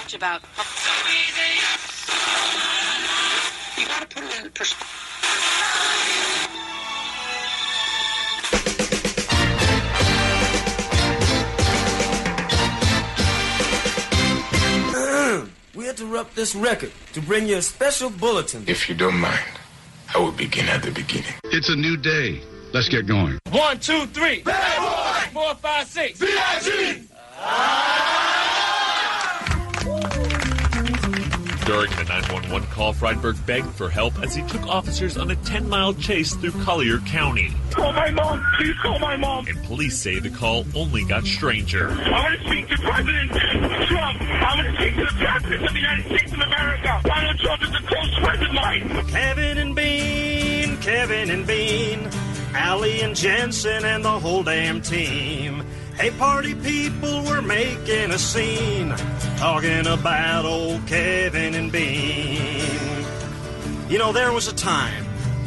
much about. You gotta put it in perspective. We interrupt this record to bring you a special bulletin. If you don't mind, I will begin at the beginning. It's a new day. Let's get going. 1, 2, 3. Bad boy! 4, 5, 6. B.I.G. During the 911 call, Friedberg begged for help as he took officers on a 10-mile chase through Collier County. Call my mom. Please call my mom. And police say the call only got stranger. I want to speak to President Trump. I want to speak to the President of the United States of America. Donald Trump is a close friend of mine. Kevin and Bean, Allie and Jensen and the whole damn team. Hey, party people, we're making a scene, talking about old Kevin and Bean. You know, there was a time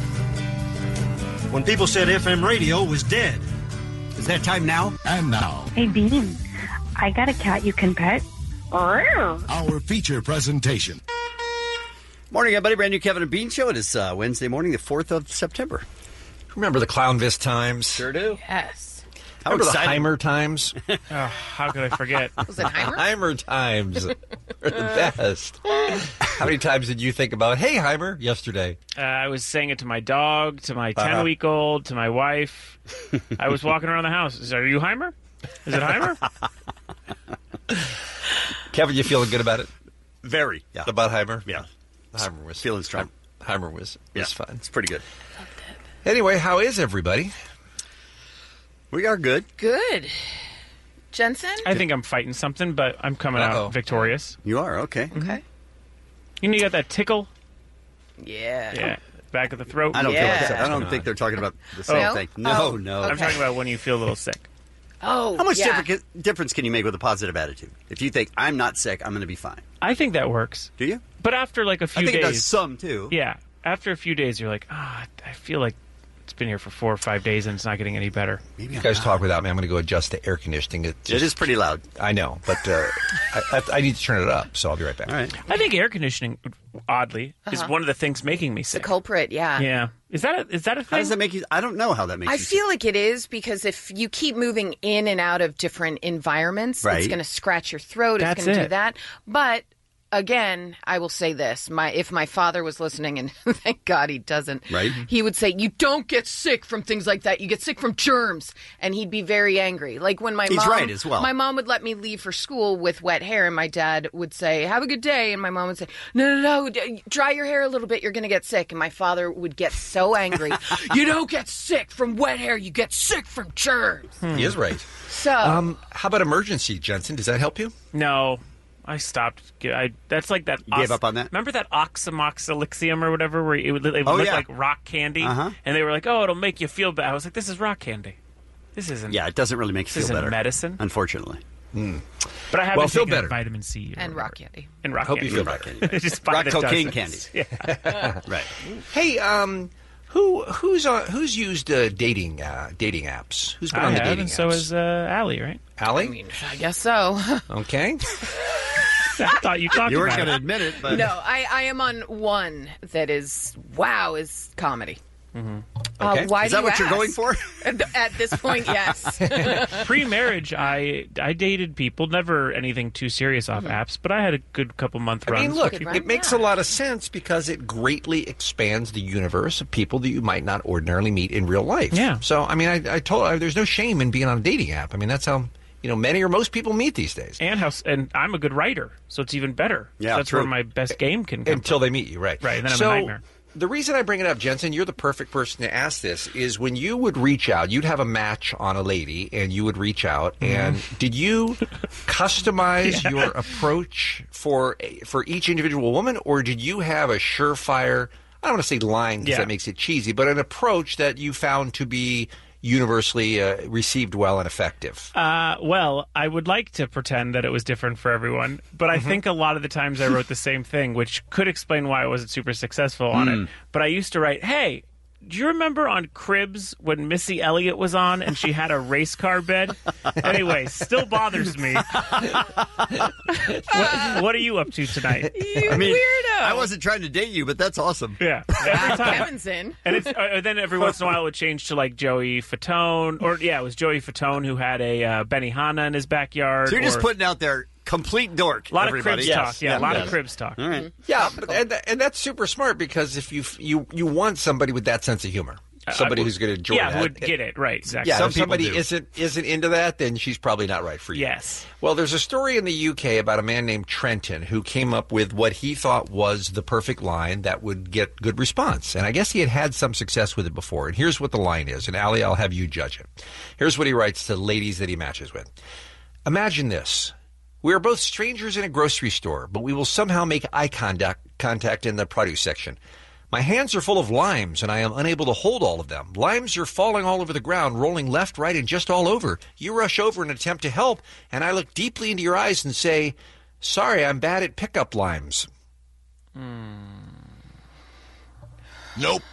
when people said FM radio was dead. Is that time now? And now, Hey, Bean, I got a cat you can pet. our feature presentation. Morning, everybody. Brand new Kevin and Bean Show. It is Wednesday morning, the 4th of September. Remember the Clownvis times? Sure do. Yes. How Remember exciting. the Heimer times? How could I forget? Was it Heimer? Heimer times are the best. How many times did you think about, hey, Heimer, yesterday? I was saying it to my dog, to my 10-week-old, to my wife. I was walking around the house. Are you Heimer? Is it Heimer? Kevin, you feeling good about it? Very. Yeah. About Heimer? Yeah. Heimer was Feeling strong. Heimer was fun. It's pretty good. Anyway, how is everybody? We are good. Good. Jensen? I think I'm fighting something, but I'm coming out victorious. You are? Okay. Okay. You know, you got that tickle? Yeah. Yeah. Back of the throat? I don't feel like Yeah. that. I don't think they're talking about the same No? thing. Oh. No. I'm talking about when you feel a little sick. Oh, How much yeah. difference can you make with a positive attitude? If you think, I'm not sick, I'm going to be fine. I think that works. Do you? But after like a few I think days. it does some, too. Yeah. After a few days, you're like, I feel like it's been here for 4 or 5 days and it's not getting any better. Maybe You I'm guys not. talk without me. I'm going to go adjust the air conditioning. It is pretty loud. I know, but I need to turn it up, so I'll be right back. All right. I think air conditioning, oddly, is one of the things making me The sick. culprit, yeah. Yeah. Is that a thing? How does that make you? I don't know how that makes I you feel like it is because if you keep moving in and out of different environments, Right. it's going to scratch your throat. That's It's going to do it. that. But again, I will say this: if my father was listening, and thank God he doesn't, Right. he would say, "You don't get sick from things like that. You get sick from germs," and he'd be very angry. Like when my He's mom, right as well. My mom would let me leave for school with wet hair, and my dad would say, "Have a good day," and my mom would say, "No, dry your hair a little bit. You're going to get sick." And my father would get so angry. You don't get sick from wet hair. You get sick from germs. He is right. So How about emergency, Jensen? Does that help you? No. I stopped. That's like that. You gave up on that? Remember that Oxymoxilixium or whatever, where it would look yeah. like rock candy, and they were like, "Oh, it'll make you feel better." I was like, "This is rock candy. This isn't." Yeah, it doesn't really make you This feel isn't better. medicine. Unfortunately. But I have Well, been feel taking better. vitamin C and rock candy. and rock Hope candy. you feel Rock better. candy. Just by Rock the cocaine dozens. candy. Yeah. Right. Hey, who's used dating apps? Who's been I on the have, dating and apps? so is Allie, right? Allie? I guess so. Okay. I thought you talked You weren't about going to it. admit it, but No, I am on one that is comedy. Okay. Why is do that you what you're ask? going for? At this point, yes. Pre-marriage, I dated people, never anything too serious off apps, but I had a good couple month I runs. mean, look, Good it run, makes yeah. a lot of sense because it greatly expands the universe of people that you might not ordinarily meet in real life. Yeah. So, I mean, I told there's no shame in being on a dating app. I mean, that's how many or most people meet these days. and I'm a good writer, so it's even better. Yeah, so that's true. where my best game can come Until they meet you, right? Right, and then I'm so, a nightmare. The reason I bring it up, Jensen, you're the perfect person to ask this, is when you would reach out, you'd have a match on a lady, and you would reach out, and did you customize your approach for each individual woman, or did you have a surefire, I don't want to say line because that makes it cheesy, but an approach that you found to be universally received well and effective? Well, I would like to pretend that it was different for everyone, but I think a lot of the times I wrote the same thing, which could explain why I wasn't super successful on it. But I used to write, "Hey, Do you remember on Cribs when Missy Elliott was on and she had a race car bed? Anyway, still bothers me. What are you up to tonight? You weirdo. I wasn't trying to date you, but that's awesome. Yeah. Every time. Kevin's in. And it's, then every once in a while it would change to like Joey Fatone. Or, yeah, it was Joey Fatone who had a Benihana in his backyard. So you're just putting out there complete dork. A lot everybody. of Cribs talk. Yeah, a lot of Cribs talk. All right. Yeah, and that's super smart because if you want somebody with that sense of humor, somebody who's going to enjoy that. Yeah, would get it, right, exactly. Yeah, Some if somebody people do. isn't into that, then she's probably not right for you. Yes. Well, there's a story in the UK about a man named Trenton who came up with what he thought was the perfect line that would get good response. And I guess he had some success with it before. And here's what the line is. And Allie, I'll have you judge it. Here's what he writes to ladies that he matches with. Imagine this. We are both strangers in a grocery store, but we will somehow make eye contact in the produce section. My hands are full of limes, and I am unable to hold all of them. Limes are falling all over the ground, rolling left, right, and just all over. You rush over and attempt to help, and I look deeply into your eyes and say, sorry, I'm bad at pickup limes. Nope.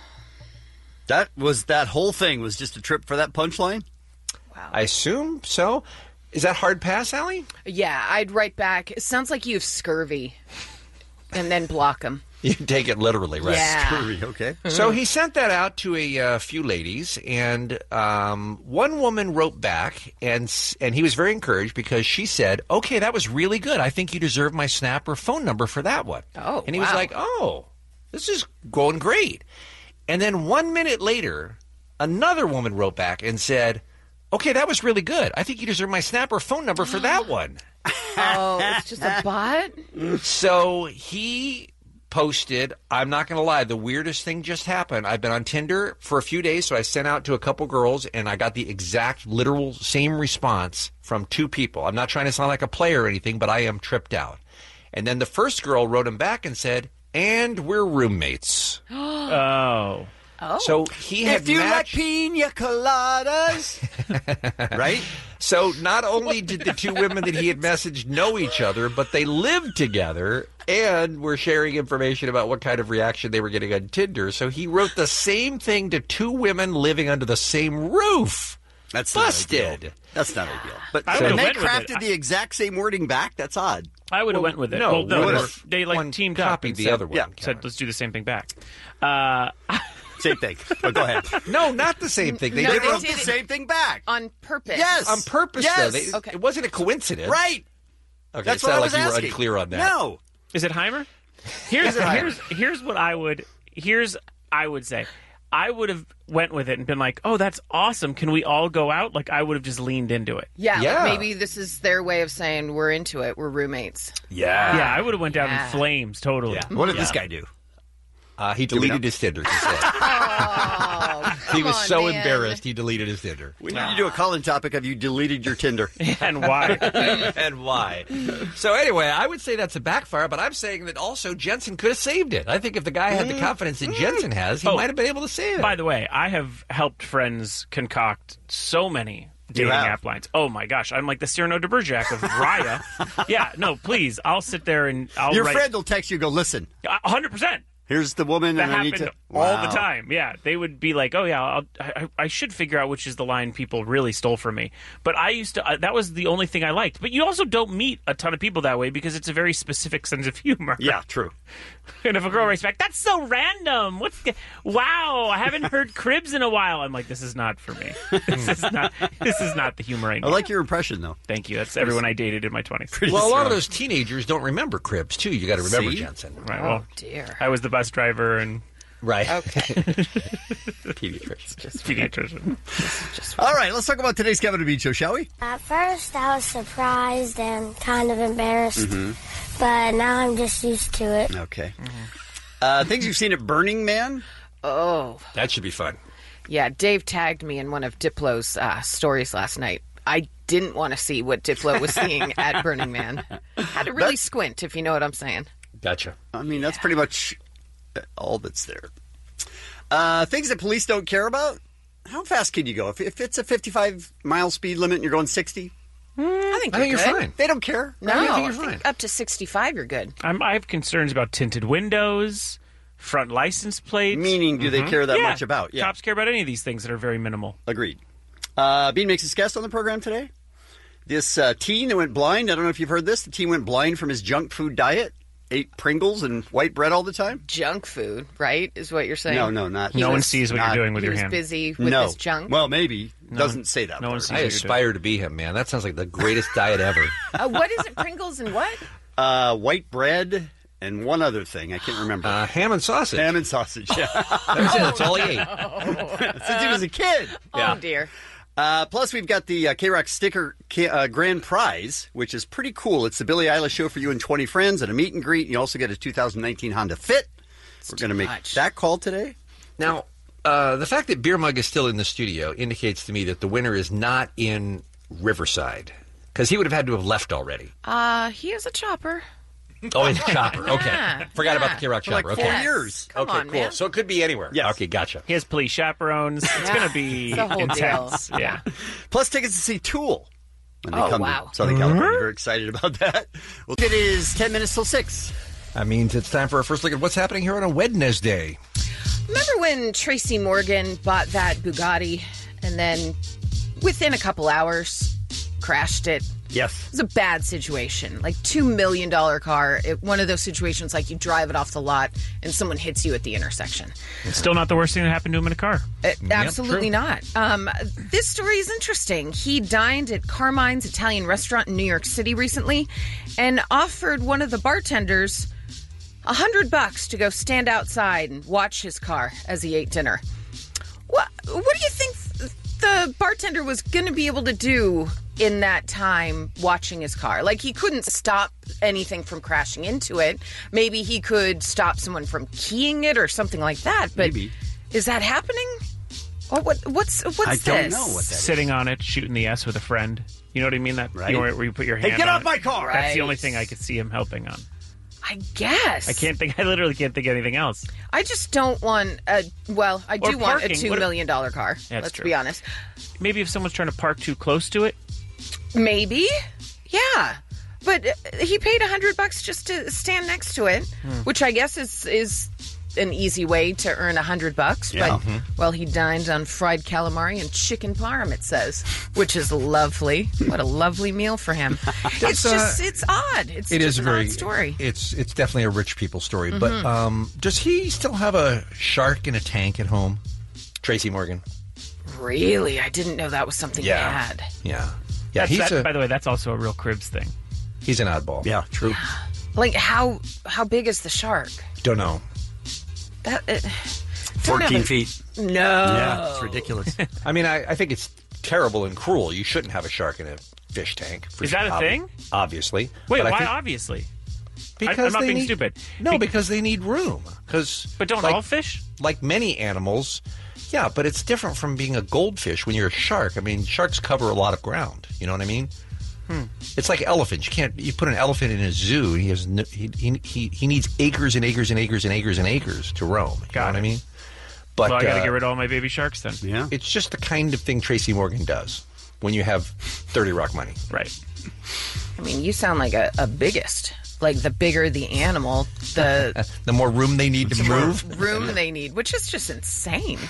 That whole thing was just a trip for that punchline? Wow. I assume so. Is that hard pass, Allie? Yeah, I'd write back. It sounds like you have scurvy. And then block him. You take it literally, right? Yeah. Screwy, okay. So he sent that out to a few ladies, and one woman wrote back, and he was very encouraged because she said, okay, that was really good. I think you deserve my Snap or phone number for that one. Oh, and he was like, oh, this is going great. And then 1 minute later, another woman wrote back and said, okay, that was really good. I think you deserve my Snap or phone number for that one. Oh, it's just a bot? So he posted, I'm not going to lie, the weirdest thing just happened. I've been on Tinder for a few days, so I sent out to a couple girls, and I got the exact, literal same response from two people. I'm not trying to sound like a player or anything, but I am tripped out. And then the first girl wrote him back and said, and we're roommates. Oh. So he had If you matched... like pina coladas, right? So not only did the two women that he had messaged know each other, but they lived together and were sharing information about what kind of reaction they were getting on Tinder. So he wrote the same thing to two women living under the same roof. That's not busted. ideal. That's not ideal. But I when would've they went with crafted it. the exact same wording back, that's odd. I would have went with it. no, Well, one no, of- they like one teamed up copied and the said, other one, Yeah, Karen. said let's do the same thing back. Same thing. But go ahead. No, not the same thing. They No, did They it wrote did the it same thing back. On purpose. Yes. on purpose, Yes. though. Okay. It wasn't a coincidence. Right. Okay, That's it what I sounded was like you were asking. unclear on that. No. Is it Heimer? Here's what I would. I would say. I would have went with it and been like, "Oh, that's awesome! Can we all go out?" Like I would have just leaned into it. Yeah, Yeah. like maybe this is their way of saying we're into it. We're roommates. Yeah. Yeah, I would have went down Yeah. in flames. Totally. Yeah. What did this guy do? He deleted his Tinder, he said. Oh, He was come on, so man. embarrassed he deleted his Tinder. We need to do a call-in topic of you deleted your Tinder. And why? And why? So anyway, I would say that's a backfire, but I'm saying that also Jensen could have saved it. I think if the guy had the confidence that Jensen has, he Oh. might have been able to save it. By the way, I have helped friends concoct so many dating have? app lines. Oh my gosh, I'm like the Cyrano de Bergerac of Raya. Yeah, no, please, I'll sit there and I'll Your write. friend will text you and go, listen, 100%. here's the woman. That and I need happened to... all Wow. the time. Yeah, they would be like, "Oh yeah, I should figure out which is the line people really stole from me." But I used to. That was the only thing I liked. But you also don't meet a ton of people that way because it's a very specific sense of humor. Yeah, true. And if a girl writes back, "That's so random. Wow, I haven't heard Cribs in a while." I'm like, "This is not for me. This is not the humor I need." I like your impression, though. Thank you. That's everyone I dated in my 20s. Well, a lot of those teenagers don't remember Cribs, too. You got to remember, See? Jensen. Right. Oh Well, dear. I was the bus driver and Right. Okay. pediatrician. All right, let's talk about today's Kevin and Bean Show, shall we? At first, I was surprised and kind of embarrassed, but now I'm just used to it. Okay. Things you've seen at Burning Man? Oh. That should be fun. Yeah, Dave tagged me in one of Diplo's stories last night. I didn't want to see what Diplo was seeing at Burning Man. Had to really squint, if you know what I'm saying. Gotcha. I mean, that's pretty much all that's there. Things that police don't care about? How fast can you go? If it's a 55-mile speed limit and you're going 60? I think you're good. fine. They don't care. No, I think I you're think fine. up to 65 you're good. I have concerns about tinted windows. front license plate. Meaning, do they care that much about? Yeah. Cops care about any of these things that are very minimal. Agreed. Bean makes his guest on the program today. This teen that went blind, I don't know if you've heard this, the teen went blind from his junk food diet, ate Pringles and white bread all the time. Junk food, right, is what you're saying? No, not. No one sees what you're doing with your hand. He was busy with his junk? Well, maybe. Doesn't say that. No one sees I aspire to be him, man. That sounds like the greatest diet ever. What is it, Pringles and what? White bread and one other thing. I can't remember. Ham and sausage. Ham and sausage, yeah. That's all he ate. Since he was a kid. Oh, dear. Plus, we've got the K-Rock Sticker Grand Prize, which is pretty cool. It's the Billie Eilish Show for you and 20 friends and a meet and greet. And you also get a 2019 Honda Fit. We're going to make that call today. Now, the fact that Beer Mug is still in the studio indicates to me that the winner is not in Riverside, because he would have had to have left already. He has a chopper. Oh, he's a chopper. Okay. Yeah, Forgot about the K-Rock For like chopper. 4 Okay. years. Come Okay, on, cool. man. So it could be anywhere. Yes. Okay, gotcha. He has police chaperones. It's going to be It's a whole intense. deal. Yeah. Plus tickets to see Tool when they Oh, come wow. to Southern California. Very excited about that. Well, it is 10 minutes till 6. That means it's time for our first look at what's happening here on a Wednesday. Remember when Tracy Morgan bought that Bugatti and then within a couple hours crashed it? Yes. It was a bad situation. Like $2 million car. One of those situations like you drive it off the lot and someone hits you at the intersection. It's still not the worst thing that happened to him in a car. Absolutely not. This story is interesting. He dined at Carmine's Italian restaurant in New York City recently and offered one of the bartenders $100 to go stand outside and watch his car as he ate dinner. What do you think the bartender was going to be able to do in that time watching his car? Like, he couldn't stop anything from crashing into it. Maybe he could stop someone from keying it or something like that. But Maybe. Is that happening? Or what's I this? don't know what that is. Sitting on it, shooting the S with a friend. You know what I mean? That Right. where you put your hand Hey, get on off it. my car! That's the Right. only thing I could see him helping on. I guess. I literally can't think of anything else. I just don't want I do want a parking. $2 million car. That's Let's true. be honest. Maybe if someone's trying to park too close to it. Maybe. Yeah. But he paid $100 just to stand next to it, which I guess is an easy way to earn $100. Yeah. But well, he dined on fried calamari and chicken parm, it says, which is lovely. What a lovely meal for him. It's odd. It's It just is an very odd story. It's definitely a rich people story. But does he still have a shark in a tank at home? Tracy Morgan. Really, I didn't know that was something he had. Yeah. Yeah. By the way, that's also a real Cribs thing. He's an oddball. Yeah, true. Like how big is the shark? Don't know. That 14 feet. No. Yeah, it's ridiculous. I mean, I think it's terrible and cruel. You shouldn't have a shark in a fish tank. Is that a thing? Obviously. Wait, But I why think- obviously? Because I'm not they being need- stupid. No, because they need room. But don't all fish? Like many animals, yeah, but it's different from being a goldfish when you're a shark. I mean, sharks cover a lot of ground. You know what I mean? It's like elephants. You put an elephant in a zoo, and he needs acres and acres and acres and acres and acres to roam. You know what I mean? But Well, I got to get rid of all my baby sharks then. Yeah. it's just the kind of thing Tracy Morgan does when you have 30 Rock money. Right. I mean, you sound like a biggest. Like, the bigger the animal, the The more room they need to move. room they need, which is just insane.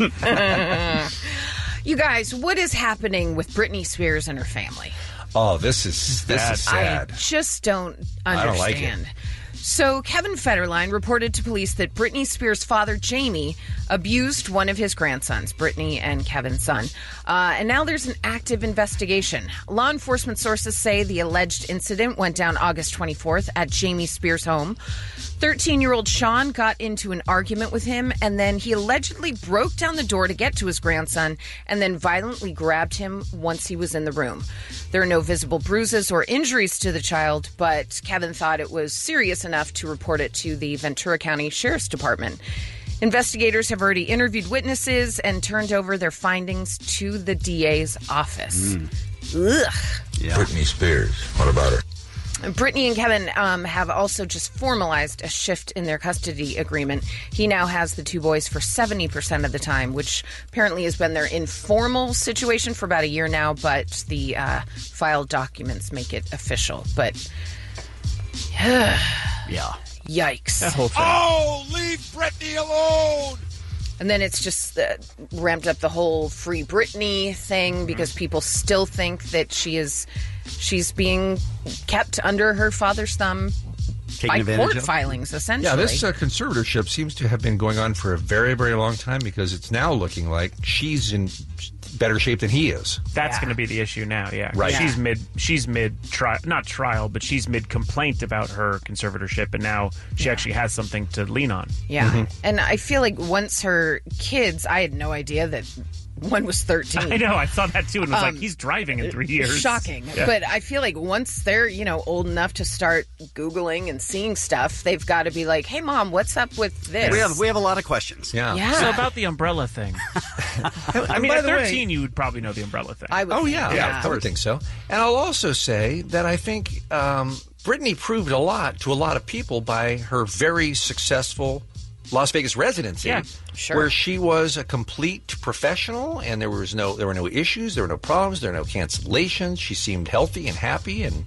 You guys, what is happening with Britney Spears and her family? Oh, this is sad. I just don't I don't like understand. it. So, Kevin Federline reported to police that Britney Spears' father, Jamie, abused one of his grandsons, Britney and Kevin's son. And now there's an active investigation. Law enforcement sources say the alleged incident went down August 24th at Jamie Spears' home. 13-year-old Sean got into an argument with him, and then he allegedly broke down the door to get to his grandson and then violently grabbed him once he was in the room. There are no visible bruises or injuries to the child, but Kevin thought it was serious enough to report it to the Ventura County Sheriff's Department. Investigators have already interviewed witnesses and turned over their findings to the DA's office. Ugh. Yeah. Britney Spears. What about her? Britney and Kevin have also just formalized a shift in their custody agreement. He now has the two boys for 70% of the time, which apparently has been their informal situation for about a year now, but the filed documents make it official. But, Yeah. yikes. That whole thing. Holy Leave Britney alone! And then it's just ramped up the whole Free Britney thing because people still think that she's being kept under her father's thumb by court filings, essentially. Yeah, this conservatorship seems to have been going on for a very, very long time because it's now looking like she's in better shape than he is. That's going to be the issue now, yeah. Right. She's mid trial, not trial, but she's mid complaint about her conservatorship, and now she actually has something to lean on. Yeah. And I feel like once her kids, I had no idea that one was 13. I know, I saw that too and was like, he's driving in 3 years. Shocking. Yeah. But I feel like once they're, old enough to start Googling and seeing stuff, they've got to be like, hey, Mom, what's up with this? We have a lot of questions. Yeah. So about the umbrella thing. I mean, at 13, you would probably know the umbrella thing. I would I would think so. And I'll also say that I think Britney proved a lot to a lot of people by her very successful Las Vegas residency, where she was a complete professional, and there were no issues, there were no problems, there were no cancellations. She seemed healthy and happy, and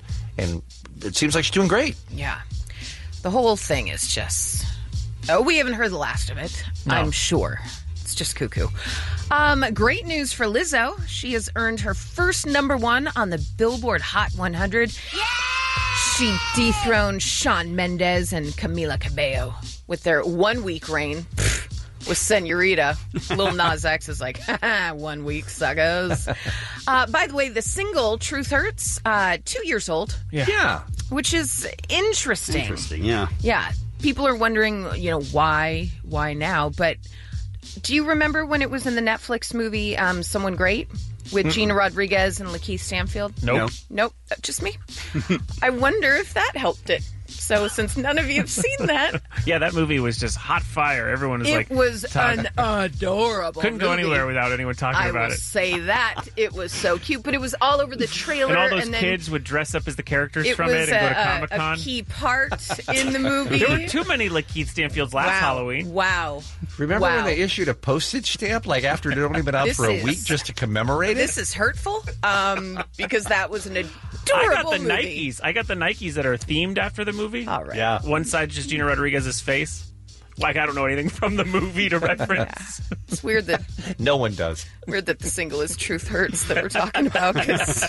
it seems like she's doing great. Yeah, the whole thing is just we haven't heard the last of it. No. I'm sure it's just cuckoo. Great news for Lizzo. She has earned her first #1 on the Billboard Hot 100. Yeah! She dethroned Shawn Mendes and Camila Cabello with their 1 week reign with Senorita. Lil Nas X is like, 1 week, suckers. By the way, the single Truth Hurts, 2 years old. Yeah. Which is interesting. Interesting, yeah. Yeah. People are wondering, why now? But do you remember when it was in the Netflix movie Someone Great? With Gina Rodriguez and Lakeith Stanfield? Nope. Just me. I wonder if that helped it. So since none of you have seen that... Yeah, that movie was just hot fire. Everyone was It was an adorable Couldn't go movie. anywhere without anyone talking about I it. will say that. It was so cute, but it was all over the trailer. And all those then kids would dress up as the characters it from was it and go to Comic-Con. a key part in the movie. There were too many Lakeith Stanfields last Halloween. Wow. Remember when they issued a postage stamp like after it had only been out for a week just to commemorate it? This is hurtful because that was an adorable I got the movie. Nikes. I got the Nikes that are themed after the movie. All right. Yeah. One side just Gina Rodriguez's face. Like, I don't know anything from the movie to reference. It's weird that no one does. Weird that the single is Truth Hurts that we're talking about because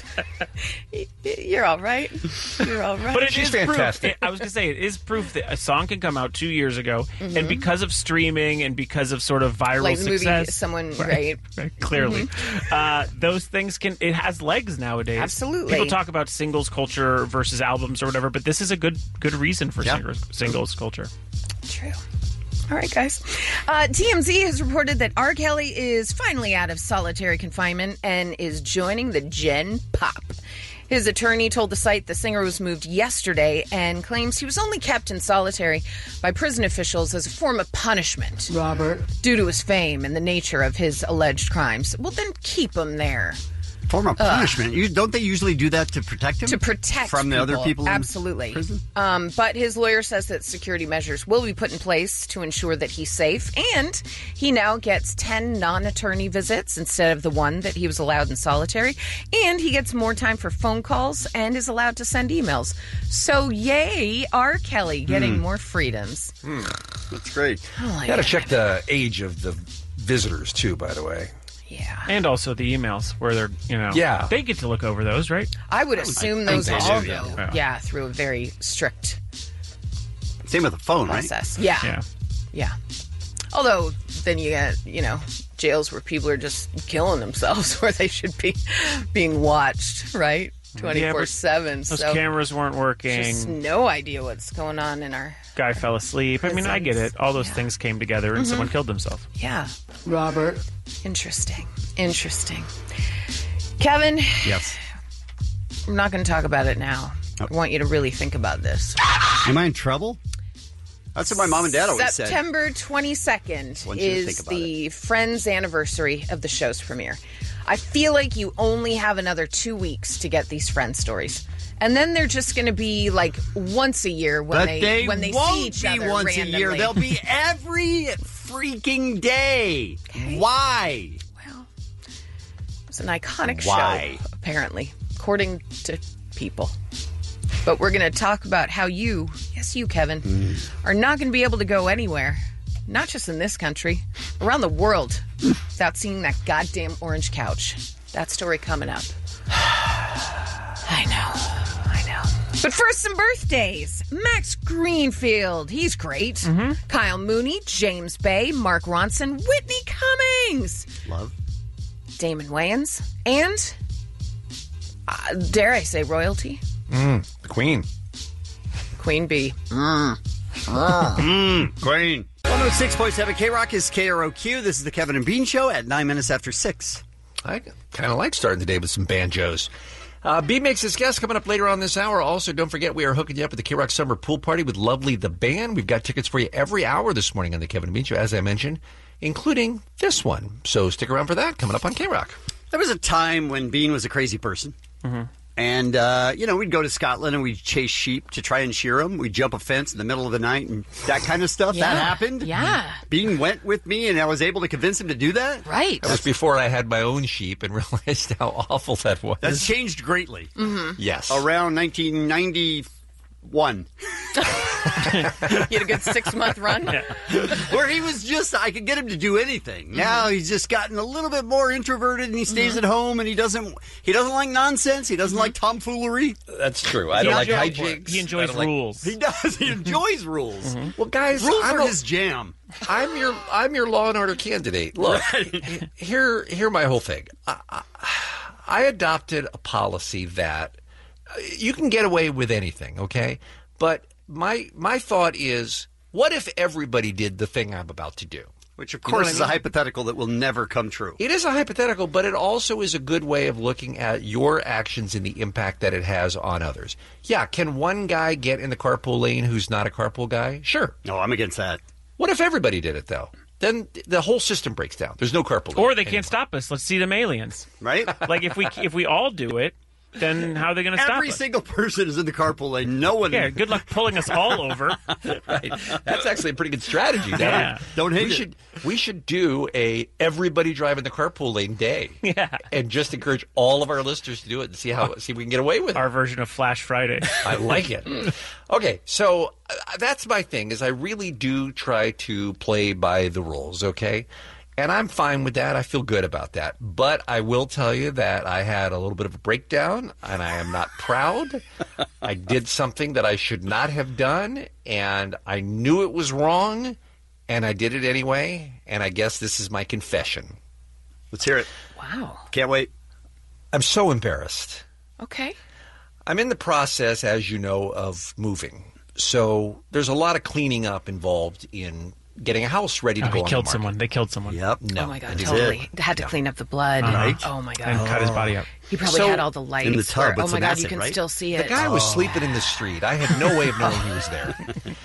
you're all right. You're all right. But She's is fantastic. Proof. I was going to say, it is proof that a song can come out 2 years ago, and because of streaming and because of sort of viral like the success. movie Someone Great. Right, clearly. Those things it has legs nowadays. Absolutely. People talk about singles culture versus albums or whatever, but this is a good reason for singles culture. True. All right, guys. TMZ has reported that R. Kelly is finally out of solitary confinement and is joining the Gen Pop. His attorney told the site the singer was moved yesterday and claims he was only kept in solitary by prison officials as a form of punishment. Robert. Due to his fame and the nature of his alleged crimes. Well, then keep him there. Form of punishment. Don't they usually do that to protect him? To protect from the other people Absolutely. in prison? But his lawyer says that security measures will be put in place to ensure that he's safe. And he now gets 10 non-attorney visits instead of the one that he was allowed in solitary. And he gets more time for phone calls and is allowed to send emails. So yay, R. Kelly getting more freedoms. That's great. Oh, Got to check the age of the visitors, too, by the way. Yeah. And also the emails where they're, they get to look over those, right? I would assume those they all do, go, through a very strict Same with the phone, process. right? Yeah. Although, then you get, jails where people are just killing themselves where they should be being watched, right? 24/7. Those cameras weren't working. Just no idea what's going on in our... Guy fell asleep. I mean, I get it. All those things came together and someone killed themselves. Yeah. Robert. Interesting. Kevin? Yes. I'm not going to talk about it now. I want you to really think about this. Am I in trouble? That's what my mom and dad always said. September 22nd is the Friends anniversary of the show's premiere. I feel like you only have another 2 weeks to get these Friends stories. And then they're just going to be like once a year when they see each other once randomly. a year. They'll be every freaking day. Okay. Why? Well, it's an iconic show, apparently, according to people. But we're going to talk about how you, Kevin, are not going to be able to go anywhere not just in this country, around the world, without seeing that goddamn orange couch. That story coming up. I know. But first, some birthdays. Max Greenfield, he's great. Mm-hmm. Kyle Mooney, James Bay, Mark Ronson, Whitney Cummings. Love. Damon Wayans, and, dare I say, royalty? The Queen. Queen Bee. Queen. 106.7 K-Rock is KROQ. This is the Kevin and Bean Show at 9 minutes after 6. I kind of like starting the day with some banjos. B makes his guest coming up later on this hour. Also, don't forget, we are hooking you up at the K-Rock Summer Pool Party with Lovely the Band. We've got tickets for you every hour this morning on the Kevin and Bean Show, as I mentioned, including this one. So stick around for that, coming up on K-Rock. There was a time when Bean was a crazy person. Mm-hmm. And, we'd go to Scotland and we'd chase sheep to try and shear them. We'd jump a fence in the middle of the night and that kind of stuff. Yeah. That happened. Yeah. Bean went with me and I was able to convince him to do that. Right. That was before I had my own sheep and realized how awful that was. That's changed greatly. Mm-hmm. Yes. Around 1991. You had a good 6-month run? Yeah. Where he was just, I could get him to do anything. Now he's just gotten a little bit more introverted and he stays at home and he doesn't like nonsense. He doesn't like tomfoolery. That's true. I don't like hijinks. He enjoys rules. He does. He enjoys rules. Well, guys, Rules are his jam. I'm your Law and Order candidate. Look, here my whole thing. I adopted a policy that you can get away with anything, okay? But my thought is, what if everybody did the thing I'm about to do? Which, of course, is a hypothetical that will never come true. It is a hypothetical, but it also is a good way of looking at your actions and the impact that it has on others. Yeah, can one guy get in the carpool lane who's not a carpool guy? Sure. No, I'm against that. What if everybody did it, though? Then the whole system breaks down. There's no carpool lane. Or they can't stop us. Let's see them aliens. Right? Like, if we all do it, then how are they going to stop us? Every single person is in the carpool lane. No one. Yeah, good luck pulling us all over. Right. That's actually a pretty good strategy. Yeah. Don't hate it. We should do a everybody driving the carpool lane day. Yeah. And just encourage all of our listeners to do it and see if we can get away with it. Our version of Flash Friday. I like it. Okay, so that's my thing, is I really do try to play by the rules, okay? And I'm fine with that. I feel good about that. But I will tell you that I had a little bit of a breakdown, and I am not proud. I did something that I should not have done, and I knew it was wrong, and I did it anyway, and I guess this is my confession. Let's hear it. Wow. Can't wait. I'm so embarrassed. Okay. I'm in the process, as you know, of moving. So there's a lot of cleaning up involved in getting a house ready to go on the killed market. someone. They killed someone. Yep. No. Oh, my God, I did. totally. Had to clean up the blood. Right. Oh, my God. And cut his body up. He probably So- had all the lights. In the tub where- with oh, my some God, acid, you can right? still see it. The guy was sleeping in the street. I had no way of knowing he was there.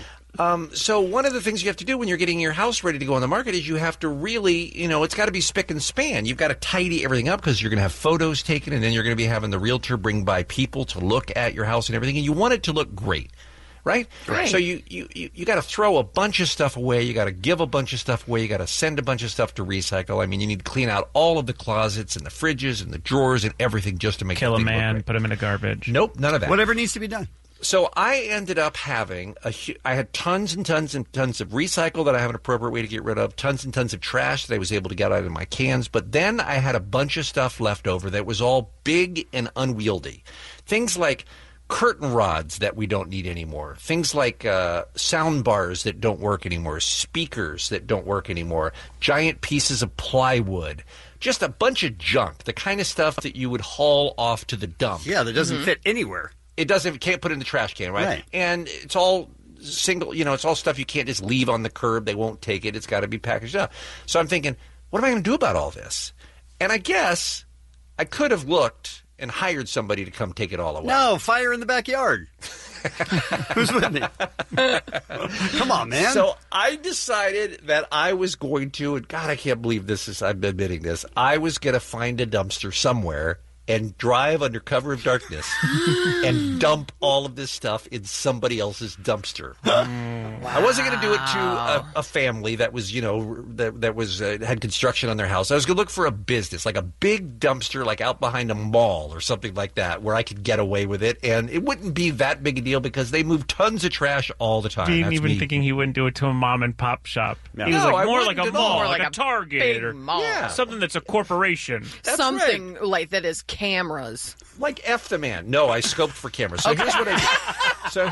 So one of the things you have to do when you're getting your house ready to go on the market is you have to really, it's got to be spick and span. You've got to tidy everything up because you're going to have photos taken, and then you're going to be having the realtor bring by people to look at your house and everything, and you want it to look great. Right? So you got to throw a bunch of stuff away. You got to give a bunch of stuff away. You got to send a bunch of stuff to recycle. I mean, you need to clean out all of the closets and the fridges and the drawers and everything just to make Kill the a thing look man, great. put him in a garbage. Nope, none of that. Whatever needs to be done. So I ended up having I had tons and tons and tons of recycle that I have an appropriate way to get rid of, tons and tons of trash that I was able to get out of my cans, but then I had a bunch of stuff left over that was all big and unwieldy. Things like curtain rods that we don't need anymore, things like sound bars that don't work anymore, speakers that don't work anymore, giant pieces of plywood, just a bunch of junk, the kind of stuff that you would haul off to the dump. Yeah, that doesn't fit anywhere. It doesn't. Can't put it in the trash can, right? And it's all single. It's all stuff you can't just leave on the curb. They won't take it. It's got to be packaged up. So I'm thinking, what am I going to do about all this? And I guess I could have looked and hired somebody to come take it all away. No, fire in the backyard. Who's with me? Come on, man. So I decided that I was going to, and God, I can't believe I'm admitting this. I was going to find a dumpster somewhere and drive under cover of darkness and dump all of this stuff in somebody else's dumpster. I wasn't going to do it to a family that was, that was had construction on their house. I was going to look for a business, like a big dumpster, like out behind a mall or something like that, where I could get away with it, and it wouldn't be that big a deal because they move tons of trash all the time. Dean even thinking he wouldn't do it to a mom and pop shop. No. He was No, like I more wouldn't like a at all. mall, More like like a a Target big or mall. Yeah. something that's a corporation. Something like that is cameras. Like F the man. No, I scoped for cameras. So here's what I did. So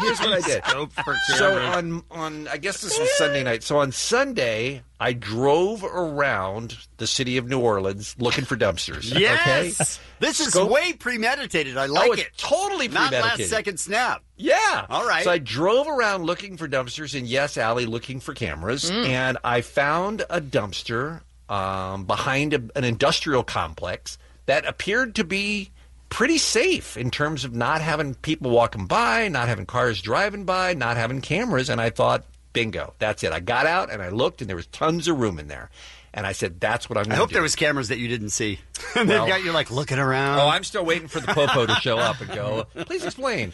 on I guess this was Sunday night. So on Sunday, I drove around the city of New Orleans looking for dumpsters. Yes! Okay? This is way premeditated. I like it's it. Totally premeditated. Not last second snap. Yeah. All right. So I drove around looking for dumpsters, and yes, Allie, looking for cameras. And I found a dumpster behind an industrial complex that appeared to be pretty safe in terms of not having people walking by, not having cars driving by, not having cameras. And I thought, bingo, that's it. I got out and I looked, and there was tons of room in there. And I said, that's what I'm going to do. I hope there was cameras that you didn't see. And they've got you, like, looking around. Oh, I'm still waiting for the popo to show up and go, please explain.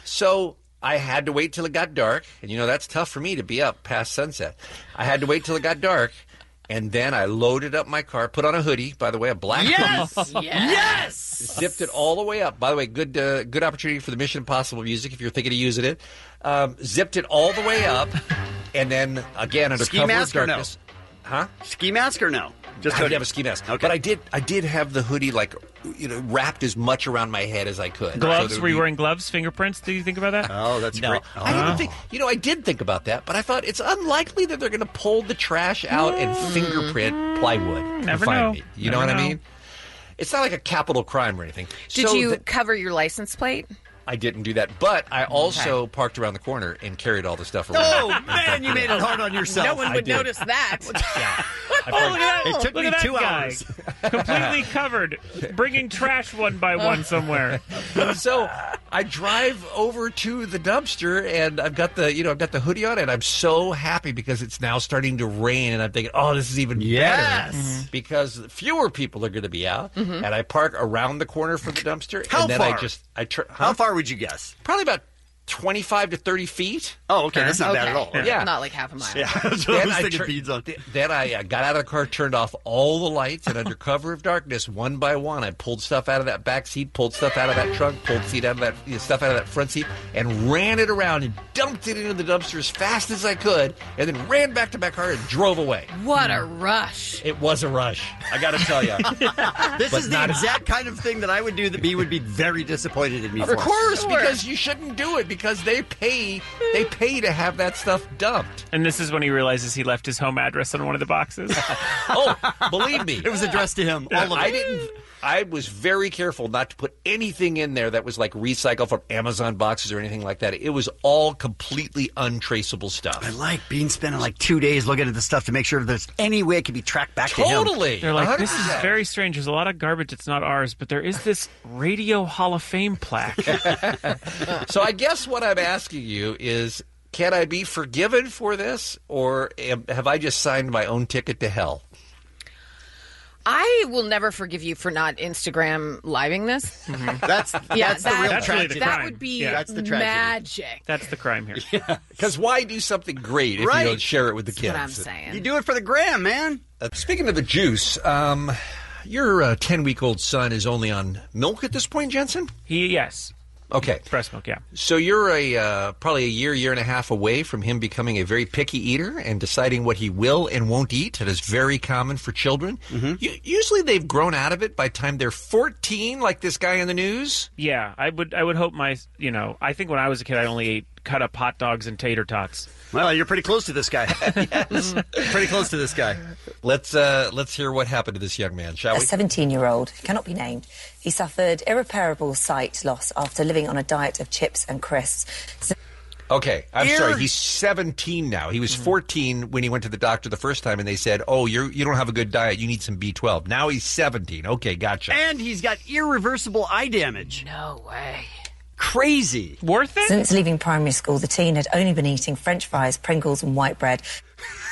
So I had to wait till it got dark. And, that's tough for me to be up past sunset. I had to wait till it got dark. And then I loaded up my car, put on a hoodie, by the way, a black hoodie. Yes! Zipped it all the way up. By the way, good opportunity for the Mission Impossible music if you're thinking of using it. Zipped it all the way up. And then, again, under Ski cover of mask or no? darkness. Huh? Ski mask or no? Just I didn't have a ski mask. Okay. But I did have the hoodie, wrapped as much around my head as I could. Gloves? Were you wearing gloves? Fingerprints? Did you think about that? Oh, that's great. I didn't think. I did think about that, but I thought it's unlikely that they're going to pull the trash out and fingerprint plywood. Never find know. Me. You know what I mean? It's not like a capital crime or anything. Did you cover your license plate? I didn't do that, but I also parked around the corner and carried all the stuff around. Oh, man, you made it hard on yourself. No one would notice that. Oh, look at that! It took look me at that 2 guy. hours. Completely covered, bringing trash one by one somewhere. So I drive over to the dumpster, and I've got the hoodie on, and I'm so happy because it's now starting to rain, and I'm thinking, oh, this is even better because fewer people are going to be out, and I park around the corner from the dumpster. How and then far? How far would you guess? Probably about 25 to 30 feet. Oh, okay. That's not bad at all. Yeah. Not like half a mile. Yeah. Then I got out of the car, turned off all the lights, and under cover of darkness, one by one, I pulled stuff out of that back seat, pulled stuff out of that trunk, pulled stuff out of that front seat, and ran it around and dumped it into the dumpster as fast as I could, and then ran back to my car and drove away. What a rush. It was a rush. I got to tell you. This is the exact kind of thing that I would do that B would be very disappointed in me for. Of course, because you shouldn't do it because they pay to have that stuff dumped. And this is when he realizes he left his home address on one of the boxes. Oh, believe me. It was addressed to him. All of it. I was very careful not to put anything in there that was like recycled from Amazon boxes or anything like that. It was all completely untraceable stuff. I like Bean spending like 2 days looking at the stuff to make sure if there's any way it can be tracked back to him. Totally. They're like, 100%. this is very strange. There's a lot of garbage that's not ours, but there is this Radio Hall of Fame plaque. So I guess what I'm asking you is, can I be forgiven for this, or have I just signed my own ticket to hell? I will never forgive you for not Instagram living this. That's the real tragedy. That would be that's the tragedy. magic. That's the crime here. Because why do something great if you don't share it with the kids? That's what I'm saying. You do it for the gram, man. Speaking of the juice, your 10-week-old son is only on milk at this point, Jensen? Yes. Okay. Breast milk, yeah. So you're probably a year and a half away from him becoming a very picky eater and deciding what he will and won't eat. That is very common for children. Usually they've grown out of it by the time they're 14, like this guy in the news. Yeah, I would hope I think when I was a kid I only ate cut up hot dogs and tater tots. Well, you're pretty close to this guy. Yes. Pretty close to this guy. Let's hear what happened to this young man, shall we? A 17-year-old, cannot be named. He suffered irreparable sight loss after living on a diet of chips and crisps. Okay, I'm sorry. He's 17 now. He was 14 when he went to the doctor the first time, and they said, "Oh, you don't have a good diet. You need some B12." Now he's 17. Okay, gotcha. And he's got irreversible eye damage. No way. Crazy. Worth it? Since leaving primary school, the teen had only been eating French fries, Pringles and white bread.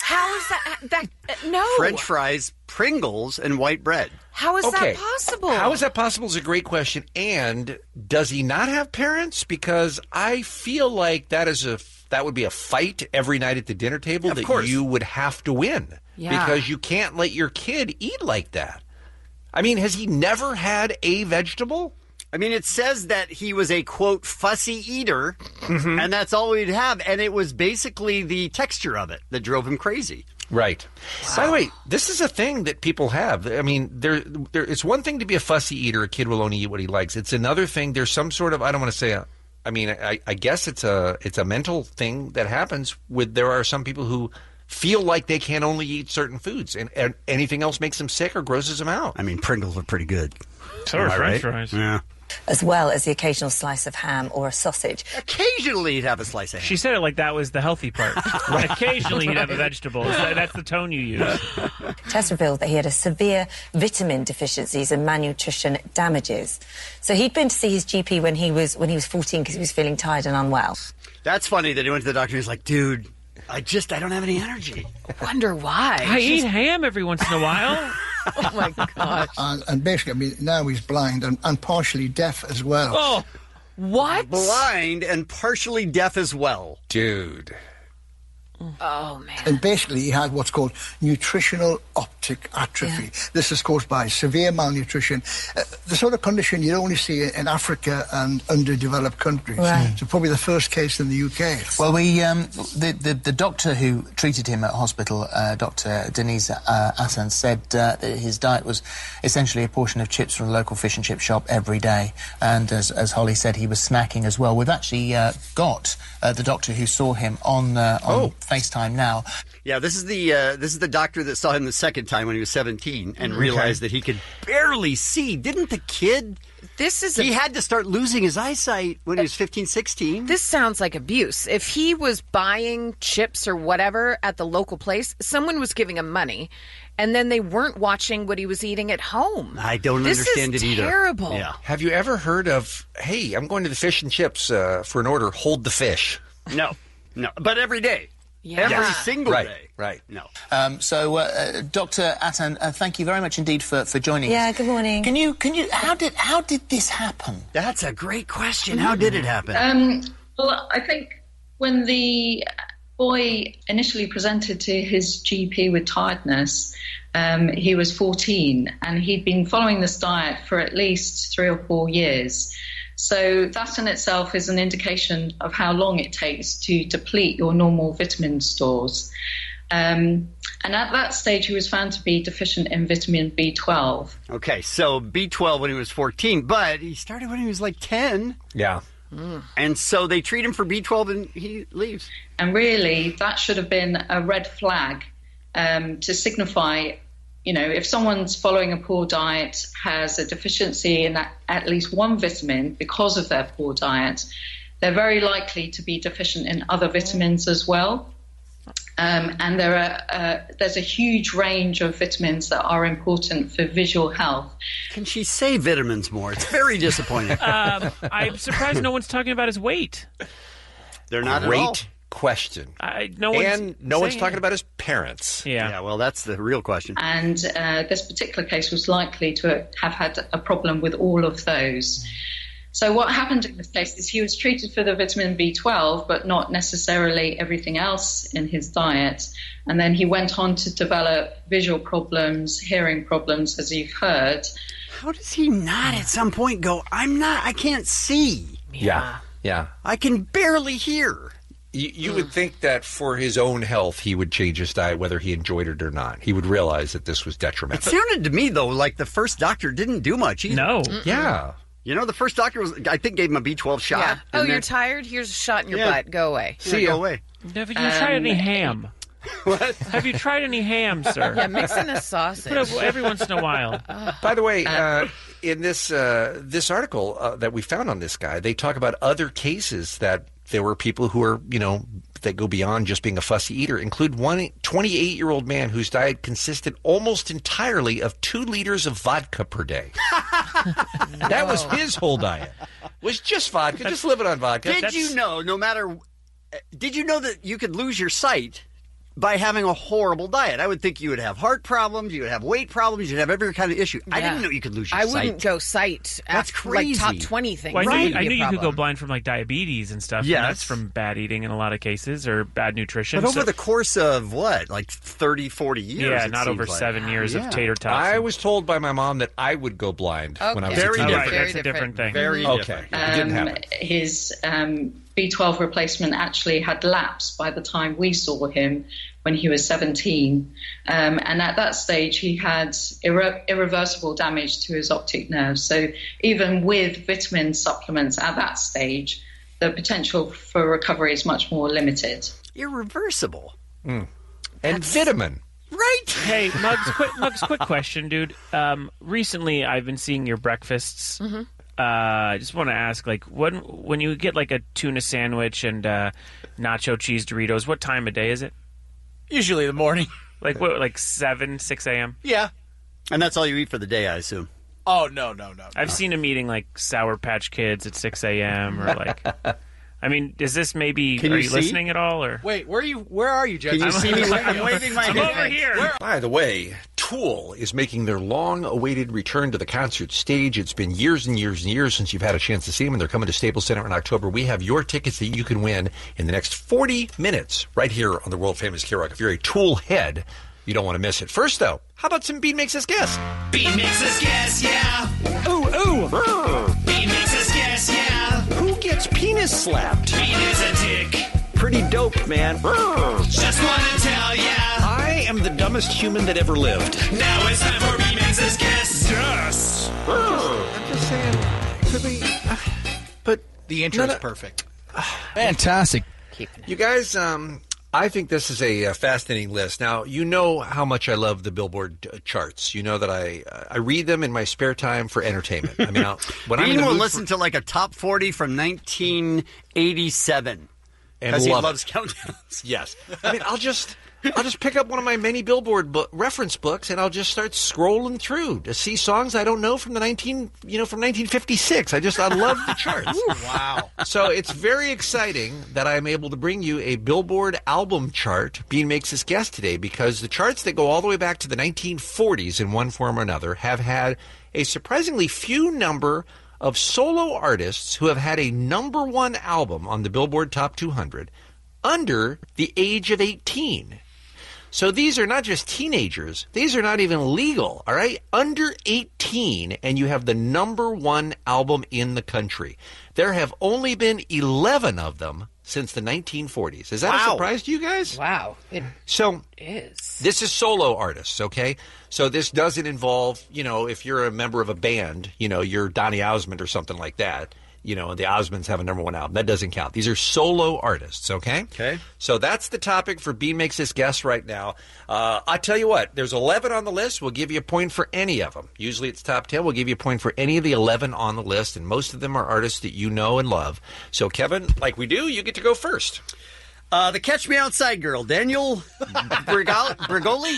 How is that? No. French fries, Pringles, and white bread. How is that possible? How is that possible is a great question. And does he not have parents? Because I feel like that would be a fight every night at the dinner table that you would have to win. Yeah. Because you can't let your kid eat like that. I mean, has he never had a vegetable? I mean, it says that he was a, quote, fussy eater, and that's all we'd have. And it was basically the texture of it that drove him crazy. Right. Wow. By the way, this is a thing that people have. I mean, it's one thing to be a fussy eater. A kid will only eat what he likes. It's another thing. There's some sort of, I don't want to say, I guess it's a mental thing that happens with, there are some people who feel like they can only eat certain foods, and anything else makes them sick or grosses them out. I mean, Pringles are pretty good. So are French fries. Yeah. As well as the occasional slice of ham or a sausage. Occasionally he'd have a slice of ham. She said it like that was the healthy part. Occasionally he'd have a vegetable. That's the tone you use. Tests revealed that he had a severe vitamin deficiencies and malnutrition damages. So he'd been to see his GP when he was 14 because he was feeling tired and unwell. That's funny that he went to the doctor and he's like, dude, I don't have any energy. I wonder why. I eat ham every once in a while. Oh, my gosh. And basically, I mean, now he's blind and partially deaf as well. Oh, what? Blind and partially deaf as well. Dude. Oh, man. And basically, he had what's called nutritional optic atrophy. Yeah. This is caused by severe malnutrition. The sort of condition you only see in Africa and underdeveloped countries. Right. So probably the first case in the UK. Well, the doctor who treated him at hospital, Dr. Denise Assan, said that his diet was essentially a portion of chips from the local fish and chip shop every day. And as Holly said, he was snacking as well. We've actually got the doctor who saw him on FaceTime now. Yeah, this is the doctor that saw him the second time when he was 17 and realized that he could barely see. Didn't the kid? He had to start losing his eyesight when he was 15, 16. This sounds like abuse. If he was buying chips or whatever at the local place, someone was giving him money, and then they weren't watching what he was eating at home. I don't understand it either. This is terrible. Yeah. Have you ever heard of, hey, I'm going to the fish and chips for an order, hold the fish? No. But every day. Yeah. Every single day. Right. No. So, Dr. Assan, thank you very much indeed for joining us. Yeah, good morning. Can you? How did this happen? That's a great question. How did it happen? Well, I think when the boy initially presented to his GP with tiredness, he was 14, and he'd been following this diet for at least 3 or 4 years. So that in itself is an indication of how long it takes to deplete your normal vitamin stores. And at that stage, he was found to be deficient in vitamin B12. Okay, so B12 when he was 14, but he started when he was like 10. Yeah. And so they treat him for B12 and he leaves. And really, that should have been a red flag to signify, if someone's following a poor diet, has a deficiency in at least one vitamin because of their poor diet, they're very likely to be deficient in other vitamins as well. And there's a huge range of vitamins that are important for visual health. Can she say vitamins more? It's very disappointing. I'm surprised no one's talking about his weight. They're not Great at all. question. No one's talking about his parents. Yeah, well, that's the real question. And this particular case was likely to have had a problem with all of those. So what happened in this case is he was treated for the vitamin B12, but not necessarily everything else in his diet. And then he went on to develop visual problems, hearing problems, as you've heard. How does he not at some point go, I can't see? Yeah. I can barely hear. You would think that for his own health, he would change his diet, whether he enjoyed it or not. He would realize that this was detrimental. It sounded to me, though, like the first doctor didn't do much either. No. Yeah. The first doctor I think gave him a B12 shot. Yeah. Oh, you're tired? Here's a shot in your butt. Go away. Go away. Have you tried any ham? What? Have you tried any ham, sir? Yeah, mix in a sausage. Every once in a while. By the way, in this article that we found on this guy, they talk about other cases that there were people who are, that go beyond just being a fussy eater, include one 28-year-old man whose diet consisted almost entirely of 2 liters of vodka per day. That was his whole diet. Was just vodka, just living on vodka. Did you know that you could lose your sight by having a horrible diet. I would think you would have heart problems, you would have weight problems, you'd have every kind of issue. I didn't know you could lose your sight. I wouldn't go sight. That's crazy. Like top 20 things. Well, I knew you could go blind from like diabetes and stuff. Yes. And that's from bad eating in a lot of cases or bad nutrition. But over the course of what, like 30, 40 years? Yeah, it not over seems 7 years of Yeah. tater tots. I was told by my mom that I would go blind when I was Very a teenager. different. That's a different thing. Very Okay. different. It didn't happen. His B12 replacement actually had lapsed by the time we saw him when he was 17. And at that stage, he had irreversible damage to his optic nerve. So even with vitamin supplements at that stage, the potential for recovery is much more limited. Irreversible. And vitamin. Right. Hey, Muggs, quick question, dude. Recently, I've been seeing your breakfasts. Mm-hmm. I just want to ask, like, when you get like a tuna sandwich and nacho cheese Doritos, what time of day is it? Usually the morning. Like what? Like 6 a.m. Yeah. And that's all you eat for the day, I assume. Oh, no. I've seen him eating like Sour Patch Kids at 6 a.m. or like. I mean, is this maybe? Can are you you see? listening at all? Or Wait, where are you, Judge? Can you see me? I'm waving my I'm hand. over here. By the way, Tool is making their long-awaited return to the concert stage. It's been years and years and years since you've had a chance to see them, and they're coming to Staples Center in October. We have your tickets that you can win in the next 40 minutes right here on the world-famous K-Rock. If you're a Tool head, you don't want to miss it. First, though, how about some Bean Makes Us Guess? Bean makes us guess, yeah. Ooh. Bean makes us guess, yeah. Who gets penis slapped? Bean is a dick. Pretty dope, man. Just wanna tell ya. I am the dumbest human that ever lived. Now it's time for Bean makes us guess. Yes. I'm just saying, could we... But The intro is perfect. Fantastic. you guys, I think this is a fascinating list. Now, you know how much I love the Billboard charts. You know that I read them in my spare time for entertainment. I mean, when I'm in Dean the will mood listen to like a top 40 from 1987. and Because he love loves it. countdowns. Yes. I mean, I'll just pick up one of my many Billboard reference books and I'll just start scrolling through to see songs I don't know from from 1956. I love the charts. Wow. So it's very exciting that I'm able to bring you a Billboard album chart. Bean Makes Us Guess today because the charts that go all the way back to the 1940s in one form or another have had a surprisingly few number of solo artists who have had a number one album on the Billboard Top 200 under the age of 18. So these are not just teenagers. These are not even legal, all right? Under 18, and you have the number one album in the country. There have only been 11 of them since the 1940s. Is that a surprise to you guys? Wow. It So is. this is solo artists, okay? So this doesn't involve, if you're a member of a band, you're Donny Osmond or something like that. The Osmonds have a number one album. That doesn't count. These are solo artists, okay? Okay. So that's the topic for Bean Makes Us Guess right now. I tell you what, there's 11 on the list. We'll give you a point for any of them. Usually it's top 10. We'll give you a point for any of the 11 on the list, and most of them are artists that you know and love. So, Kevin, like we do, you get to go first. The Catch Me Outside girl, Daniel Bregoli?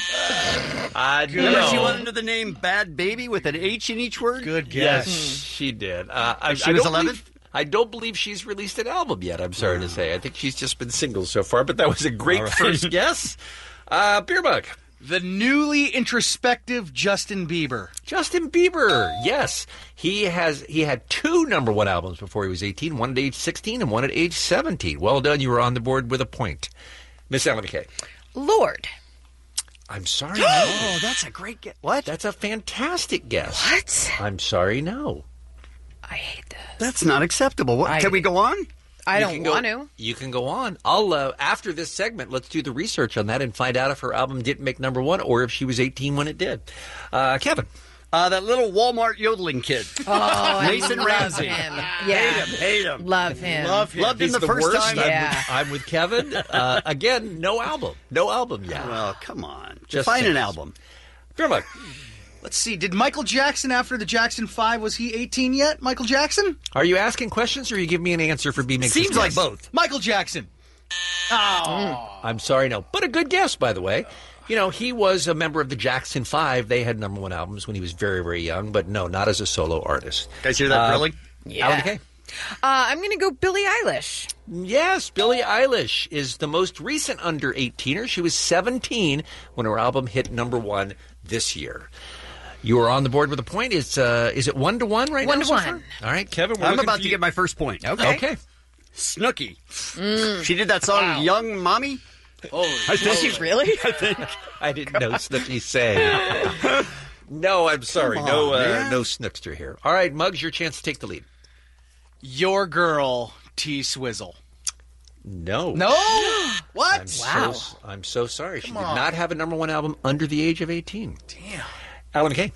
No. She went under the name Bad Baby with an H in each word? Good Yes, guess. she did. She was 11? I don't believe she's released an album yet, I'm sorry to say. I think she's just been singles so far, but that was a great first guess. Beer Mug. The newly introspective Justin Bieber. Justin Bieber, yes. He had two number one albums before he was 18, one at age 16 and one at age 17. Well done, you were on the board with a point. Miss Ellen McKay. Lord. I'm sorry, Oh, that's a great guess. What? That's a fantastic guess. What? I'm sorry, no. I hate this. That's not acceptable. Can we go on? I You don't can go- want to. You can go on. I'll after this segment, let's do the research on that and find out if her album didn't make number one or if she was 18 when it did. Kevin. That little Walmart yodeling kid. Oh, Mason I love Ramsey. him. Yeah. Hate him. Love him. Loved him He's the first worst. time. Yeah. I'm with Kevin. Again, no album. No album yet. Well, come on. Just Define an saying. album. Beer Mug. Let's see. Did Michael Jackson, after the Jackson 5, was he 18 yet? Michael Jackson? Are you asking questions or are you giving me an answer for B Makes Us Seems like Guess? both. Michael Jackson. Oh. I'm sorry, no. But a good guess, by the way. He was a member of the Jackson 5. They had number one albums when he was very, very young, but no, not as a solo artist. Guys hear that drilling? Yeah. Alan McKay. I'm going to go Billie Eilish. Yes, Billie Eilish is the most recent under 18er. She was 17 when her album hit number 1 this year. You are on the board with a point. Is it 1-1 right now? 1-1. So far? All right, Kevin. I'm about to get my first point. Okay. Snooki. She did that song, Young Mommy. Did she really? I think. I didn't know Snooki sang. No, I'm sorry. Come on, No Snookster here. All right, Muggs, your chance to take the lead. Your girl, T-Swizzle. No. No? What? I'm so sorry. She did not have a number 1 album under the age of 18. Damn. Alan McKay.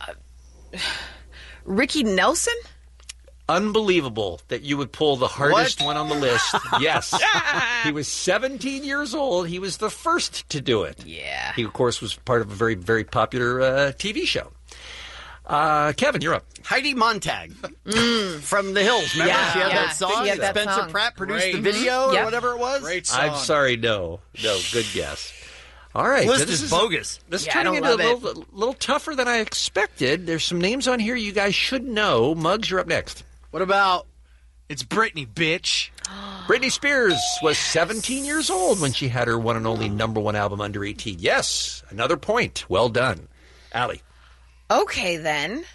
Ricky Nelson? Unbelievable that you would pull the hardest one on the list. Yes. He was 17 years old. He was the first to do it. Yeah. He, of course, was part of a very, very popular TV show. Kevin, you're up. Heidi Montag from The Hills. Remember? Yeah. She had that song. She had that Spencer song. Pratt produced Great. the video or Yep. whatever it was. Great song. I'm sorry, no. Good guess. All right. List this is bogus. This is Yeah, I turning don't into a love little tougher than I expected. There's some names on here you guys should know. Muggs, you're up next. What about... It's Britney, bitch. Britney Spears was 17 years old when she had her one and only number 1 album under 18. Yes, another point. Well done. Allie. Okay, then.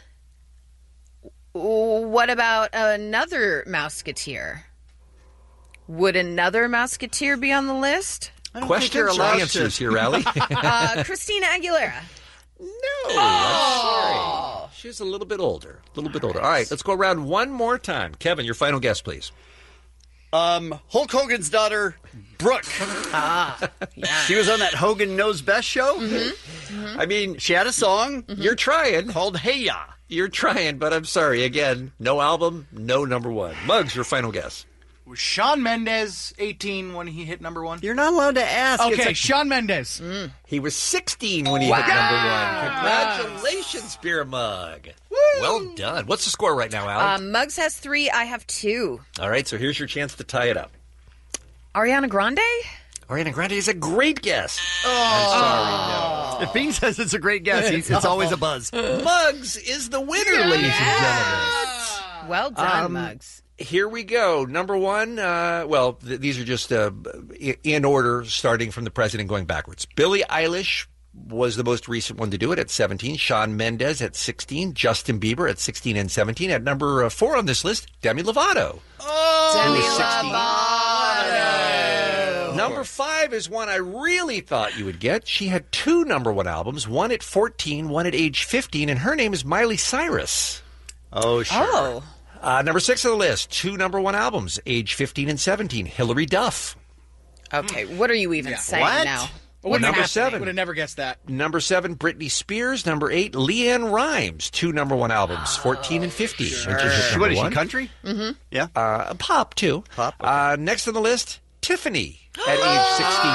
What about another Mouseketeer? Would another Mouseketeer be on the list? Questions or answers here, Allie? Christina Aguilera. No, I'm sorry. She's a little bit older. All right, let's go around one more time. Kevin, your final guess, please. Hulk Hogan's daughter, Brooke. She was on that Hogan Knows Best show. I mean, she had a song. You're trying. Called Hey Ya. You're trying, but I'm sorry. Again, no album, no number 1. Muggs, your final guess. Was Shawn Mendes 18 when he hit number 1? You're not allowed to ask. Okay, Shawn Mendes. He was 16 when he hit number 1. Congratulations, Beer Mug. Woo! Well done. What's the score right now, Allie? Muggs has 3. I have 2. All right, so here's your chance to tie it up. Ariana Grande? Ariana Grande is a great guess. I'm sorry, no. If Bean says it's a great guess, it's always a buzz. Muggs is the winner, ladies and gentlemen. Well done, Muggs. Here we go. Number 1, these are just in order, starting from the president going backwards. Billie Eilish was the most recent one to do it at 17. Shawn Mendes at 16. Justin Bieber at 16 and 17. At number 4 on this list, Demi Lovato. Demi Lovato. Number 5 is one I really thought you would get. She had 2 number 1 albums, one at 14, one at age 15, and her name is Miley Cyrus. Oh, sure. Oh. Number 6 on the list, 2 number 1 albums, age 15 and 17, Hillary Duff. Okay, what are you even saying now? What's Number happening? 7. Would have never guessed that. Number 7, Britney Spears. Number 8, Leanne Rimes. 2 number 1 albums, 14 and 15. Sure. Which is number What is she, 1. country? Mm-hmm. Yeah. Pop, too. Pop. Okay. Next on the list, Tiffany at age 16.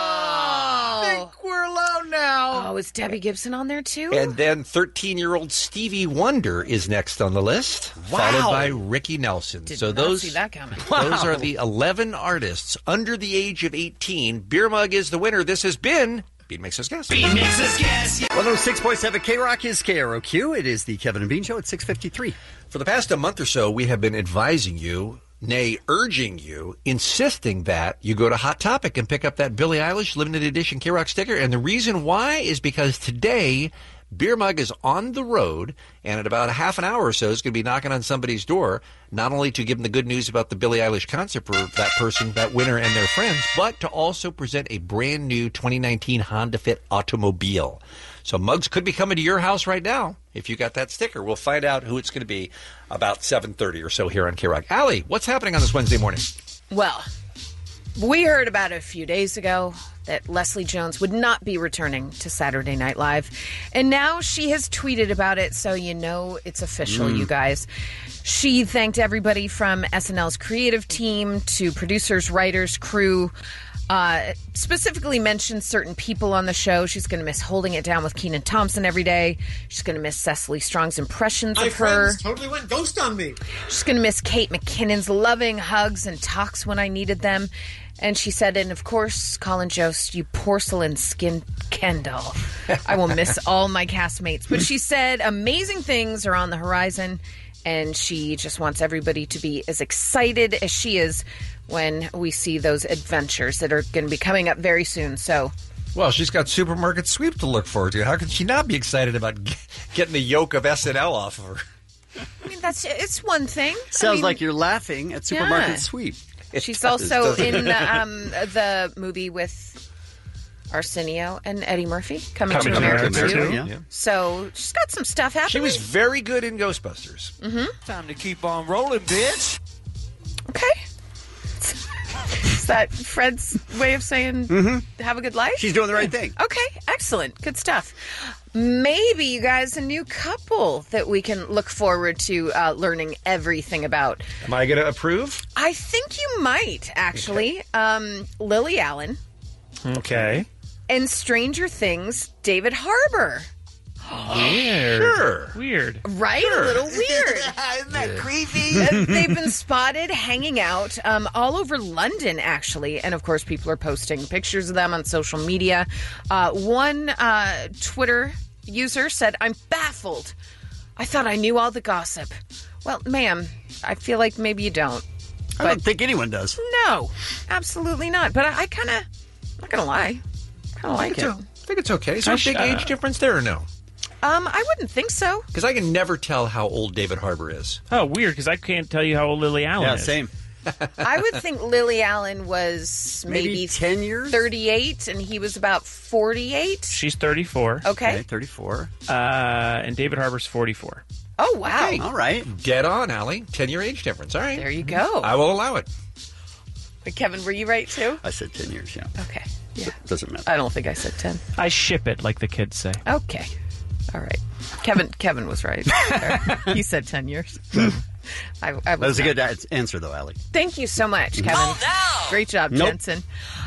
I think we're alone now. Oh, is Debbie Gibson on there too? And then 13-year-old Stevie Wonder is next on the list, followed by Ricky Nelson. Did so not those see that coming. Those are the 11 artists under the age of 18. Beer Mug is the winner. This has been Bean Makes Us Guess. Bean Makes Us Guess. 106.7 K-Rock is KROQ. It is the Kevin and Bean Show at 6:53. For the past month or so, we have been advising you, nay, urging you, insisting that you go to Hot Topic and pick up that Billie Eilish limited edition K-Rock sticker. And the reason why is because today, Beer Mug is on the road, and in about a half an hour or so is going to be knocking on somebody's door, not only to give them the good news about the Billie Eilish concert for that person, that winner, and their friends, but to also present a brand new 2019 Honda Fit automobile. So Muggs could be coming to your house right now if you got that sticker. We'll find out who it's going to be about 7:30 or so here on K-Rock. Allie, what's happening on this Wednesday morning? Well, we heard about it a few days ago that Leslie Jones would not be returning to Saturday Night Live. And now she has tweeted about it, so you know it's official, you guys. She thanked everybody from SNL's creative team to producers, writers, crew. Specifically mentioned certain people on the show. She's going to miss holding it down with Kenan Thompson every day. She's going to miss Cecily Strong's impressions My of her. friends totally went ghost on me. She's going to miss Kate McKinnon's loving hugs and talks when I needed them. And she said, and of course, Colin Jost, you porcelain skin Kendall. I will miss all my castmates. But she said amazing things are on the horizon. and she just wants everybody to be as excited as she is when we see those adventures that are going to be coming up very soon. So, well, she's got Supermarket Sweep to look forward to. How can she not be excited about getting the yoke of SNL off of her? I mean, it's one thing. Sounds like you're laughing at Supermarket Sweep. She's also in the movie with Arsenio and Eddie Murphy, Coming to America too. Yeah. So she's got some stuff happening. She was very good in Ghostbusters. Mm-hmm. Time to keep on rolling, bitch. Okay. Is that Fred's way of saying have a good life? She's doing the right thing. Okay, excellent. Good stuff. Maybe you guys a new couple that we can look forward to learning everything about. Am I going to approve? I think you might, actually. Okay. Lily Allen. Okay. And Stranger Things, David Harbour. Weird. Sure. Weird. Right? Sure. A little weird. Isn't that creepy? They've been spotted hanging out all over London, actually. And, of course, people are posting pictures of them on social media. One Twitter user said, "I'm baffled. I thought I knew all the gossip." Well, ma'am, I feel like maybe you don't. I don't think anyone does. No, absolutely not. But I kind of, not going to lie, kind of like it. I think it's okay. Is there a big age difference there or no? I wouldn't think so. Because I can never tell how old David Harbour is. Oh, weird, because I can't tell you how old Lily Allen is. Yeah, same. I would think Lily Allen was maybe 10 years? 38, and he was about 48. She's 34. Okay. 34. And David Harbour's 44. Oh, wow. Okay. All right. Dead on, Allie. 10-year age difference. All right. There you go. I will allow it. But Kevin, were you right, too? I said 10 years, yeah. Okay. Yeah. Doesn't matter. I don't think I said 10. I ship it, like the kids say. Okay. All right. Kevin was right. He said 10 years. That was a good answer, though, Allie. Thank you so much, Kevin. Oh, no! Great job, Nope. Jensen.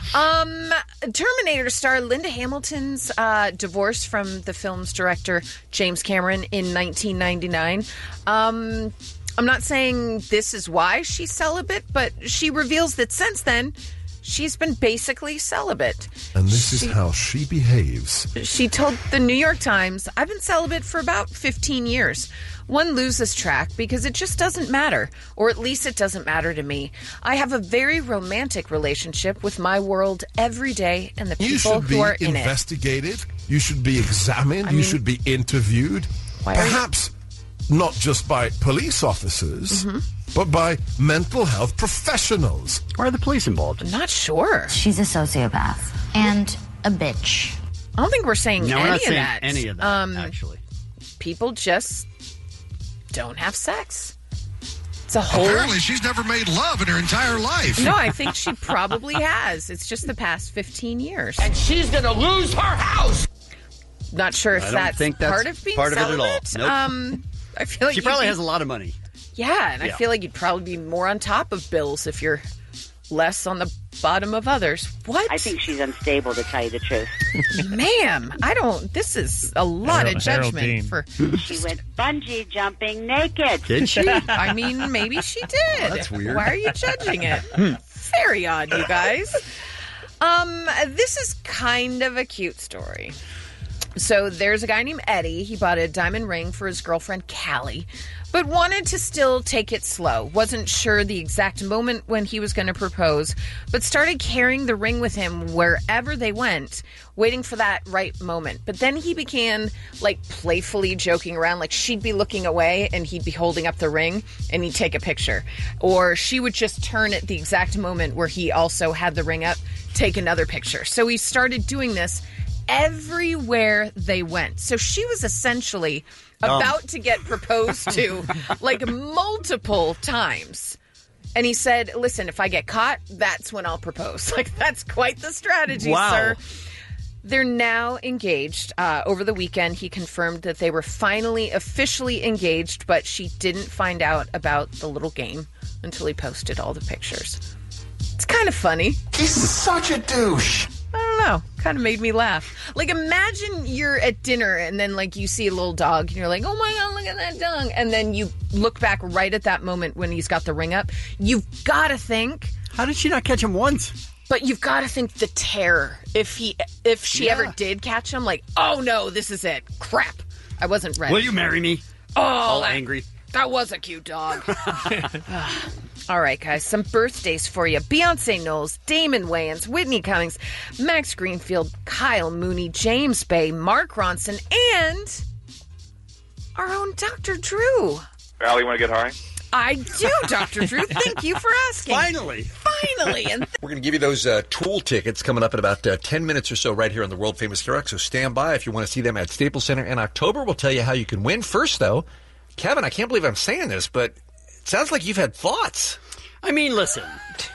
Terminator star Linda Hamilton's divorce from the film's director James Cameron in 1999. I'm not saying this is why she's celibate, but she reveals that since then, she's been basically celibate. And this is how she behaves. She told the New York Times, "I've been celibate for about 15 years. One loses track because it just doesn't matter, or at least it doesn't matter to me. I have a very romantic relationship with my world every day and the people who are in it." You should be investigated. You should be examined. You should be interviewed. Perhaps not just by police officers, but by mental health professionals. Why are the police involved? I'm not sure. She's a sociopath and a bitch. I don't think we're saying No, any we're not of saying that. any of that, actually. People just don't have sex. It's a whole... Apparently, she's never made love in her entire life. No, I think she probably has. It's just the past 15 years. And she's going to lose her house. Not sure if I don't that's think that's part of being part of it at all. celibate. Nope. I feel like She probably has a lot of money. Yeah, and I Yeah. feel like you'd probably be more on top of bills if you're less on the bottom of others. What? I think she's unstable, to tell you the truth. Ma'am, I don't... This is a lot of judgment for... She went bungee jumping naked. Did she? I mean, maybe she did. That's weird. Why are you judging it? Very odd, you guys. This is kind of a cute story. So there's a guy named Eddie. He bought a diamond ring for his girlfriend, Callie, but wanted to still take it slow. Wasn't sure the exact moment when he was going to propose, but started carrying the ring with him wherever they went, waiting for that right moment. But then he began, like, playfully joking around, like she'd be looking away and he'd be holding up the ring and he'd take a picture. Or she would just turn at the exact moment where he also had the ring up, take another picture. So he started doing this everywhere they went. So she was essentially about to get proposed to like multiple times. And he said, "Listen, if I get caught, that's when I'll propose." Like, that's quite the strategy, sir. They're now engaged. Over the weekend, he confirmed that they were finally officially engaged, but she didn't find out about the little game until he posted all the pictures. It's kind of funny. He's such a douche. I don't know. Kind of made me laugh. Like, imagine you're at dinner and then, like, you see a little dog and you're like, "Oh my God, look at that dog." And then you look back right at that moment when he's got the ring up. You've got to think. How did she not catch him once? But you've got to think the terror. If she ever did catch him, like, "Oh no, this is it. Crap. I wasn't ready." Will you marry me? Oh, All angry. That was a cute dog. All right, guys, some birthdays for you. Beyonce Knowles, Damon Wayans, Whitney Cummings, Max Greenfield, Kyle Mooney, James Bay, Mark Ronson, and our own Dr. Drew. Allie, want to get high? I do, Dr. Drew. Thank you for asking. Finally. And We're going to give you those Tool tickets coming up in about 10 minutes or so right here on the world-famous K-Rock, so stand by if you want to see them at Staples Center in October. We'll tell you how you can win. First, though, Kevin, I can't believe I'm saying this, but it sounds like you've had thoughts. I mean, listen.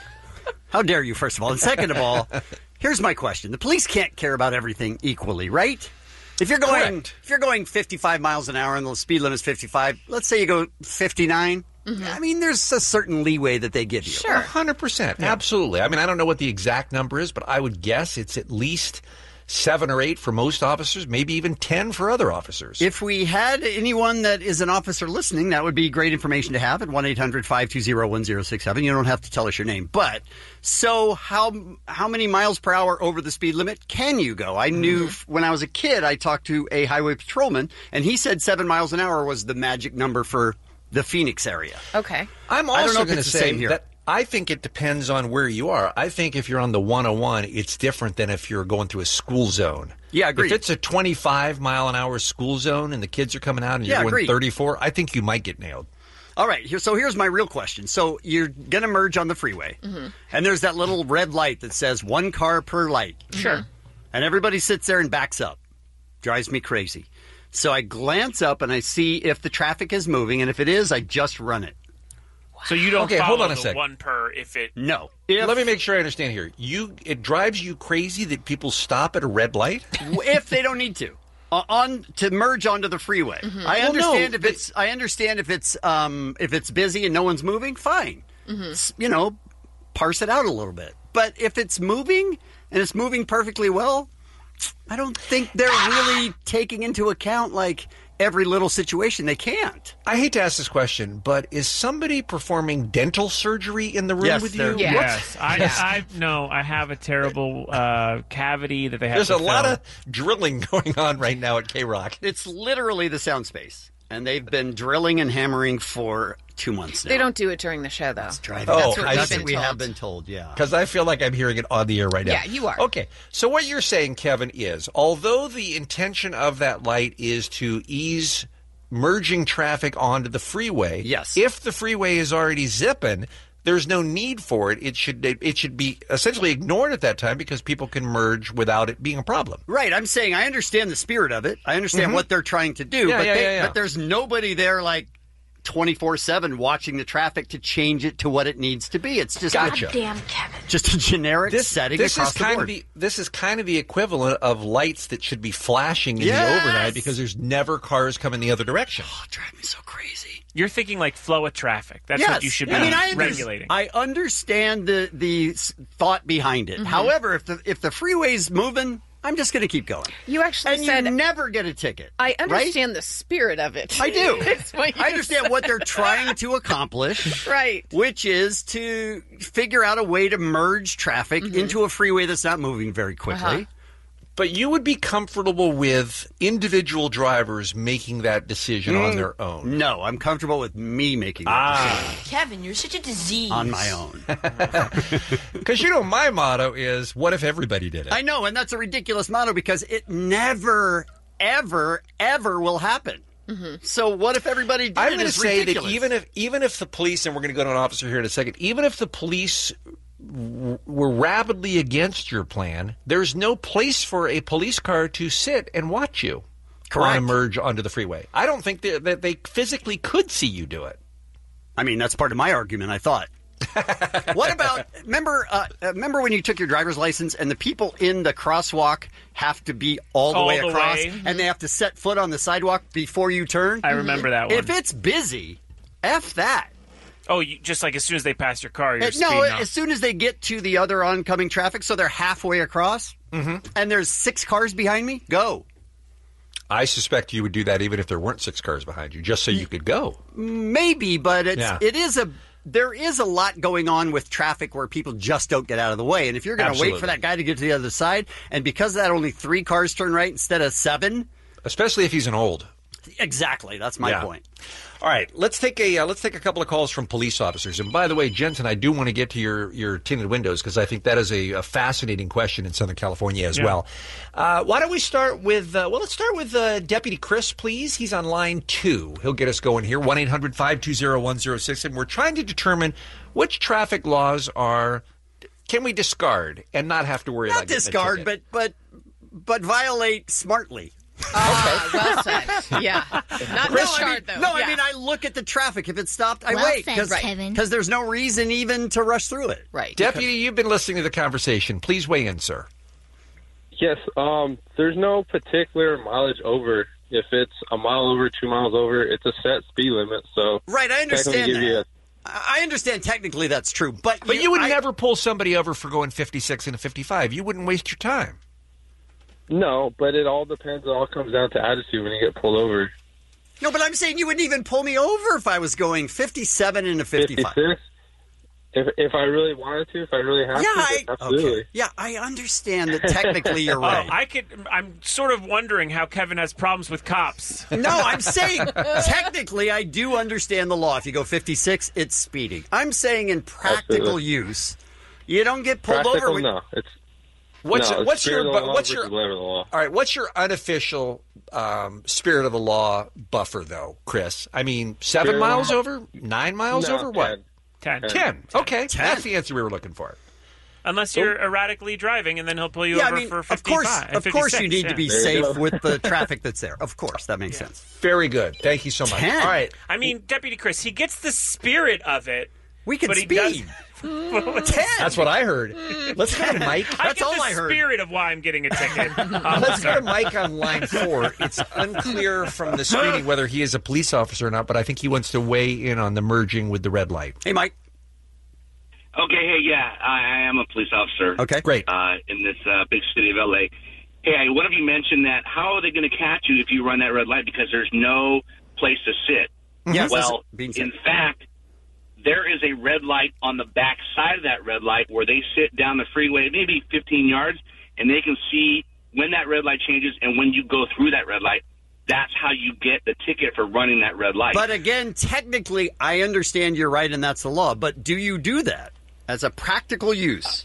How dare you, first of all? And second of all, here's my question. The police can't care about everything equally, right? If you're going 55 miles an hour and the speed limit is 55, let's say you go 59. I mean, there's a certain leeway that they give you. Sure. 100%. Yeah. Absolutely. I mean, I don't know what the exact number is, but I would guess it's at least 7 or 8 for most officers, maybe even 10 for other officers. If we had anyone that is an officer listening, that would be great information to have at 1-800-520-1067. You don't have to tell us your name. But, so how many miles per hour over the speed limit can you go? I knew when I was a kid, I talked to a highway patrolman, and he said 7 miles an hour was the magic number for the Phoenix area. Okay. I'm also going to say that I think it depends on where you are. I think if you're on the 101, it's different than if you're going through a school zone. Yeah, agreed. If it's a 25-mile-an-hour school zone and the kids are coming out and you're going 34, I think you might get nailed. All right, so here's my real question. So you're going to merge on the freeway, and there's that little red light that says 1 car per light. Sure. And everybody sits there and backs up. Drives me crazy. So I glance up and I see if the traffic is moving, and if it is, I just run it. So you don't follow hold on a the sec. 1 per if it... No. Let me make sure I understand here. It drives you crazy that people stop at a red light? If they don't need to. To merge onto the freeway. I understand if it's busy and no one's moving, fine. You know, parse it out a little bit. But if it's moving and it's moving perfectly well, I don't think they're really taking into account like every little situation. They can't. I hate to ask this question, but is somebody performing dental surgery in the room with you? Yes. I have a terrible cavity that they have There's to a lot fill. of drilling going on right now at K-Rock. It's literally the sound space. And they've been drilling and hammering for 2 months now. They don't do it during the show, though. That's what we have been told, yeah. Because I feel like I'm hearing it on the air right now. Yeah, you are. Okay, so what you're saying, Kevin, is although the intention of that light is to ease merging traffic onto the freeway, yes. If the freeway is already zipping, there's no need for it. It should be essentially ignored at that time because people can merge without it being a problem. Right. I'm saying I understand the spirit of it. I understand what they're trying to do. But there's nobody there like 24/7 watching the traffic to change it to what it needs to be. It's just Goddamn Kevin. Just a generic setting across the board. This is kind of the equivalent of lights that should be flashing in the overnight because there's never cars coming the other direction. Oh, it drives me so crazy. You're thinking like flow of traffic. That's what you should be regulating. I understand the thought behind it. However, if the freeway's moving, I'm just going to keep going. You actually said you never get a ticket. I understand the spirit of it. I do. I understand what they're trying to accomplish. Right. Which is to figure out a way to merge traffic into a freeway that's not moving very quickly. But you would be comfortable with individual drivers making that decision on their own? No, I'm comfortable with me making that decision. Kevin, you're such a disease. On my own. Because, my motto is, what if everybody did it? I know, and that's a ridiculous motto because it never, ever, ever will happen. So what if everybody did I'm it? going to It's say ridiculous. that even if the police, and we're going to go to an officer here in a second, even if the police were rapidly against your plan, there's no place for a police car to sit and watch you on a merge onto the freeway. I don't think that they physically could see you do it. I mean, that's part of my argument, I thought. What about, remember when you took your driver's license and the people in the crosswalk have to be all the way across and they have to set foot on the sidewalk before you turn? I remember that one. If it's busy, F that. Oh, just like as soon as they pass your car, you're speeding up. As soon as they get to the other oncoming traffic, so they're halfway across, and there's 6 cars behind me, go. I suspect you would do that even if there weren't 6 cars behind you, just so you could go. Maybe, but there is a lot going on with traffic where people just don't get out of the way. And if you're going to wait for that guy to get to the other side, and because of that only 3 cars turn right instead of 7. Especially if he's an old. Exactly. That's my point. All right, let's take a couple of calls from police officers. And by the way, Jensen, I do want to get to your tinted windows because I think that is a fascinating question in Southern California as well. Why don't we start with let's start with Deputy Chris, please. He's on line 2. He'll get us going here. 1-800-520-1067. And we're trying to determine which traffic laws can we discard and not have to worry about Not discard, but violate smartly. Well said. Yeah. Not discard, though. No, Yeah. I mean, I look at the traffic. If it's stopped, I Well wait. said, Kevin. Because there's no reason even to rush through it. Right. Deputy, you've been listening to the conversation. Please weigh in, sir. Yes, there's no particular mileage over. If it's a mile over, 2 miles over, it's a set speed limit. So Right, I understand technically that. I understand technically that's true. But you would never pull somebody over for going 56 and a 55. You wouldn't waste your time. No, but it all depends. It all comes down to attitude when you get pulled over. No, but I'm saying you wouldn't even pull me over if I was going 57 and a 55. 56? If I really wanted to, if I really have to, absolutely. Okay. Yeah, I understand that technically you're right. I'm sort of wondering how Kevin has problems with cops. No, I'm saying technically I do understand the law. If you go 56, it's speeding. I'm saying in practical use, you don't get pulled Practical, over. no. It's What's no, your it's spirit of the law what's versus your letter of the law. all right? What's your unofficial spirit of the law buffer, though, Chris? I mean, 7 Spirit of miles the law- over, 9 miles No, over, what? 10. 10. Okay, that's the answer we were looking for. Unless you're erratically driving, and then he'll pull you Yeah, over I mean, for of 55. course, you need to be There you safe go. with the traffic that's there. Of course, that makes sense. Very good. Thank you so much. 10. All right. I mean, Deputy Chris, he gets the spirit of it. We can but he speed. 10. That's what I heard. Let's go to Mike. I That's get all the I heard. spirit of why I'm getting a ticket. Let's go to Mike on line 4. It's unclear from the screening whether he is a police officer or not, but I think he wants to weigh in on the merging with the red light. Hey, Mike. Okay, hey, yeah, I am a police officer. Okay, great. In this big city of L.A. Hey, one of you mentioned that how are they going to catch you if you run that red light because there's no place to sit? Yes, Well, that's being said. in fact, there is a red light on the back side of that red light where they sit down the freeway maybe 15 yards, and they can see when that red light changes and when you go through that red light. That's how you get the ticket for running that red light. But again, technically, I understand you're right, and that's the law. But do you do that as a practical use?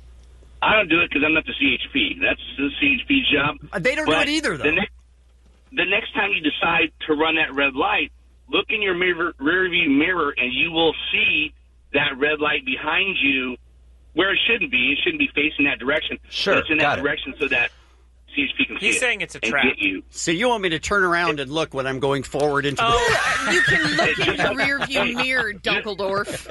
I don't do it because I'm not the CHP. That's the CHP's job. They don't do it either, though. The next time you decide to run that red light, look in your rear view mirror, and you will see that red light behind you where it shouldn't be. It shouldn't be facing that direction. Sure, But it's in got that it. direction so that CHP can see He's it saying it's a and trap. get you. So you want me to turn around and look when I'm going forward into You can look in the rear view mirror, Dunkeldorf.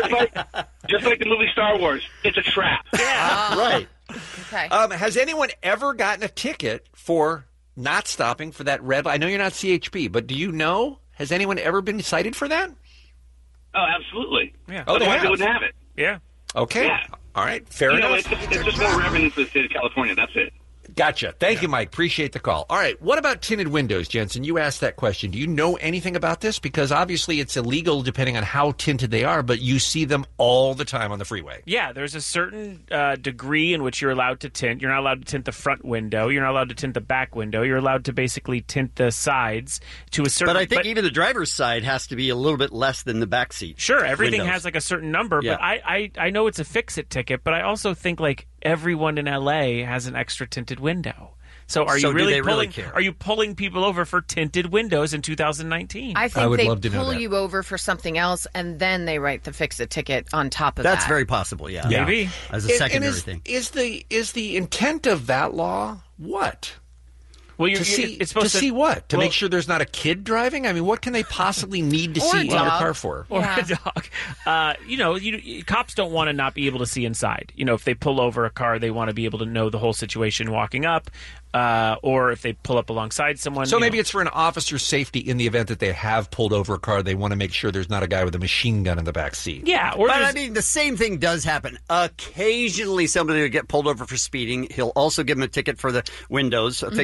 Just like the movie Star Wars, it's a trap. Right. Okay. Has anyone ever gotten a ticket for not stopping for that red light? I know you're not CHP, but do you know? Has anyone ever been cited for that? Oh, absolutely. Yeah. Oh, they Otherwise, have? they wouldn't have it. Yeah. Okay. Yeah. All right. Fair You enough. know, it's just more revenue for the state of California. That's it. Gotcha. Thank you, Mike. Appreciate the call. All right. What about tinted windows, Jensen? You asked that question. Do you know anything about this? Because obviously it's illegal depending on how tinted they are, but you see them all the time on the freeway. Yeah, there's a certain degree in which you're allowed to tint. You're not allowed to tint the front window. You're not allowed to tint the back window. You're allowed to basically tint the sides to a certain... But I think even the driver's side has to be a little bit less than the back seat. Sure, everything windows. has like a certain number, Yeah. but I know it's a fix-it ticket, but I also think like everyone in LA has an extra tinted window. So are So you do really they really pulling? care? Are you pulling people over for tinted windows in 2019? I think they pull you over for something else, and then they write the fix-it ticket on top of that. That's very possible, yeah. Maybe. As a secondary thing. Is the intent of that law what? Well, to see what? To well- make sure there's not a kid driving? I mean, what can they possibly need to Or a see in their dog. car for? Or a dog. Cops don't want to not be able to see inside. You know, if they pull over a car, they want to be able to know the whole situation walking up. Or if they pull up alongside someone. So maybe it's for an officer's safety in the event that they have pulled over a car. They want to make sure there's not a guy with a machine gun in the back seat. Yeah, but I mean, the same thing does happen. Occasionally, somebody will get pulled over for speeding. He'll also give them a ticket for the windows, a fix-it ticket.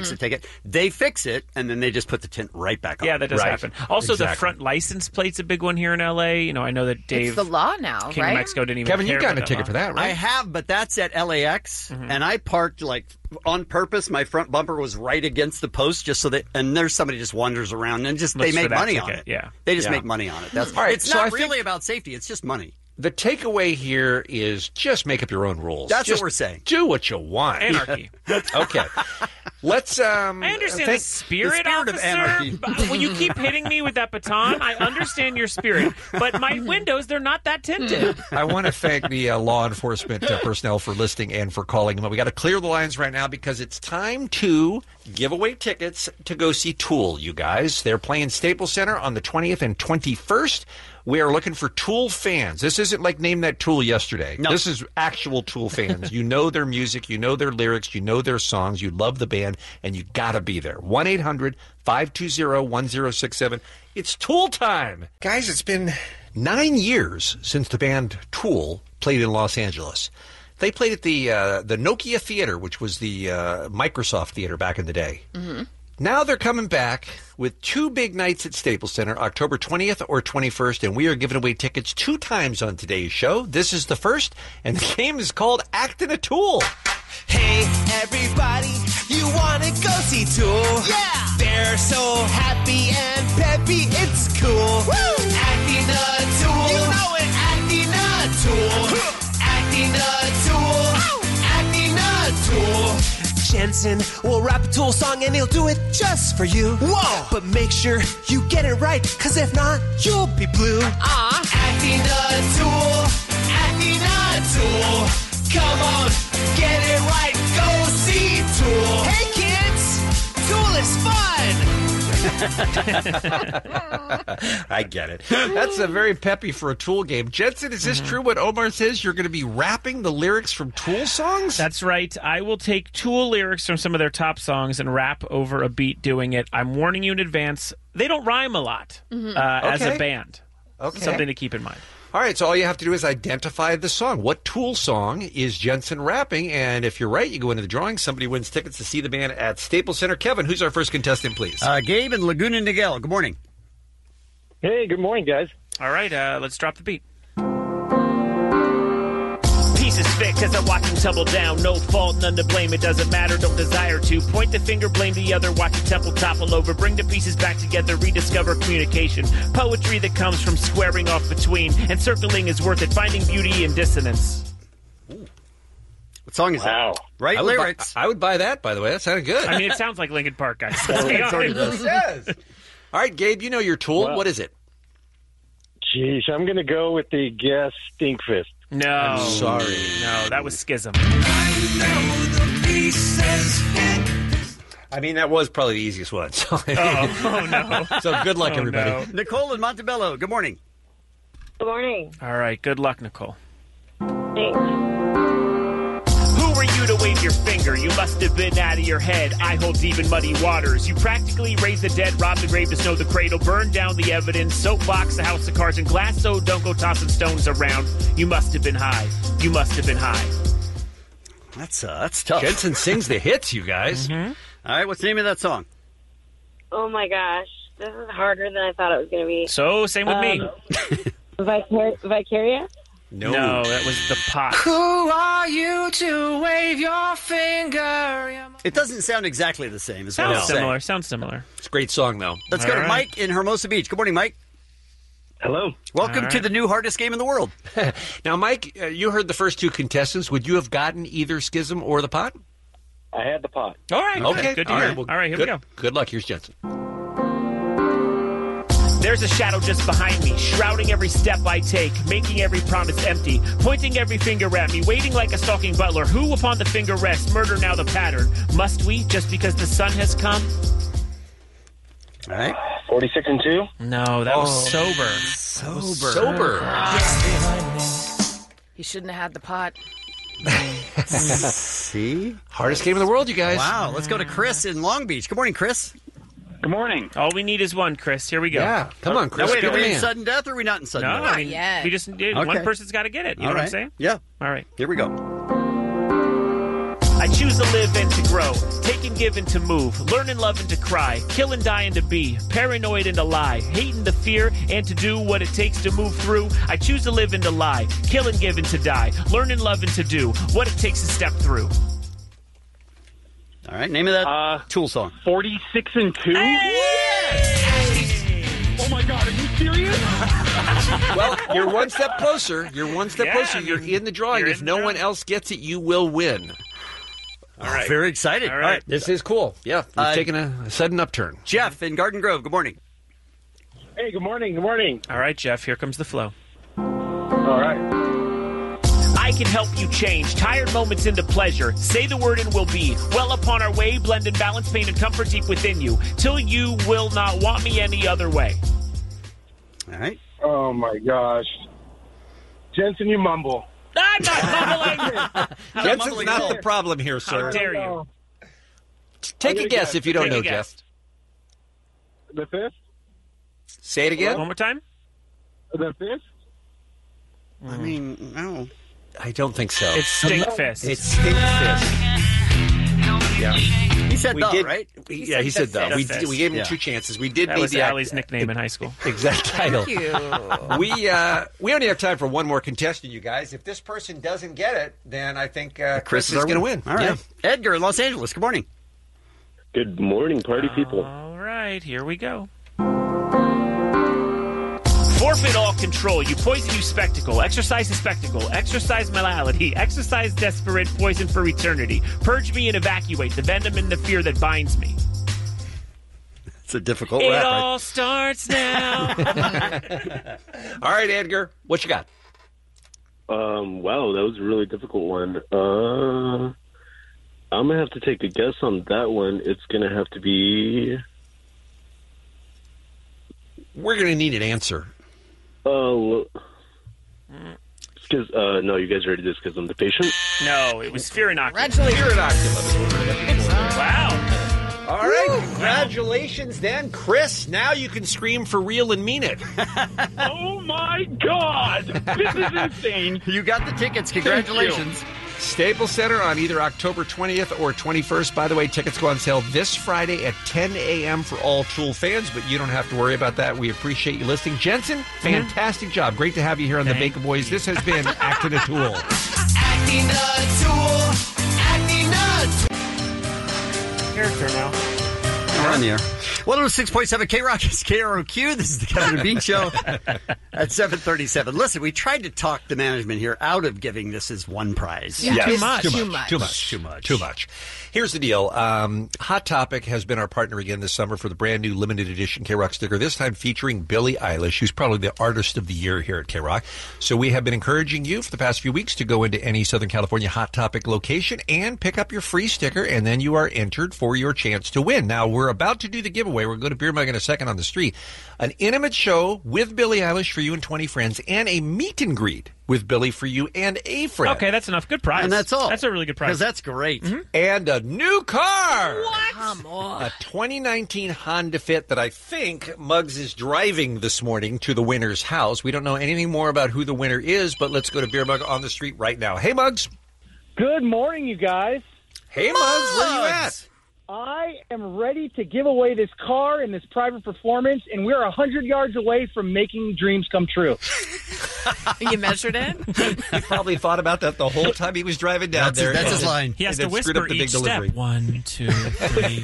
They fix it, and then they just put the tint right back on. Yeah, that does happen. Also, the front license plate's a big one here in L.A. You know, I know that Dave... It's the law now, King right? of Mexico didn't even Kevin, care you got about a ticket law. for that, right? I have, but that's at LAX, and I parked like on purpose. My front bumper was right against the post, just so that, and there's somebody just wanders around and just Looks they make for that money on ticket, it. yeah. They just Yeah. make money on it. That's All right, It's so not I think- really about safety. It's just money. The takeaway here is just make up your own rules. That's Just what we're saying. Do what you want. Anarchy. Okay. Let's. I understand the spirit, spirit of officer. anarchy. But when you keep hitting me with that baton, I understand your spirit. But my windows, they're not that tinted. I want to thank the law enforcement personnel for listening and for calling. But we got to clear the lines right now because it's time to give away tickets to go see Tool, you guys. They're playing Staples Center on the 20th and 21st. We are looking for Tool fans. This isn't like Name That Tool yesterday. No. This is actual Tool fans. You know their music, you know their lyrics, you know their songs, you love the band, and you got to be there. 1-800-520-1067. It's Tool time. Guys, it's been 9 years since the band Tool played in Los Angeles. They played at the Nokia Theater, which was the Microsoft Theater back in the day. Mm-hmm. Now they're coming back with 2 big nights at Staples Center, October 20th or 21st, and we are giving away tickets 2 times on today's show. This is the first, and the game is called Actin' a Tool. Hey, everybody, you want to go see Tool? Yeah! They're so happy and peppy, it's cool. Woo! Acting a Tool. You know it. Acting a Tool. Acting a Tool. Acting a Tool. Jensen will rap a Tool song and he'll do it just for you. Whoa! But make sure you get it right, cause if not, you'll be blue. Acting a Tool. Acting a Tool. Come on, get it right, go see Tool. Hey kids, Tool is fun. I get it. That's a very peppy for a Tool game. Jensen, is this true what Omar says? You're going to be rapping the lyrics from Tool songs? That's right. I will take Tool lyrics from some of their top songs and rap over a beat doing it. I'm warning you in advance. They don't rhyme a lot as a band. Okay. Something to keep in mind. All right, so all you have to do is identify the song. What Tool song is Jensen rapping? And if you're right, you go into the drawing. Somebody wins tickets to see the band at Staples Center. Kevin, who's our first contestant, please? Gabe in Laguna Niguel. Good morning. Hey, good morning, guys. All right, let's drop the beat. Pieces fit cause I watch them tumble down. No fault, none to blame, it doesn't matter, don't desire to. Point the finger, blame the other, watch the temple topple over. Bring the pieces back together, rediscover communication. Poetry that comes from squaring off between. And circling is worth it, finding beauty in dissonance. What song is that? Right lyrics. I would buy that, by the way. That sounded good. I mean, it sounds like Linkin Park, guys. Let's be honest. All right, Gabe, you know your Tool. Well, what is it? Geez, I'm going to go with the guess Stinkfist. No. I'm sorry. No, that was Schism. I mean, that was probably the easiest one. So, oh no. So good luck, everybody. No. Nicole in Montebello. Good morning. Good morning. All right, good luck, Nicole. Thanks. Who were you to wave your finger? You must have been out of your head. I hold deep in muddy waters. You practically raise the dead, rob the grave to snow the cradle, burn down the evidence, soapbox, the house of cards and glass, so don't go tossing stones around. You must have been high. You must have been high. That's tough. Jensen sings the hits, you guys. All right, what's the name of that song? Oh my gosh, this is harder than I thought it was going to be. So, same with me. Vicarious? No, that was the pot. Who are you to wave your finger? It doesn't sound exactly the same. Is what I'm Sounds saying. similar. Sounds similar. It's a great song, though. Let's go All to right. Mike in Hermosa Beach. Good morning, Mike. Hello. Welcome All to right. the new hardest game in the world. Now, Mike, you heard the first 2 contestants. Would you have gotten either Schism or the pot? I had the pot. All right. Okay. Good to All hear. right, well, All right, here we go. Good luck. Here's Jensen. There's a shadow just behind me, shrouding every step I take, making every promise empty, pointing every finger at me, waiting like a stalking butler. Who upon the finger rests? Murder now the pattern. Must we, just because the sun has come? All right. 46 and 2? No, that was sober. Sober. He shouldn't have had the pot. See? Hardest game in the world, you guys. Wow. Let's go to Chris in Long Beach. Good morning, Chris. Good morning. All we need is one, Chris. Here we go. Yeah. Come on, Chris. Now, wait, Be are the we in man. sudden death or are we not in sudden No, death? I mean, yet. we just Okay. one person's got to get it. You know All what I'm right. saying? Yeah. All right. Here we go. I choose to live and to grow, take and give and to move, learn and love and to cry, kill and die and to be, paranoid and to lie, hate and to fear and to do what it takes to move through. I choose to live and to lie, kill and give and to die, learn and love and to do what it takes to step through. All right, name of that Tool song. 46 and 2? Oh my God, are you serious? Well, you're one step closer. You're one step closer. You're in the drawing. If no one else gets it, you will win. All right. Very excited. All right. This is cool. Yeah, we've taken a sudden upturn. Jeff in Garden Grove, good morning. Hey, good morning. Good morning. All right, Jeff, here comes the flow. All right. I can help you change tired moments into pleasure. Say the word and we'll be well upon our way. Blend and balance pain and comfort deep within you till you will not want me any other way. All right. Oh my gosh, Jensen, you mumble. I'm not mumbling. Jensen's not the problem here, sir. How dare you? Take a guess if you don't know, Jeff. The 5th? Say it again. One more time. The 5th? I mean, no. I don't think so. It's Stink Fist. It's Stink Fist. Yeah. He said we the, did, right? Yeah, he said the. We gave him 2 chances. We did That need was the Allie's nickname in high school. Exact title. Thank you. We only have time for one more contestant, you guys. If this person doesn't get it, then I think Chris is going to win. All right. Yeah. Edgar in Los Angeles, good morning. Good morning, party people. All right, here we go. Forfeit all control. You poison, you spectacle. Exercise the spectacle. Exercise morality. Exercise desperate poison for eternity. Purge me and evacuate the venom and the fear that binds me. It's a difficult It rap. all starts now. All right, Edgar, what you got? Wow, that was a really difficult one. I'm going to have to take a guess on that one. It's going to have to be... We're going to need an answer. Because no, you guys already did this because I'm the patient. No, it was Fear Inoculum. Congratulations. Wow. All right, congratulations then, Chris. Now you can scream for real and mean it. Oh my God, this is insane. You got the tickets. Congratulations. Staples Center on either October 20th or 21st. By the way, tickets go on sale this Friday at 10 a.m. for all Tool fans, but you don't have to worry about that. We appreciate you listening. Jensen, fantastic job. Great to have you here on the Bacon Boys. This has been Acting a Tool. Acting a tool. Acting a tool. Character now. We're on the air. 106.7 K-Rock is KROQ. This is the Kevin and Bean Show at 7:37. Listen, we tried to talk the management here out of giving this as one prize. Yeah, Yes. Too much. Here's the deal. Hot Topic has been our partner again this summer for the brand new limited edition K-Rock sticker, this time featuring Billie Eilish, who's probably the artist of the year here at K-Rock. So we have been encouraging you for the past few weeks to go into any Southern California Hot Topic location and pick up your free sticker, and then you are entered for your chance to win. Now, we're about to do the giveaway. We're going to Beer Mug in a second on the street. An intimate show with Billie Eilish for you and 20 friends, and a meet and greet with Billie for you and a friend. Okay, that's enough. Good prize. And that's all. That's a really good prize. Because that's great. Mm-hmm. And a new car. What? Come on. A 2019 Honda Fit that I think Muggs is driving this morning to the winner's house. We don't know anything more about who the winner is, but let's go to Beer Mug on the street right now. Hey, Muggs. Good morning, you guys. Hey, Muggs. Where you at? I am ready to give away this car and this private performance, and we're 100 yards away from making dreams come true. You measured it? He probably thought about that the whole time he was driving down there. That's his line. He has And to then screwed whisper up the big each delivery. step. 1, 2, 3,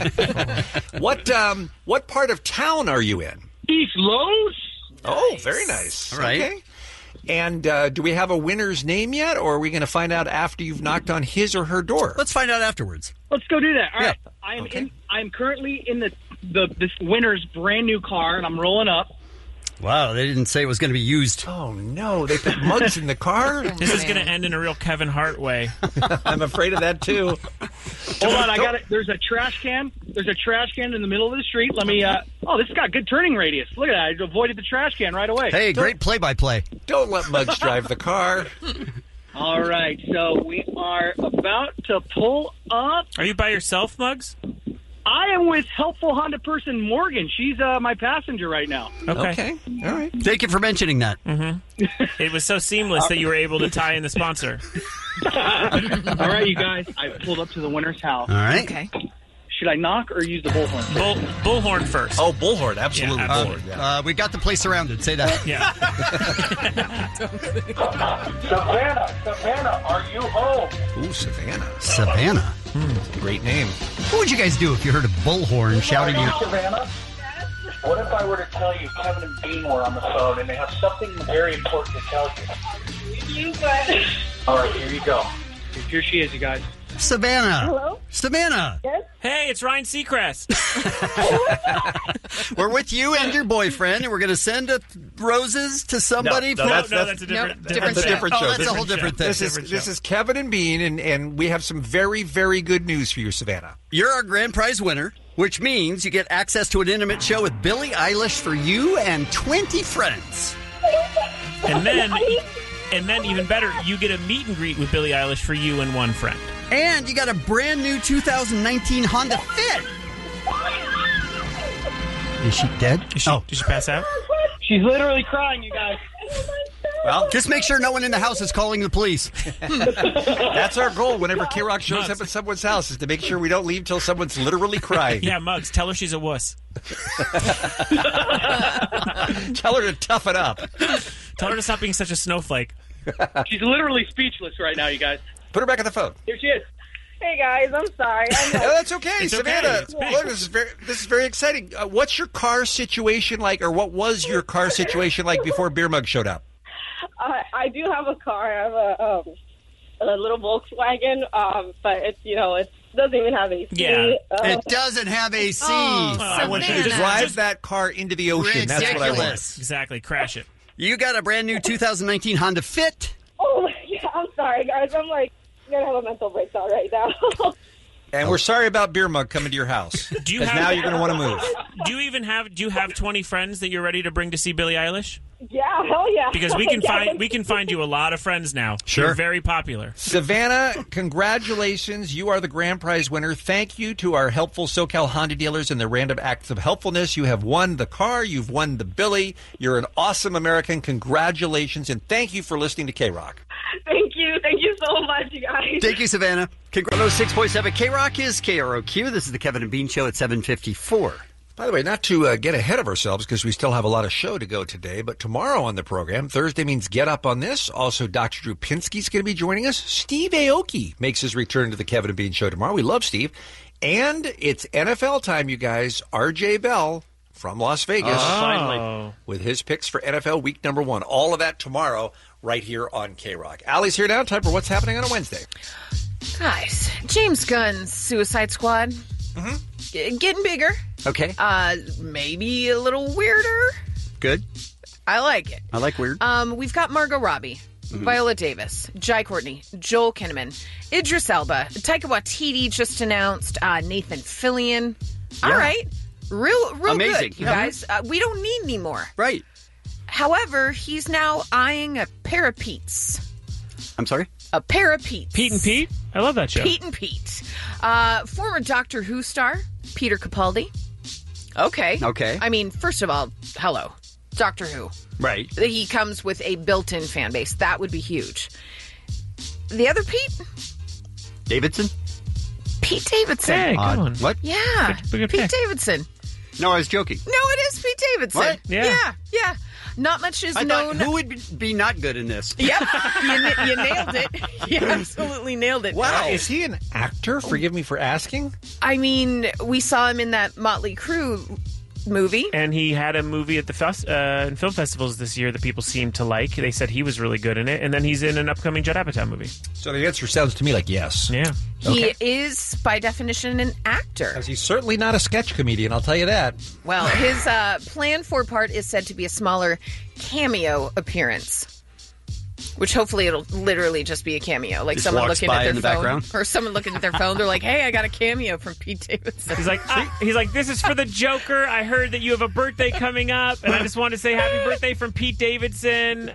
4. What part of town are you in? East Los? Oh, very nice. All right. Okay. And do we have a winner's name yet, or are we going to find out after you've knocked on his or her door? Let's find out afterwards. Let's go do that. All right. Okay. I'm currently in this winner's brand new car, and I'm rolling up. Wow, they didn't say it was going to be used. Oh, no. They put Muggs in the car? This is going to end in a real Kevin Hart way. I'm afraid of that, too. Hold on, I got it. There's a trash can. There's a trash can in the middle of the street. Let me. This has got good turning radius. Look at that. I avoided the trash can right away. Hey, great play-by-play. Don't let Muggs drive the car. All right, so we are about to pull up. Are you by yourself, Muggs? I am with helpful Honda person Morgan. She's my passenger right now. Okay. All right. Thank you for mentioning that. Mm-hmm. It was so seamless that you were able to tie in the sponsor. All right, you guys. I pulled up to the winner's house. All right. Okay. Should I knock or use the bullhorn? Bullhorn first. Oh, bullhorn, absolutely. Yeah, bullhorn. Yeah. We got the place surrounded. Say that. Yeah. Savannah, are you home? Ooh, Savannah. Savannah. Great name. What would you guys do if you heard a bullhorn shouting you? Savannah? What if I were to tell you Kevin and Bean were on the phone and they have something very important to tell you? All right, here you go. Here she is, you guys. Savannah. Hello? Savannah. Yes? Hey, it's Ryan Seacrest. We're with you and your boyfriend, and we're going to send roses to somebody. That's a different show. Oh, that's a whole different thing. This is Kevin and Bean, and we have some very, very good news for you, Savannah. You're our grand prize winner, which means you get access to an intimate show with Billie Eilish for you and 20 friends. And then even better, you get a meet and greet with Billie Eilish for you and one friend. And you got a brand new 2019 Honda Fit. Is she dead? Did she pass out? She's literally crying, you guys. Well, just make sure no one in the house is calling the police. That's our goal whenever K-Rock shows up at someone's house, is to make sure we don't leave till someone's literally crying. Yeah, Muggs, tell her she's a wuss. Tell her to toughen up. Tell her to stop being such a snowflake. She's literally speechless right now, you guys. Put her back on the phone. Here she is. Hey, guys, I'm sorry. No, that's okay, It's Savannah. okay. Look, this is very exciting. What's your car situation like, or what was your car situation like before Beer Mug showed up? I do have a car. I have a little Volkswagen, but it doesn't even have AC. Yeah. It doesn't have AC. I want you to drive that car into the ocean. That's what I want. Exactly. Crash it. You got a brand new 2019 Honda Fit. Oh, yeah, I'm sorry, guys. I'm going to have a mental breakdown right now. And we're sorry about Beer Mug coming to your house. Because now you're going to want to move. Do you have 20 friends that you're ready to bring to see Billie Eilish? Yeah, hell yeah. Because we can find you a lot of friends now. Sure. You're very popular. Savannah, congratulations. You are the grand prize winner. Thank you to our helpful SoCal Honda dealers and their random acts of helpfulness. You have won the car. You've won the Billy. You're an awesome American. Congratulations, and thank you for listening to K-Rock. Thank you. Thank you so much, you guys. Thank you, Savannah. 6.7 K-Rock is KROQ. This is the Kevin and Bean Show at 7:54. By the way, not to get ahead of ourselves because we still have a lot of show to go today, but tomorrow on the program, Thursday means Get Up on This. Also, Dr. Drew Pinsky's going to be joining us. Steve Aoki makes his return to the Kevin and Bean Show tomorrow. We love Steve. And it's NFL time, you guys. R.J. Bell from Las Vegas. Finally. With his picks for NFL week number 1. All of that tomorrow right here on K-Rock. Allie's here now. Time for What's Happening on a Wednesday. Guys, James Gunn's Suicide Squad. Getting bigger. Okay. Maybe a little weirder. Good. I like it. I like weird. We've got Margot Robbie, Viola Davis, Jai Courtney, Joel Kinnaman, Idris Elba, Taika Waititi just announced, Nathan Fillion. Yeah. All right. Real amazing. Good, you guys. We don't need any more. Right. However, he's now eyeing a pair of Pete's. I'm sorry? A pair of Pete's. Pete and Pete? I love that show. Pete and Pete. Former Doctor Who star, Peter Capaldi. Okay. I mean, first of all, hello. Doctor Who. Right. He comes with a built-in fan base. That would be huge. The other Pete? Davidson? Pete Davidson. Hey, good one. What? Yeah. Good Pete pick. Davidson. No, I was joking. No, it is Pete Davidson. What? Yeah. Yeah. Not much is I known. thought, who would be not good in this? Yep. You nailed it. You absolutely nailed it. Wow. Is he an actor? Forgive me for asking. I mean, we saw him in that Motley Crue movie. And he had a movie at the in film festivals this year that people seemed to like. They said he was really good in it. And then he's in an upcoming Judd Apatow movie. So the answer sounds to me like yes. Yeah. He is, by definition, an actor. Because he's certainly not a sketch comedian, I'll tell you that. Well, his plan for part is said to be a smaller cameo appearance. Which hopefully it'll literally just be a cameo. Like Just someone walks looking by at their in the phone. background. Or someone looking at their phone. They're like, hey, I got a cameo from Pete Davidson. He's like, this is for the Joker. I heard that you have a birthday coming up, and I just want to say happy birthday from Pete Davidson.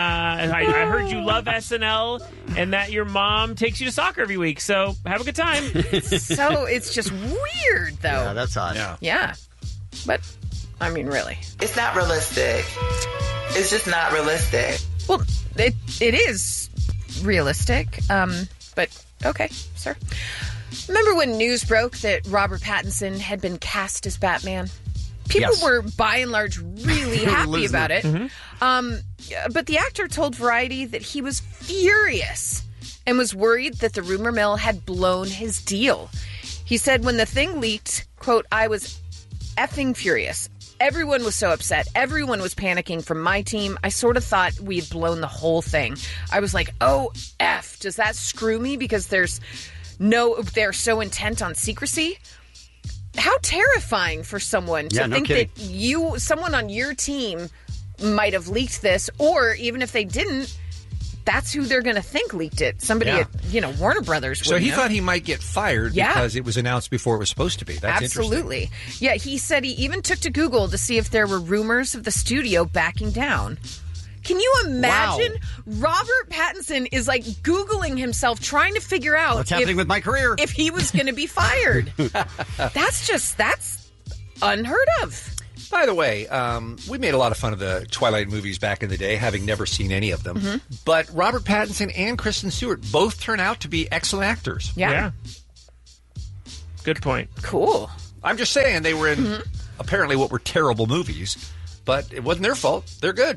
I heard you love SNL, and that your mom takes you to soccer every week. So have a good time. So it's just weird, though. Yeah, that's odd. Yeah. But, I mean, really. It's not realistic. It's just not realistic. Well, it is realistic. But okay, sir. Remember when news broke that Robert Pattinson had been cast as Batman? People were, by and large, really happy about it. But the actor told Variety that he was furious and was worried that the rumor mill had blown his deal. He said when the thing leaked, quote, I was effing furious. Everyone was so upset. Everyone was panicking from my team. I sort of thought we had blown the whole thing. I was like, oh, F, does that screw me? Because they're so intent on secrecy. How terrifying for someone to think that someone on your team might have leaked this, or even if they didn't, that's who they're going to think leaked it. Somebody at, Warner Brothers. So he thought he might get fired because it was announced before it was supposed to be. That's absolutely interesting. Yeah, he said he even took to Google to see if there were rumors of the studio backing down. Can you imagine? Wow. Robert Pattinson is like Googling himself, trying to figure out what's happening with my career, if he was going to be fired. That's unheard of. By the way, we made a lot of fun of the Twilight movies back in the day, having never seen any of them. Mm-hmm. But Robert Pattinson and Kristen Stewart both turn out to be excellent actors. Yeah. Good point. Cool. I'm just saying they were in apparently what were terrible movies, but it wasn't their fault. They're good.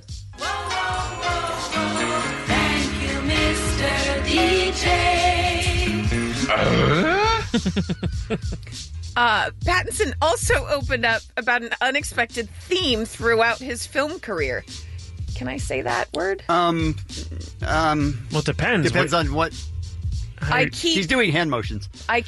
Thank you, Mr. DJ. Pattinson also opened up about an unexpected theme throughout his film career. Can I say that word? Well, it depends. Depends on what. He's doing hand motions.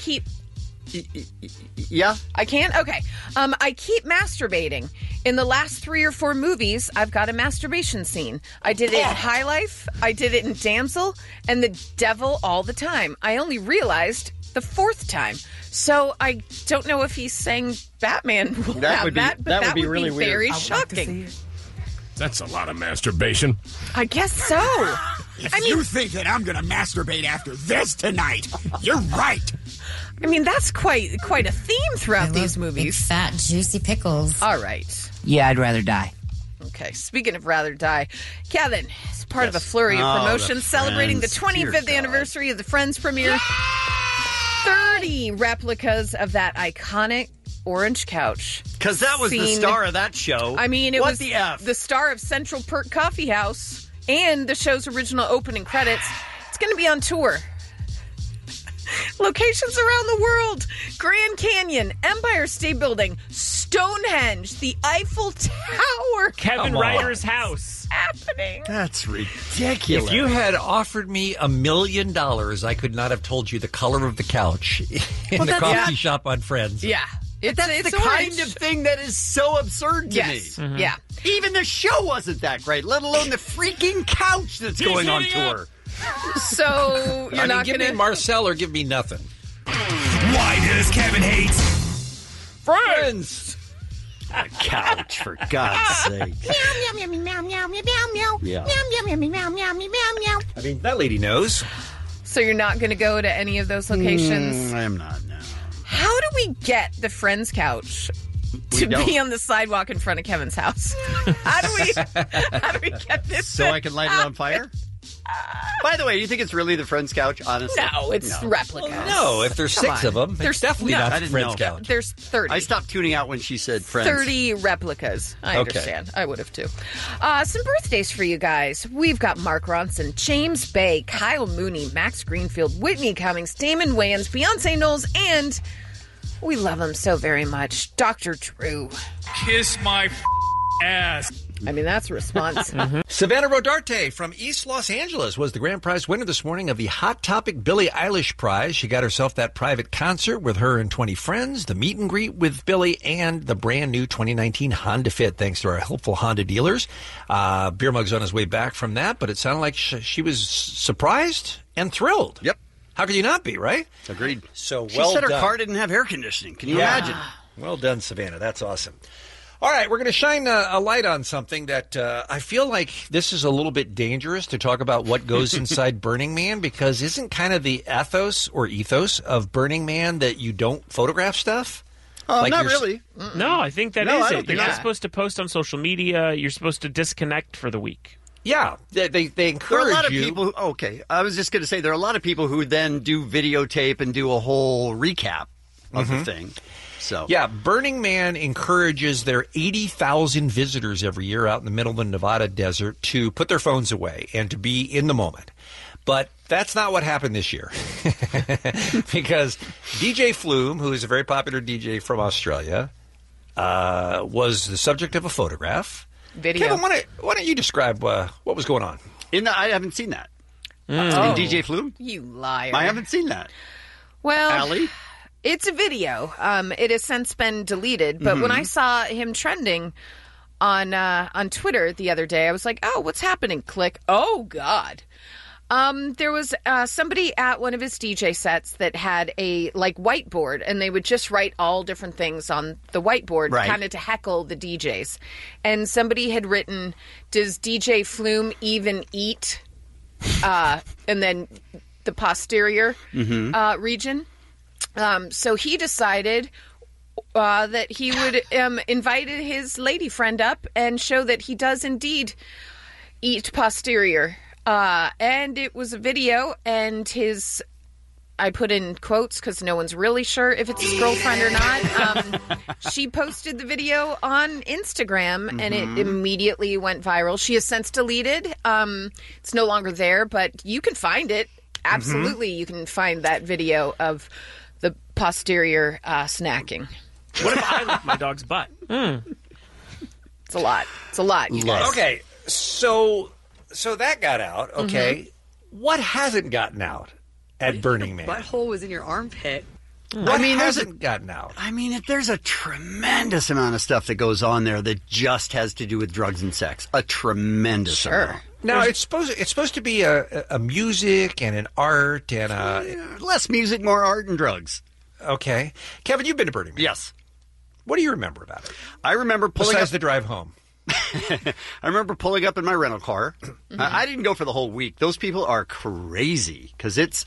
Yeah? I can? Okay. I keep masturbating. In the last 3 or 4 movies, I've got a masturbation scene. I did it in High Life, I did it in Damsel, and The Devil all the time. I only realized the 4th time. So I don't know if he's saying Batman will have that, but that would be really very shocking. That's a lot of masturbation. I guess so. You think that I'm going to masturbate after this tonight, you're right. I mean, that's quite a theme throughout these movies. Big, fat, juicy pickles. All right. Yeah, I'd rather die. Okay, speaking of rather die, Kevin is part of a flurry of promotions celebrating the 25th anniversary of the Friends premiere. 30 replicas of that iconic orange couch. Because that was the star of that show. I mean, it was the star of Central Perk Coffee House and the show's original opening credits. It's going to be on tour. Locations around the world: Grand Canyon, Empire State Building, Stonehenge, the Eiffel Tower. Kevin Ryder's house. Happening. That's ridiculous. If you had offered me $1 million, I could not have told you the color of the couch in the coffee shop on Friends. Yeah. That's the kind of thing that is so absurd to me. Mm-hmm. Yeah. Even the show wasn't that great, let alone the freaking couch that's going on tour. So you're not give me Marcel or give me nothing. Why does Kevin hate Friends? A couch, for God's sake. Meow, meow, meow, meow, meow, meow, meow, Yeah. meow, meow, meow, meow, meow, meow, meow. I mean, that lady knows. So you're not going to go to any of those locations? I am not, no. How do we get the Friends couch to be on the sidewalk in front of Kevin's house? How do we get this? So I can light it on fire? By the way, you think it's really the Friends couch, honestly? No, it's replicas. No, if there's 6 of them, there's definitely not the Friends couch. There's 30. I stopped tuning out when she said Friends. 30 replicas. I understand. I would have too. Some birthdays for you guys. We've got Mark Ronson, James Bay, Kyle Mooney, Max Greenfield, Whitney Cummings, Damon Wayans, Beyonce Knowles, and we love him so very much, Dr. Drew. Kiss my ass. I mean, that's a response. Savannah Rodarte from East Los Angeles was the grand prize winner this morning of the Hot Topic Billie Eilish Prize. She got herself that private concert with her and 20 friends, the meet and greet with Billie, and the brand new 2019 Honda Fit, thanks to our helpful Honda dealers. Beer Mug's on his way back from that, but it sounded like she was surprised and thrilled. Yep. How could you not be, right? Agreed. So She well said her done. car didn't have air conditioning. Can you imagine? Well done, Savannah. That's awesome. All right, we're going to shine a light on something that I feel like this is a little bit dangerous to talk about what goes inside Burning Man, because isn't kind of the ethos of Burning Man that you don't photograph stuff? Like not really. No, I think that is it. You're not supposed to post on social media. You're supposed to disconnect for the week. Yeah, they encourage There are a lot of you. people. Okay, I was just going to say there are a lot of people who then do videotape and do a whole recap of the thing. So yeah, Burning Man encourages their 80,000 visitors every year out in the middle of the Nevada desert to put their phones away and to be in the moment. But that's not what happened this year. Because DJ Flume, who is a very popular DJ from Australia, was the subject of a photograph. Video. Kevin, why don't you describe what was going on? I haven't seen that. In DJ Flume? You liar. I haven't seen that. Well, Allie? It's a video. It has since been deleted, but when I saw him trending on Twitter the other day, I was like, oh, what's happening? Click. Oh, God. There was somebody at one of his DJ sets that had a whiteboard, and they would just write all different things on the whiteboard, kind of to heckle the DJs. And somebody had written, "Does DJ Flume even eat?" And then the posterior region. So he decided that he would invite his lady friend up and show that he does indeed eat posterior. And it was a video, and I put in quotes because no one's really sure if it's his girlfriend or not. She posted the video on Instagram, and it immediately went viral. She has since deleted. It's no longer there, but you can find it. Absolutely, you can find that video of the posterior snacking. What if I lick my dog's butt? It's a lot. It's a lot, you guys. Okay, so that got out. Okay, what hasn't gotten out at Burning Man? Butthole was in your armpit. What hasn't gotten out? I mean, there's a tremendous amount of stuff that goes on there that just has to do with drugs and sex. A tremendous amount. Now it's supposed to be a music and an art and a less music, more art and drugs. Okay, Kevin, you've been to Burning Man. Yes. What do you remember about it? I remember pulling besides up the drive home. I remember pulling up in my rental car. I didn't go for the whole week. Those people are crazy because it's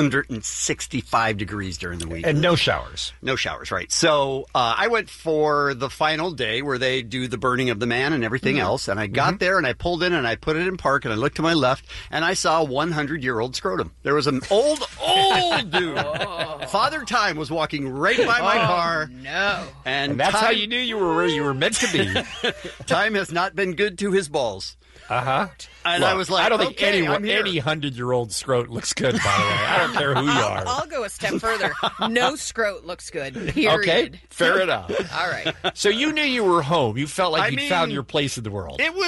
165 degrees during the week. And no showers. No showers, right. So I went for the final day where they do the burning of the man and everything else. And I got there and I pulled in and I put it in park and I looked to my left and I saw a 100-year-old scrotum. There was an old dude. Father Time was walking right by my car. No. And that's how you knew you were where you were meant to be. Time has not been good to his balls. And I was like, I don't think okay, any I'm here. 100-year-old scrot looks good, by the way. I don't care who you are. I'll go a step further. No scrot looks good. Period. Okay, fair enough. All right. So you knew you were home. You felt like you'd found your place in the world. It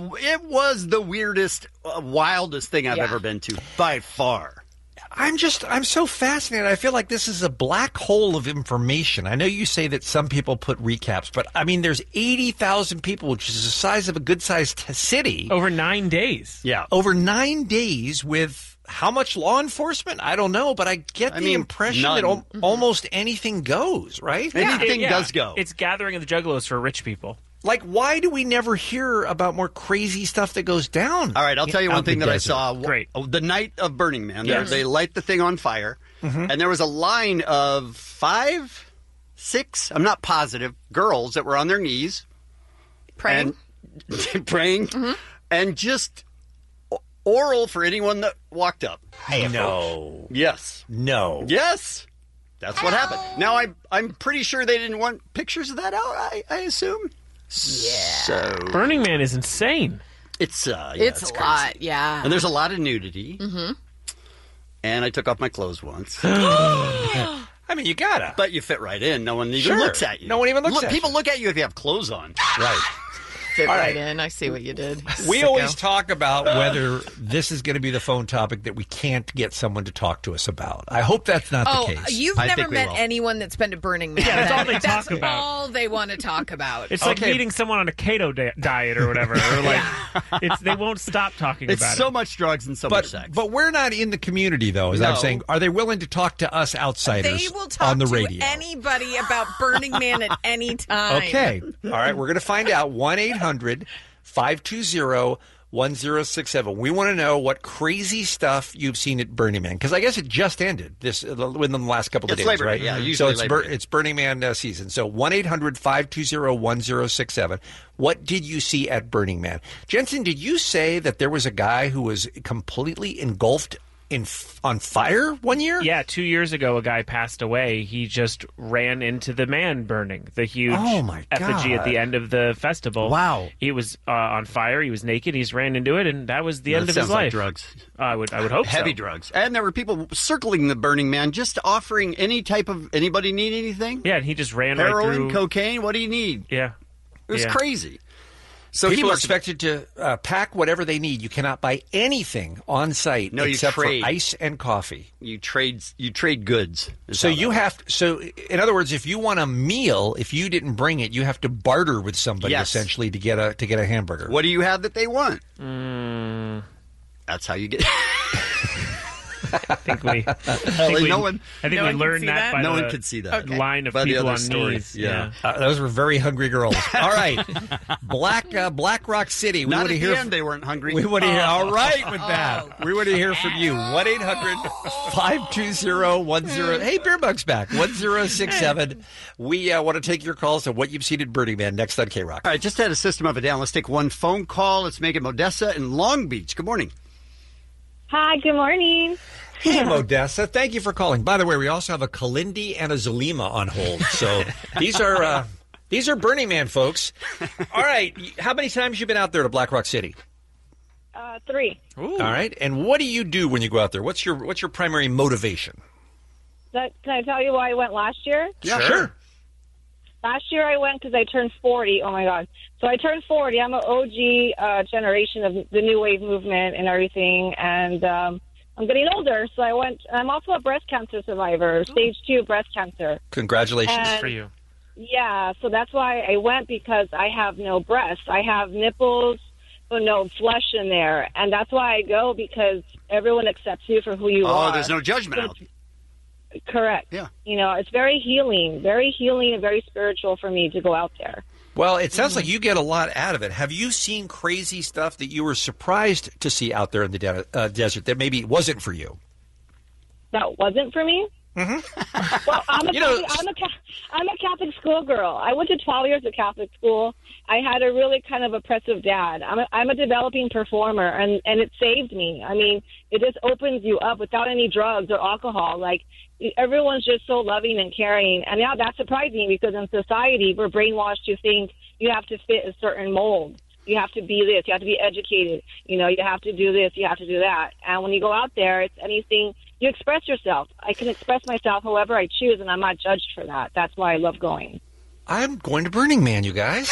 was the weirdest, wildest thing I've ever been to, by far. I'm so fascinated. I feel like this is a black hole of information. I know you say that some people put recaps, but I mean, there's 80,000 people, which is the size of a good-sized city. Over 9 days. Yeah. Over 9 days with how much law enforcement? I don't know, but I get the impression that almost anything goes, right? Anything does go. It's gathering of the juggalos for rich people. Like, why do we never hear about more crazy stuff that goes down? All right, I'll tell you one thing that I desert? saw. Great. The night of Burning Man, Yes. they light the thing on fire, and there was a line of 5, 6, I'm not positive, girls that were on their knees. Praying. And, praying, and just oral for anyone that walked up. No. Yes. No. Yes. That's what happened. Now, I'm pretty sure they didn't want pictures of that out, I assume. Yeah. So Burning Man is insane. It's it's a lot, yeah. And there's a lot of nudity. And I took off my clothes once. I mean, you gotta. But you fit right in. No one even looks at you. No one even looks at you. People look at you if you have clothes on. Right. Fit All right right. in. I see what you did. We Sicko. always talk about whether this is going to be the phone topic that we can't get someone to talk to us about. I hope that's not the case. You've never met anyone that's been to Burning Man. Yeah, that's all they That's talk about. all they want to talk about. It's like meeting someone on a keto diet or whatever. Or like, they won't stop talking It's about so it. much drugs and so much sex. But we're not in the community, though, as I'm No. saying. Are they willing to talk to us outsiders They will talk on the to radio? anybody about Burning Man at any time. Okay. All right. We're going to find out. 1-800-520-1037. 1067. We want to know what crazy stuff you've seen at Burning Man, because I guess it just ended within the last couple of days, Labor Day, right? yeah, so usually Labor Day. it's Burning Man season. So 1-800-520-1067. What did you see at Burning Man? Jensen, did you say that there was a guy who was completely engulfed on fire one year? Yeah, 2 years ago, a guy passed away. He just ran into the man burning, the huge effigy at the end of the festival. Wow. He was on fire. He was naked. He just ran into it, and that was the end of his life. Like drugs. I would hope Heavy so. drugs. And there were people circling the Burning Man, just offering any type of, anybody need anything? Yeah, and he just ran Heroin, right through. cocaine, what do you need? Yeah. It was crazy. So people are expected to pack whatever they need. You cannot buy anything on site except for ice and coffee. You trade goods. So you have so in other words, if you want a meal, if you didn't bring it, you have to barter with somebody essentially to get a hamburger. What do you have that they want? That's how you get. I think we learned that by no one could see that. Line of by people the on other stories. knees. Yeah, those were very hungry girls. All right, Black Rock City. We Not want to at hear. the end, they weren't hungry. We want to hear. All right, with that, we want to hear from you. 1-800-520-10. Hey, Beer Bug's back. 1067. We want to take your calls on what you've seen at Burning Man next on K-Rock. All right, just had a System of a Down. Let's take one phone call. Let's make it Modessa in Long Beach. Good morning. Hi, good morning. Hey, Modessa. Thank you for calling. By the way, we also have a Kalindi and a Zalima on hold. So these are Burning Man folks. All right. How many times you been out there to Black Rock City? 3. Ooh. All right. And what do you do when you go out there? What's your primary motivation? Can I tell you why I went last year? Yeah, sure. Last year I went because I turned 40. Oh, my God. So I turned 40. I'm an OG generation of the New Wave movement and everything. And I'm getting older, so I went. I'm also a breast cancer survivor, stage 2 breast cancer. Congratulations for you. Yeah, so that's why I went, because I have no breasts. I have nipples, but no flesh in there. And that's why I go, because everyone accepts you for who you are. Oh, there's no judgment. Correct. Yeah. You know, it's very healing and very spiritual for me to go out there. Well, it sounds like you get a lot out of it. Have you seen crazy stuff that you were surprised to see out there in the desert that maybe wasn't for you? That wasn't for me? Mm-hmm. Well, I'm a Catholic schoolgirl. I went to 12 years of Catholic school. I had a really kind of oppressive dad. I'm a developing performer, and it saved me. I mean, it just opens you up without any drugs or alcohol. Like, everyone's just so loving and caring. And now that's surprising, because in society, we're brainwashed to think you have to fit a certain mold. You have to be this. You have to be educated. You know, you have to do this. You have to do that. And when you go out there, it's anything. You express yourself. I can express myself however I choose, and I'm not judged for that. That's why I love going. I'm going to Burning Man, you guys.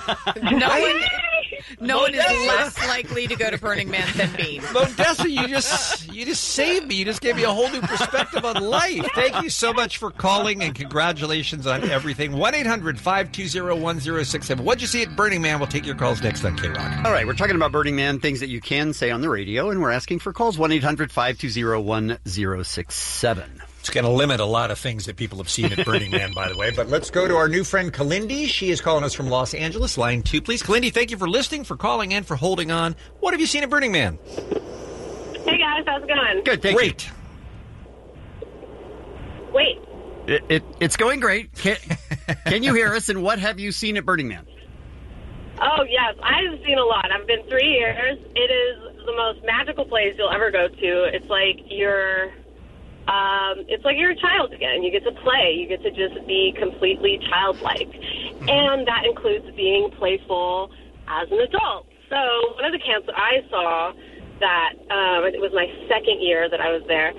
No one is less likely to go to Burning Man than me. Modessa, you just saved me. You just gave me a whole new perspective on life. Thank you so much for calling, and congratulations on everything. 1-800-520-1067. What'd you see at Burning Man? We'll take your calls next on K-Rock. All right, we're talking about Burning Man, things that you can say on the radio, and we're asking for calls. 1-800-520-1067. It's going to limit a lot of things that people have seen at Burning Man, by the way. But let's go to our new friend, Kalindi. She is calling us from Los Angeles. Line 2, please. Kalindi, thank you for listening, for calling, and for holding on. What have you seen at Burning Man? Hey, guys. How's it going? Good, thank Great. you. Wait. It's going great. Can you hear us, and what have you seen at Burning Man? Oh, yes. I've seen a lot. I've been 3 years. It is the most magical place you'll ever go to. It's like you're a child again. You get to play. You get to just be completely childlike. Mm-hmm. And that includes being playful as an adult. So one of the camps that I saw that it was my second year that I was there,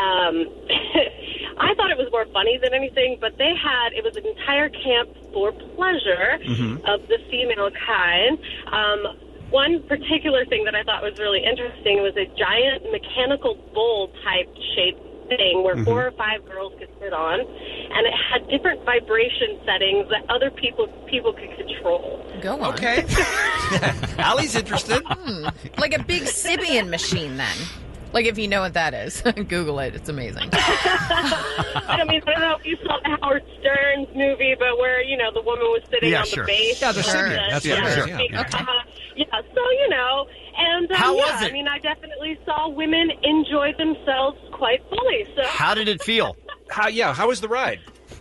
I thought it was more funny than anything, but it was an entire camp for pleasure of the female kind. One particular thing that I thought was really interesting was a giant mechanical bowl type shaped thing where 4 or 5 girls could sit on, and it had different vibration settings that other people could control. Go on. Okay. Allie's interested. Like a big Sibian machine, then. Like, if you know what that is. Google it. It's amazing. I don't know if you saw the Howard Stern's movie, but where, the woman was sitting on the base. Yeah, the Sibian. That's what it is. Yeah. Okay. So, And How yeah, was it? I mean, I definitely saw women enjoy themselves quite fully. So How did it feel? How was the ride?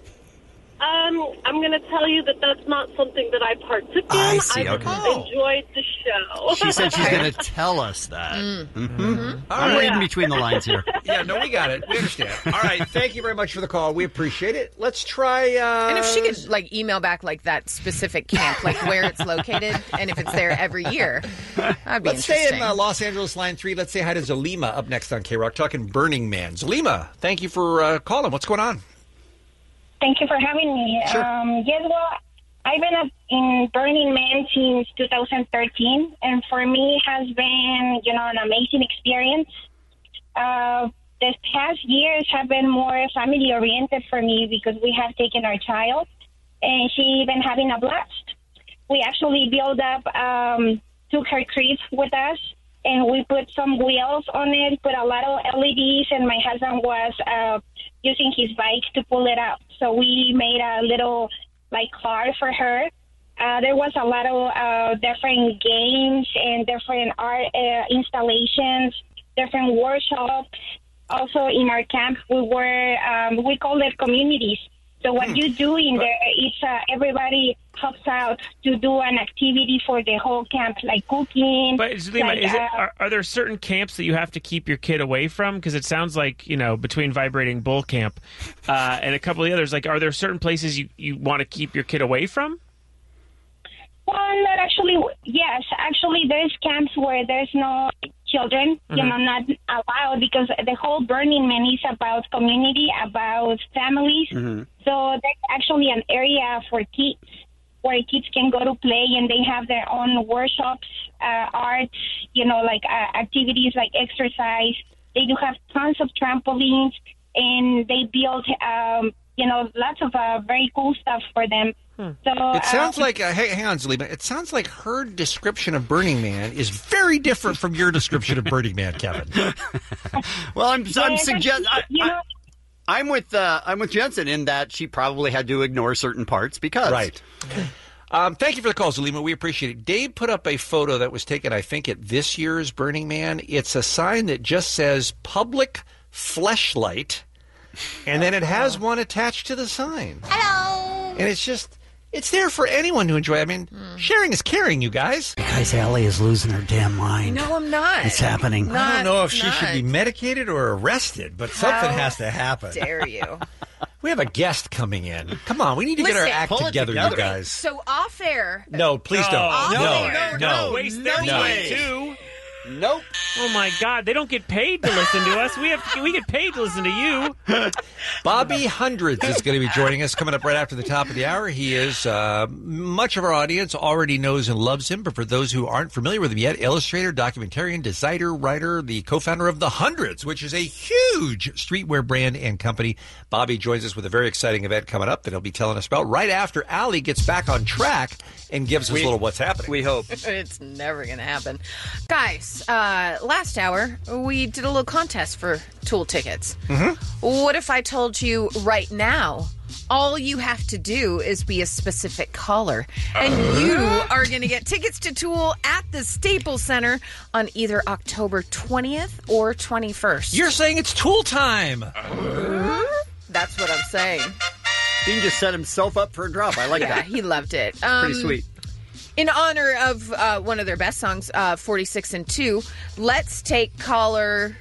I'm going to tell you that that's not something that I partook in. I see, I okay. just enjoyed the show. She said she's going to tell us that. I'm reading between the lines here. Yeah, no, we got it. We understand. All right, thank you very much for the call. We appreciate it. Let's try... And if she could, like, email back, like, that specific camp, like, where it's located, and if it's there every year, that'd be Let's stay interesting. in Los Angeles, line 3. Let's say hi to Zalima up next on K-Rock, talking Burning Man. Zalima, thank you for calling. What's going on? Thank you for having me. Sure. Yes, well, I've been in Burning Man since 2013, and for me it has been, an amazing experience. This past years have been more family-oriented for me because we have taken our child, and she been having a blast. We actually took her crib with us, and we put some wheels on it, put a lot of LEDs, and my husband was using his bike to pull it out. So we made a little, car for her. There was a lot of different games and different art installations, different workshops. Also in our camp, we call it communities. So what you do in there, it's everybody helps out to do an activity for the whole camp, like cooking. But Zulima, are there certain camps that you have to keep your kid away from? Because it sounds like, between Vibrating Bull Camp and a couple of the others, are there certain places you want to keep your kid away from? Well, not actually. Yes, actually, there's camps where there's no children, not allowed, because the whole Burning Man is about community, about families. So there's actually an area for kids where kids can go to play, and they have their own workshops, arts, activities like exercise. They do have tons of trampolines, and they build, lots of very cool stuff for them. So, it sounds like, hang on, Zalima. It sounds like her description of Burning Man is very different from your description of Burning Man, Kevin. Well, I'm suggesting... I'm with Jensen in that she probably had to ignore certain parts because... Right. Thank you for the call, Zalima. We appreciate it. Dave put up a photo that was taken, I think, at this year's Burning Man. It's a sign that just says Public Fleshlight, and then it has one attached to the sign. Hello! And it's there for anyone to enjoy. I mean, sharing is caring, you guys. Guys, Allie is losing her damn mind. No, I'm not. It's happening. I don't know if she should be medicated or arrested, but something has to happen. Dare you? We have a guest coming in. Come on, we need to get our act together, you guys. So off air. No, please don't. No. Waste their time too. Nope. Oh my God! They don't get paid to listen to us. We get paid to listen to you. Bobby Hundreds is going to be joining us coming up right after the top of the hour. He is much of our audience already knows and loves him, but for those who aren't familiar with him yet, illustrator, documentarian, designer, writer, the co-founder of The Hundreds, which is a huge streetwear brand and company. Bobby joins us with a very exciting event coming up that he'll be telling us about right after Allie gets back on track and gives us a little what's happening. We hope. It's never going to happen. Guys, last hour, we did a little contest for Tool tickets. What if I told you right now, all you have to do is be a specific caller, and you are going to get tickets to Tool at the Staples Center on either October 20th or 21st. You're saying it's Tool time. That's what I'm saying. Dean just set himself up for a drop. I like that. Yeah, he loved it. Pretty sweet. In honor of one of their best songs, 46 and 2, let's take caller...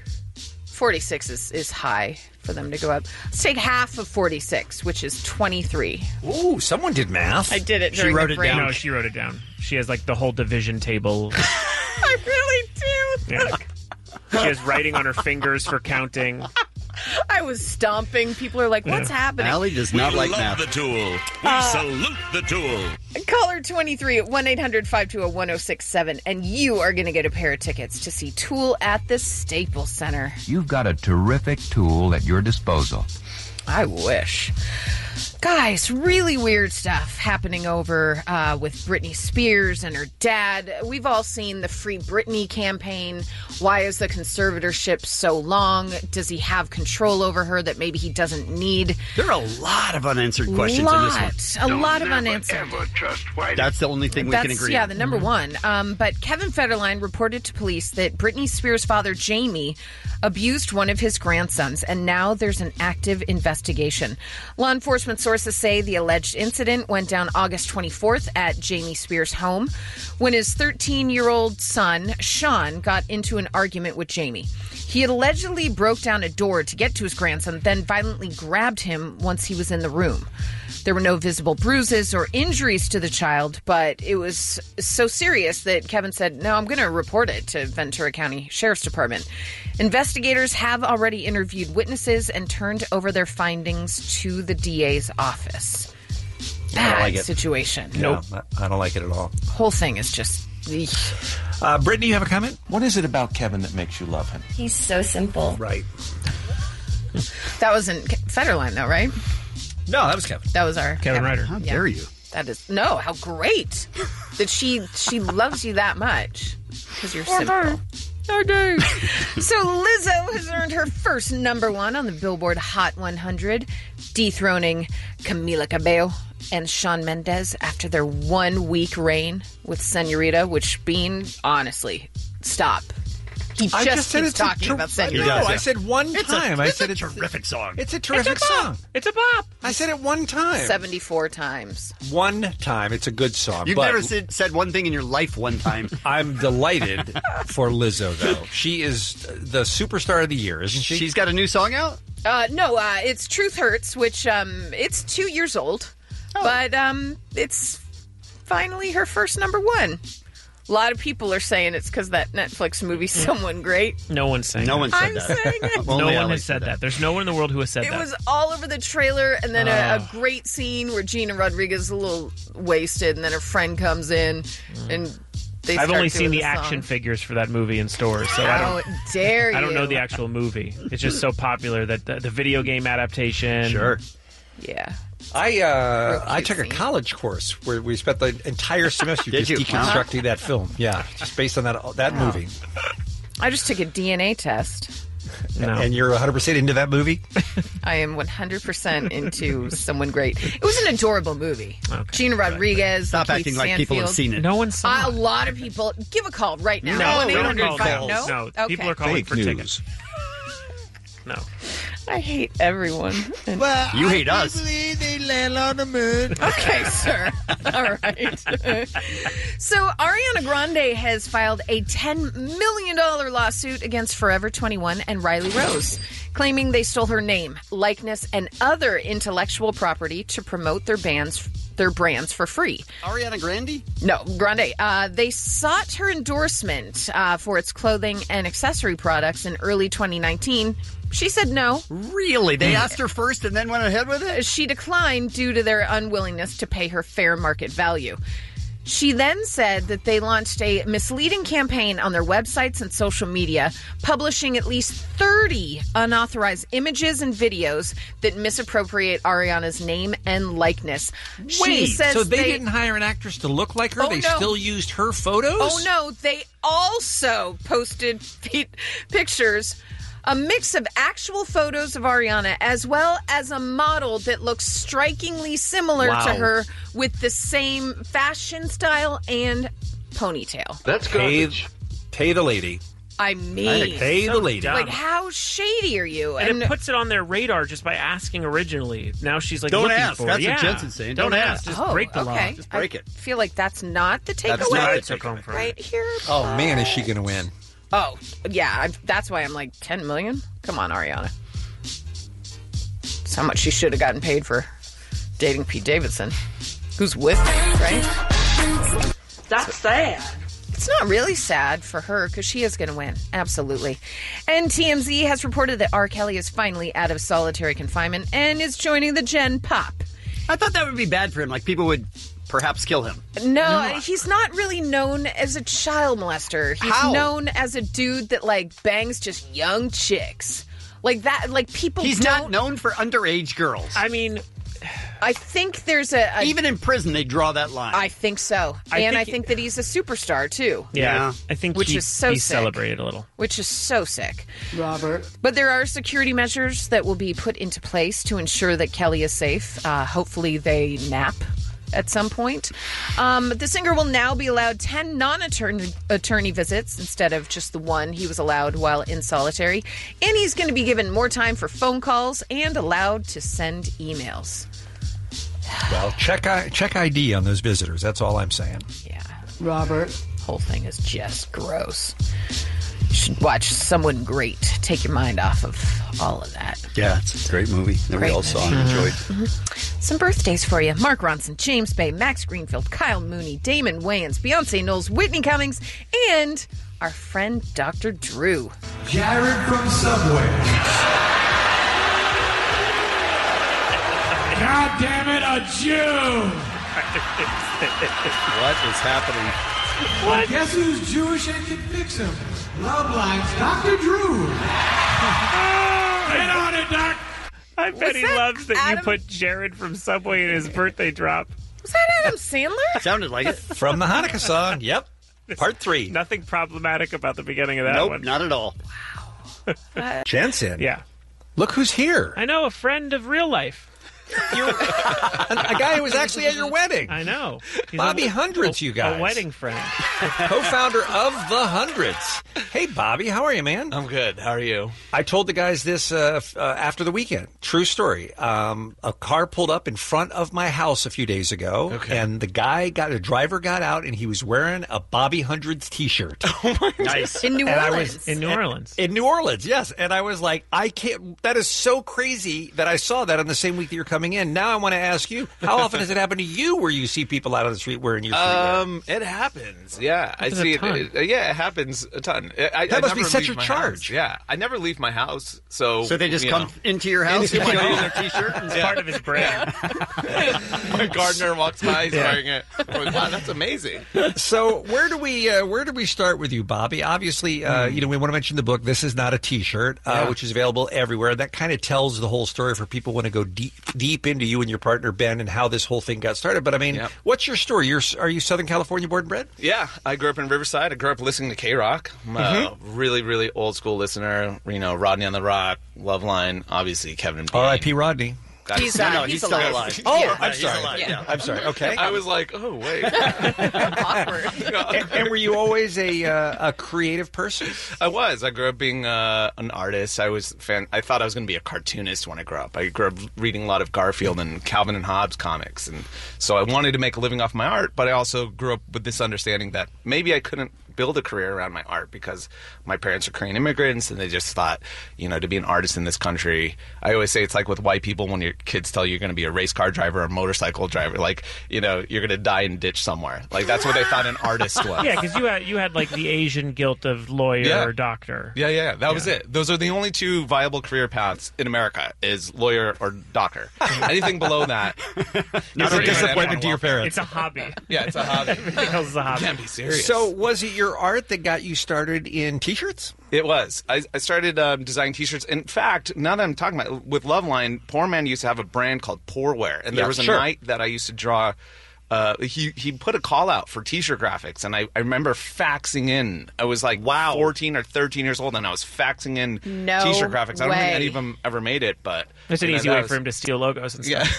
46 is high for them to go up. Let's take half of 46, which is 23. Ooh, someone did math. I did it during She wrote the it break. down. No, she wrote it down. She has the whole division table. I really do. Yeah. She has writing on her fingers for counting. I was stomping. People are like, what's happening? Allie does not like math. We love the Tool. We salute the Tool. Caller 23 at 1-800-520-1067, and you are going to get a pair of tickets to see Tool at the Staples Center. You've got a terrific tool at your disposal. I wish. Guys, really weird stuff happening over with Britney Spears and her dad. We've all seen the Free Britney campaign. Why is the conservatorship so long? Does he have control over her that maybe he doesn't need? There are a lot of unanswered questions in this one. A lot of unanswered. That's the only thing we can agree on. Yeah, the number one. But Kevin Federline reported to police that Britney Spears' father, Jamie, abused one of his grandsons, and now there's an active investigation. Law enforcement sources say the alleged incident went down August 24th at Jamie Spears' home when his 13-year-old son, Sean, got into an argument with Jamie. He had allegedly broke down a door to get to his grandson, then violently grabbed him once he was in the room. There were no visible bruises or injuries to the child, but it was so serious that Kevin said, no, I'm going to report it to Ventura County Sheriff's Department. Investigators have already interviewed witnesses and turned over their findings to the DA's office. Bad situation. Nope. I don't like it at all. Whole thing is just... Brittany, you have a comment? What is it about Kevin that makes you love him? He's so simple. Right. That wasn't Federline, though, right? No, that was Kevin. That was our Kevin Ryder. How dare you? That is how great that she loves you that much because you're simple. Okay. So Lizzo has earned her first number one on the Billboard Hot 100, dethroning Camila Cabello and Shawn Mendes after their 1 week reign with Senorita, which being honestly, stop. He just keeps talking about Senorita. No, I said one time. It's a terrific song. It's a terrific song. It's a bop. I said it one time. 74 times. One time. It's a good song. You've never said one thing in your life one time. I'm delighted for Lizzo, though. She is the superstar of the year, isn't she? She's got a new song out? No, it's Truth Hurts, which it's 2 years old. Oh. But it's finally her first number one. A lot of people are saying it's because that Netflix movie, Someone Great. No one's saying No one said I'm that. saying it. No one has said that. There's no one in the world who has said It that. was all over the trailer, and then a great scene where Gina Rodriguez is a little wasted, and then her friend comes in, and they I've start only seen doing the action song. figures for that movie in stores, so How dare you? I don't know the actual movie. It's just so popular that the video game adaptation. Sure. Yeah. I took a college course where we spent the entire semester just deconstructing that film. Yeah, just based on that movie. I just took a DNA test. No. And you're 100% into that movie? I am 100% into Someone Great. It was an adorable movie. Okay. Gina Rodriguez. Stop Keith acting like people have Stanfield. seen it. No one saw A lot of people. Give a call right now. No, don't call. 1-800-5 No, Okay. people are calling Fake for news. tickets. No. I hate everyone. Well, you hate us. believe they land on the moon. Okay, sir. All right. So Ariana Grande has filed a $10 million lawsuit against Forever 21 and Riley Rose, claiming they stole her name, likeness, and other intellectual property to promote their brands for free. Ariana Grande? No, Grande. They sought her endorsement for its clothing and accessory products in early 2019. She said no. Really? They asked her first and then went ahead with it? She declined due to their unwillingness to pay her fair market value. She then said that they launched a misleading campaign on their websites and social media, publishing at least 30 unauthorized images and videos that misappropriate Ariana's name and likeness. Wait, she says so they didn't hire an actress to look like her? Oh, They no. still used her photos? Oh, no. They also posted pictures, a mix of actual photos of Ariana, as well as a model that looks strikingly similar to her with the same fashion style and ponytail. That's garbage. Pay the lady. I mean, Pay the lady. like, how shady are you? And it puts it on their radar just by asking originally. Now she's like, Don't looking ask. for That's it. what Yeah. Jensen's saying. Don't Don't ask. ask. Just break the law. okay. Just break it. I feel like that's not the takeaway. That's not I the took home from right here. Oh, man, is she going to win? Oh, yeah. That's why I'm like, 10 million? Come on, Ariana. That's how much she should have gotten paid for dating Pete Davidson, who's with me, right? That's sad. It's not really sad for her because she is going to win. Absolutely. And TMZ has reported that R. Kelly is finally out of solitary confinement and is joining the Gen Pop. I thought that would be bad for him. Like, people would perhaps kill him. No, he's not really known as a child molester. He's How? known as a dude that, like, bangs just young chicks. Like that, like people He's don't... not known for underage girls. I mean, I think there's even in prison they draw that line. I think so, I think that he's a superstar too. Yeah. I think which is so he's sick. celebrated a little. Which is so sick, Robert. But there are security measures that will be put into place to ensure that Kelly is safe. Hopefully, they nap at some point. The singer will now be allowed 10 non-attorney visits instead of just the one he was allowed while in solitary. And he's going to be given more time for phone calls and allowed to send emails. Well, check ID on those visitors. That's all I'm saying. Yeah. Robert. Whole thing is just gross. You should watch Someone Great. Take your mind off of all of that. Yeah, it's a great movie that we all saw and enjoyed. Some birthdays for you. Mark Ronson, James Bay, Max Greenfield, Kyle Mooney, Damon Wayans, Beyonce Knowles, Whitney Cummings, and our friend Dr. Drew. Jared from Subway. God damn it, a Jew! What is happening? Well, guess who's Jewish and can fix him? Loveline's Dr. Drew. Get on it, Doc. I bet he loves that you put Jared from Subway in his birthday drop. Was that Adam Sandler? Sounded like it. From the Hanukkah song. Yep. Part 3. Nothing problematic about the beginning of that Nope, one. not at all. Jensen. Yeah. Look who's here. I know, a friend of real life. A guy who was actually at your wedding. I know. He's Bobby Hundreds, you guys. A wedding friend. Co-founder of The Hundreds. Hey, Bobby, how are you, man? I'm good. How are you? I told the guys this after the weekend. True story. A car pulled up in front of my house a few days ago, and the driver got out, and he was wearing a Bobby Hundreds T-shirt. Oh my Nice. In New Orleans. In New Orleans. In New Orleans, yes. And I was like, I can't. That is so crazy that I saw that on the same week that you're coming in. Now I want to ask you, how often does it happen to you where you see people out on the street wearing your streetwear? It happens. Yeah, I see it. It happens a ton. That must be such a charge. House. Yeah, I never leave my house. So they just come into your house and show you their T-shirt? It's part of his brand. My gardener walks by, he's wearing it. I'm like, wow, that's amazing. So where do we start with you, Bobby? Obviously, we want to mention the book. This is not a T-shirt, which is available everywhere. That kind of tells the whole story for people who want to go deep into you and your partner Ben and how this whole thing got started. But I mean, what's your story? Are you Southern California born and bred? Yeah, I grew up in Riverside. I grew up listening to K-Rock. I'm a really, really old school listener. Rodney on the Rock, Loveline, obviously Kevin Bean. R.I.p. Rodney. He's still alive. Oh, Yeah. I'm sorry. alive, yeah. I'm sorry. Okay. I was like, oh, wait. Awkward. And were you always a creative person? I was. I grew up being an artist. I thought I was going to be a cartoonist when I grew up. I grew up reading a lot of Garfield and Calvin and Hobbes comics, and so I wanted to make a living off my art. But I also grew up with this understanding that maybe I couldn't build a career around my art because my parents are Korean immigrants, and they just thought, to be an artist in this country. I always say it's like with white people when your kids tell you you're going to be a race car driver or a motorcycle driver, like you're going to die in a ditch somewhere. Like that's what they thought an artist was. Yeah, because you had like the Asian guilt of lawyer or doctor. Yeah. That was it. Those are the only two viable career paths in America: is lawyer or doctor. Anything below that, not a disappointment to your parents. It's a hobby. Yeah, it's a hobby. Everything else is a hobby. Can't be serious. So was it your art that got you started in T-shirts? It was. I started designing T-shirts. In fact, now that I'm talking about it, with Loveline, Poor Man used to have a brand called Poorwear, and there was a night that I used to draw. He put a call out for T-shirt graphics, and I remember faxing in. I was like 14 or 13 years old, and I was faxing in T-shirt graphics. I don't think any of them ever made it, but it's an easy way for him to steal logos and stuff.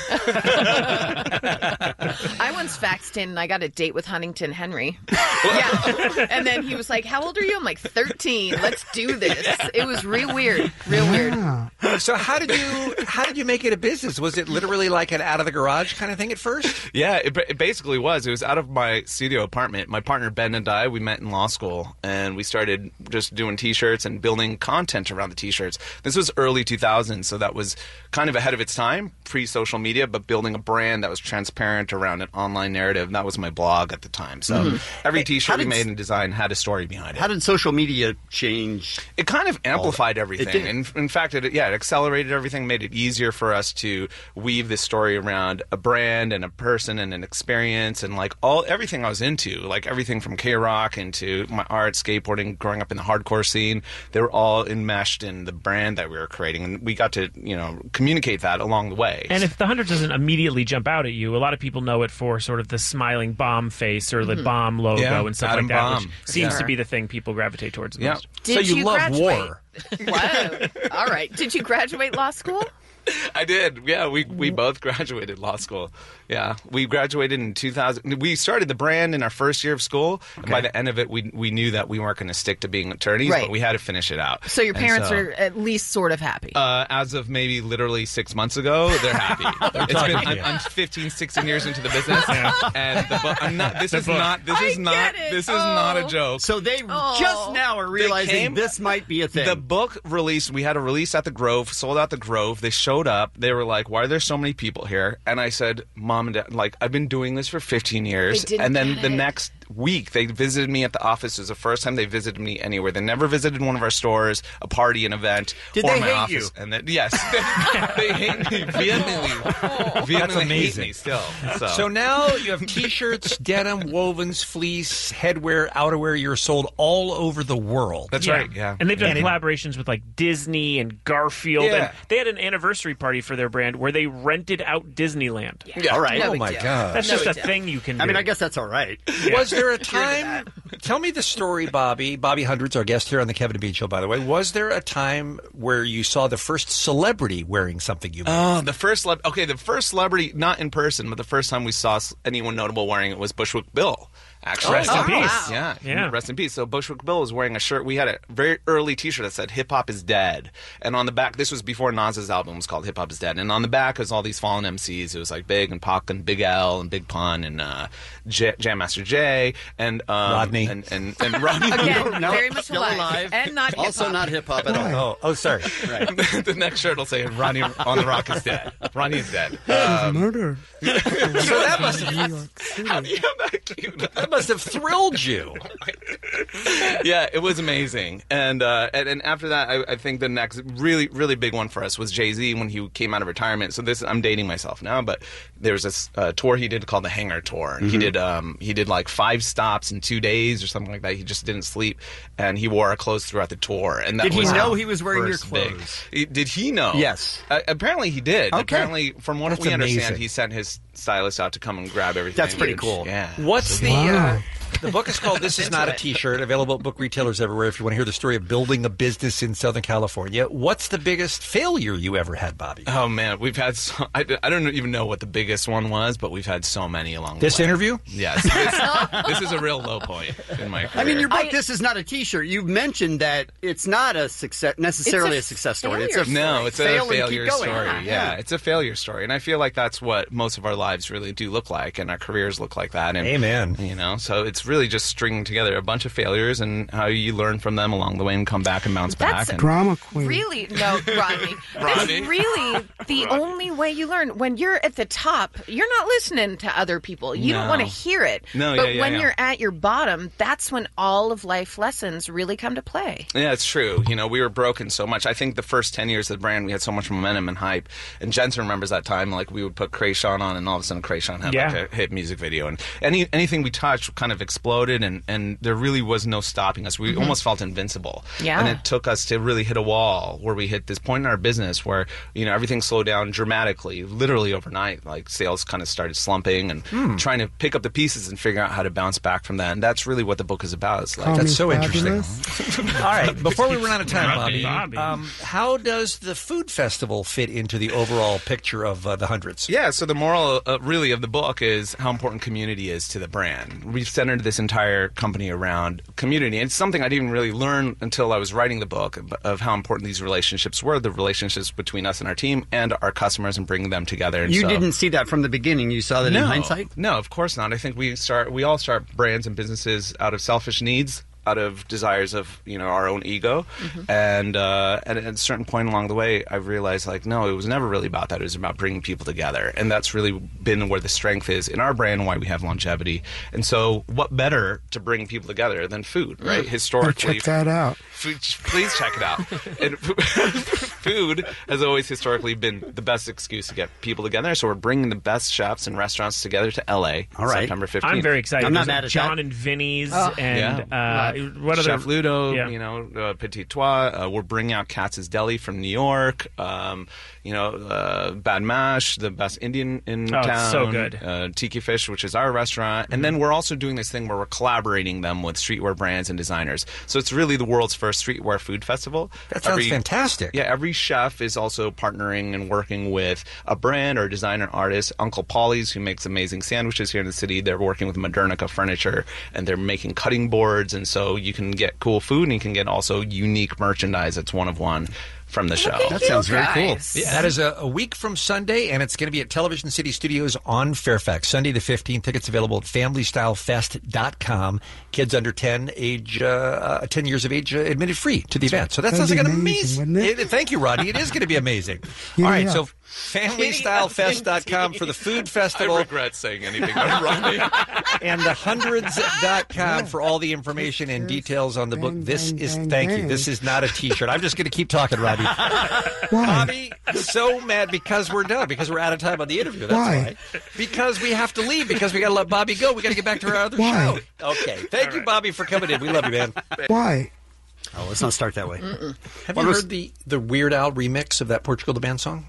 I once faxed in and I got a date with Huntington Henry. Yeah. And then he was like, how old are you? I'm like, 13. Let's do this. It was real weird. Real weird. So how did you make it a business? Was it literally like an out of the garage kind of thing at first? Yeah, it basically was. It was out of my studio apartment. My partner Ben and I, we met in law school, and we started just doing T-shirts and building content around the T-shirts. This was early 2000s, so that was kind of ahead of its time, pre-social media, but building a brand that was transparent around an online narrative. And that was my blog at the time. So every T-shirt we made and designed had a story behind it. How did social media change? It kind of amplified everything. It did. In fact, it accelerated everything, made it easier for us to weave this story around a brand and a person and an experience experience and like everything I was into, like everything from K-Rock into my art, skateboarding, growing up in the hardcore scene, they were all enmeshed in the brand that we were creating, and we got to communicate that along the way. And if the 100 doesn't immediately jump out at you, a lot of people know it for sort of the smiling bomb face or the bomb logo and stuff Adam like that, Bomb. which seems to be the thing people gravitate towards the most. Did so you love graduate? war. Wow. All right. Did you graduate law school? I did. Yeah, we both graduated law school. Yeah, we graduated in 2000. We started the brand in our first year of school. And by the end of it, we knew that we weren't going to stick to being attorneys, Right. but we had to finish it out. So your parents are at least sort of happy. As of maybe literally 6 months ago, they're happy. I'm 15, 16 years into the business, and this is not a joke. So they just now are realizing this might be a thing. The book released, we had a release at the Grove, sold out the Grove. They showed up. They were like, why are there so many people here? And I said, Mom and Dad, like, I've been doing this for 15 years. And then the next week, they visited me at the office. It was the first time they visited me anywhere. They never visited one of our stores, a party, an event, Did or they my hate office. you? And then, yes, they hate me vehemently. Vehemently hate me still. So now you have T-shirts, denim, wovens, fleece, headwear, outerwear. You're sold all over the world. That's right, yeah. And they've done collaborations with like Disney and Garfield. Yeah. And they had an anniversary party for their brand where they rented out Disneyland. All right. Oh my God. That's just a thing you can do. I mean, I guess that's all right. Was there a time? Tell me the story, Bobby. Bobby Hundreds, our guest here on the Kevin and Bean Show, by the way. Was there a time where you saw the first celebrity wearing something you made? Oh, the first celebrity, not in person, but the first time we saw anyone notable wearing it was Bushwick Bill. Actually, Rest in peace. Wow. Yeah. Yeah, rest in peace. So Bushwick Bill was wearing a shirt. We had a very early T-shirt that said "Hip Hop is Dead," and on the back, this was before Nas's album was called "Hip Hop is Dead," and on the back was all these fallen MCs. It was like Big and Pac and Big L and Big Pun and Jam Master Jay and Rodney and Rodney. Again, No, very much still alive. alive. And not hip-hop. Also not hip hop at all. Oh, sorry. Right. The next shirt will say "Ronnie on the Rock is dead." Ronnie is dead. Murder. So that must have, How do you have that cute? that must have thrilled you. Yeah, it was amazing. And after that, I think the next really, really big one for us was Jay-Z when he came out of retirement. So I'm dating myself now, but there was this tour he did called the Hangar Tour. And he did like 5 stops in 2 days or something like that. He just didn't sleep, and he wore our clothes throughout the tour. And that Did he was know our he was wearing your first big- clothes? Did he know? Yes. Apparently he did. Okay. Apparently, from what That's we understand, amazing. he sent his stylist out to come and grab everything. That's pretty cool. Yeah. What's the book is called This Is Not a T-Shirt, available at book retailers everywhere if you want to hear the story of building a business in Southern California. What's the biggest failure you ever had, Bobby? Oh, man. We've had I don't even know what the biggest one was, but we've had so many along the way. This interview? Yes. This is a real low point in my career. I mean, your book, This Is Not a T-Shirt. You've mentioned that it's not a success necessarily a success story. It's a it's a fail and failure keep going. story. Yeah, it's a failure story. And I feel like that's what most of our lives really do look like, and our careers look like that. And, Amen. You know, so it's really just stringing together a bunch of failures and how you learn from them along the way and come back and bounce back. And, Drama queen. Really? No, Rodney. That's really the only way you learn. When you're at the top, you're not listening to other people. You don't No. want to hear it. No, but yeah, when yeah. you're at your bottom, that's when all of life lessons really come to play. Yeah, it's true. You know, we were broken so much. I think the first 10 years of the brand, we had so much momentum and hype. And Jensen remembers that time, like, we would put Krayshawn on, and all of a sudden Krayshawn had, like, a hit music video. And anything we touched kind of exploded, and there really was no stopping us. We almost felt invincible. Yeah. And it took us to really hit a wall where we hit this point in our business where, you know, everything slowed down dramatically, literally overnight. Like, sales kind of started slumping and trying to pick up the pieces and figure out how to bounce back from that. And that's really what the book is about. It's like, That's so interesting. All right, before we run out of time, Bobby, Bobby. how does the food festival fit into the overall picture of the Hundreds? Yeah, so the moral really of the book is how important community is to the brand. We've centered this entire company around community. And it's something I didn't really learn until I was writing the book of how important these relationships were, the relationships between us and our team and our customers, and bringing them together. And You so, didn't see that from the beginning. You saw that in hindsight? No, of course not. I think we all start brands and businesses out of selfish needs, out of desires of, you know, our own ego. And at a certain point along the way, I realized, like, no, it was never really about that. It was about bringing people together. And that's really been where the strength is in our brand and why we have longevity. And so what better to bring people together than food, right? Historically. Check that out. Please check it out. And food has always historically been the best excuse to get people together. So we're bringing the best chefs and restaurants together to LA. All right. September 15th. I'm very excited. I'm not There's mad at John that. and Vinny's Oh. and what other Chef Ludo, Yeah. Petit Trois. We're bringing out Katz's Deli from New York. Bad Mash, the best Indian in Oh, it's town. so good. Tiki Fish, which is our restaurant. And then we're also doing this thing where we're collaborating them with streetwear brands and designers. So it's really the world's first streetwear food festival. That sounds fantastic. Yeah, every chef is also partnering and working with a brand or designer artist. Uncle Polly's, who makes amazing sandwiches here in the city, they're working with Modernica Furniture, and they're making cutting boards. And so you can get cool food, and you can get also unique merchandise that's one of one from the show. That sounds very cool. Yeah, that is a week from Sunday, and it's going to be at Television City Studios on Fairfax. Sunday the 15th. Tickets available at FamilyStyleFest.com. Kids under 10, 10 years of age, admitted free to the event. So that sounds like an amazing. Thank you, Rodney. It is going to be amazing. All right, so FamilyStyleFest.com for the food festival. I regret saying anything about Rodney. And the hundreds.com for all the information and details on the book. This is, thank you. This is not a t-shirt. I'm just going to keep talking, Rodney. Bobby, so mad because we're done, because we're out of time on the interview. That's why. Because we have to leave, because we got to let Bobby go. We got to get back to our other show. Okay. Thank you, Bobby, for coming in. We love you, man. Why? Oh, let's not start that way. Have you heard the Weird Al remix of that Portugal the Band song?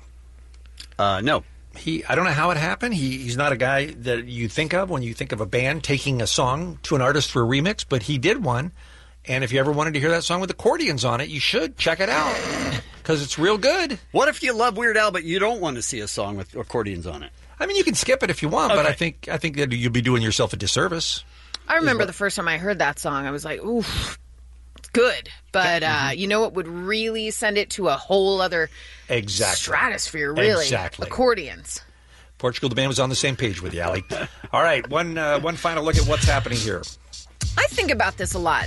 No. I don't know how it happened. He's not a guy that you think of when you think of a band taking a song to an artist for a remix, but he did one. And if you ever wanted to hear that song with accordions on it, you should check it out because it's real good. What if you love Weird Al, but you don't want to see a song with accordions on it? I mean, you can skip it if you want, but I think that you'll be doing yourself a disservice. I remember the first time I heard that song, I was like, ooh, it's good. But you know what would really send it to a whole other stratosphere, really? Exactly. Accordions. Portugal the Band was on the same page with you, Allie. All right, one final look at what's happening here. I think about this a lot.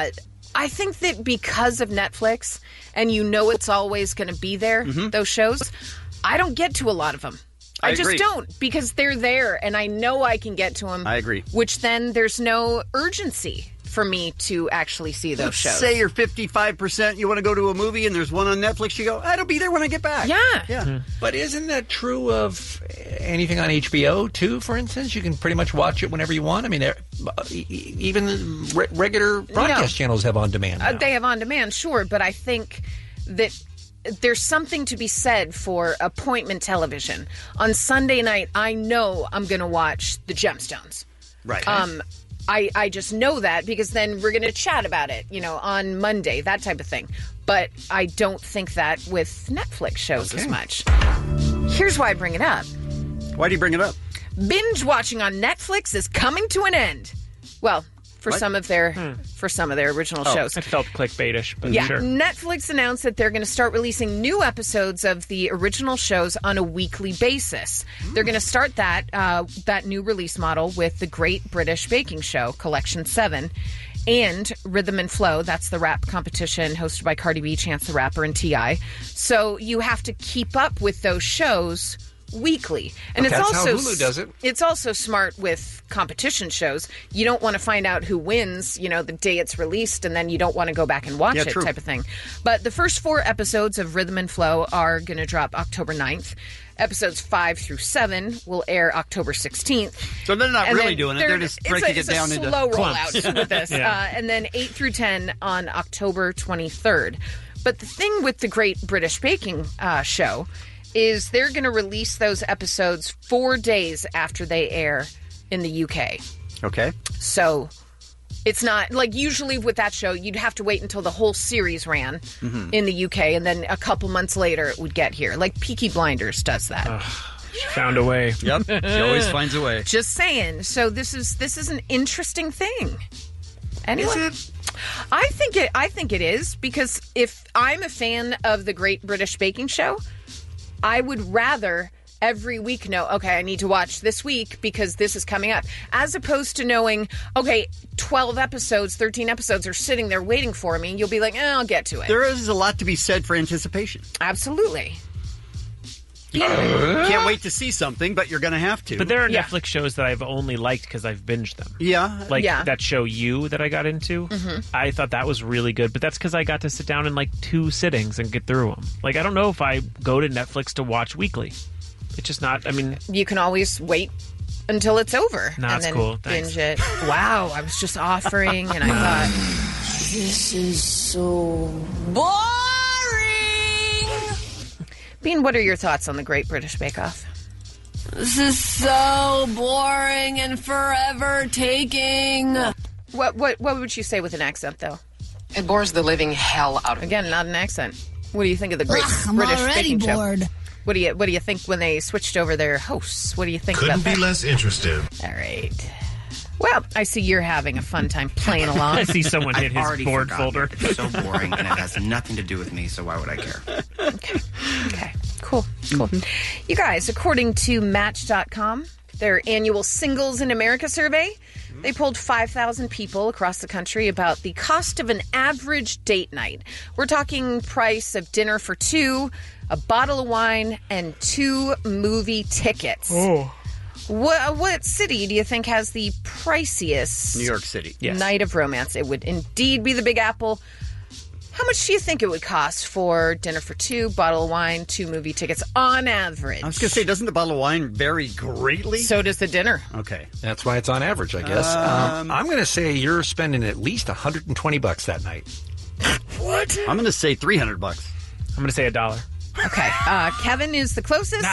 I think that because of Netflix, and you know it's always going to be there, those shows, I don't get to a lot of them. I just don't, because they're there, and I know I can get to them. I agree. Which then there's no urgency for me to actually see those shows. Say you're 55%, you want to go to a movie, and there's one on Netflix, you go, it'll be there when I get back. Yeah. But isn't that true of anything on HBO, too, for instance? You can pretty much watch it whenever you want. I mean, even regular broadcast channels have on-demand now. They have on-demand, sure, but I think that there's something to be said for appointment television. On Sunday night, I know I'm going to watch The Gemstones. Right. I just know that because then we're going to chat about it, on Monday, that type of thing. But I don't think that with Netflix shows as much. Here's why I bring it up. Why do you bring it up? Binge watching on Netflix is coming to an end. Well, for some of their original shows. It felt clickbaitish, but yeah, sure. Netflix announced that they're going to start releasing new episodes of the original shows on a weekly basis. They're going to start that new release model with The Great British Baking Show, Collection 7, and Rhythm and Flow. That's the rap competition hosted by Cardi B, Chance the Rapper, and T.I. So you have to keep up with those shows weekly. And it's that's also how Hulu does it. It's also smart with competition shows. You don't want to find out who wins, the day it's released, and then you don't want to go back and watch it type of thing. But the first 4 episodes of Rhythm and Flow are going to drop October 9th. Episodes 5 through 7 will air October 16th. So they're not really doing it. They're just breaking it down into slow clumps. rollout with this. Yeah. And then 8 through 10 on October 23rd. But the thing with the Great British Baking Show is they're going to release those episodes 4 days after they air in the UK. Okay. So it's not like usually with that show, you'd have to wait until the whole series ran in the UK, and then a couple months later it would get here. Like Peaky Blinders does that. She found a way. Yep. She always finds a way. Just saying. So this is an interesting thing. Anyway. Is it? I think it is, because if I'm a fan of the Great British Baking Show, I would rather every week know, okay, I need to watch this week because this is coming up, as opposed to knowing, okay, 12 episodes, 13 episodes are sitting there waiting for me, and you'll be like, I'll get to it. There is a lot to be said for anticipation. Absolutely. Can't wait to see something, but you're going to have to. But there are Netflix shows that I've only liked because I've binged them. Yeah. Like that show You that I got into. I thought that was really good, but that's because I got to sit down in like 2 sittings and get through them. Like, I don't know if I go to Netflix to watch weekly. It's just not, I mean... You can always wait until it's over. No, and it's then cool. Thanks. binge it. Wow, I was just offering, and I thought, this is so boring. Bean, what are your thoughts on the Great British Bake Off? This is so boring and forever taking. What would you say with an accent, though? It bores the living hell out of me. Again, not an accent. What do you think of the Great I'm British already Baking bored. Show? What do you think when they switched over their hosts? What do you think Couldn't about that? be less interested. All right. Well, I see you're having a fun time playing along. I see someone hit his board folder. It's so boring, and it has nothing to do with me, so why would I care? Okay. Cool. You guys, according to Match.com, their annual Singles in America survey, they polled 5,000 people across the country about the cost of an average date night. We're talking price of dinner for 2, a bottle of wine, and 2 movie tickets. Oh. What city do you think has the priciest New York City. night of romance? It would indeed be the Big Apple. How much do you think it would cost for dinner for 2, bottle of wine, 2 movie tickets on average? I was going to say, doesn't the bottle of wine vary greatly? So does the dinner. Okay. That's why it's on average, I guess. I'm going to say you're spending at least $120 that night. What? I'm going to say $300. I'm going to say $1. Okay. Kevin is the closest.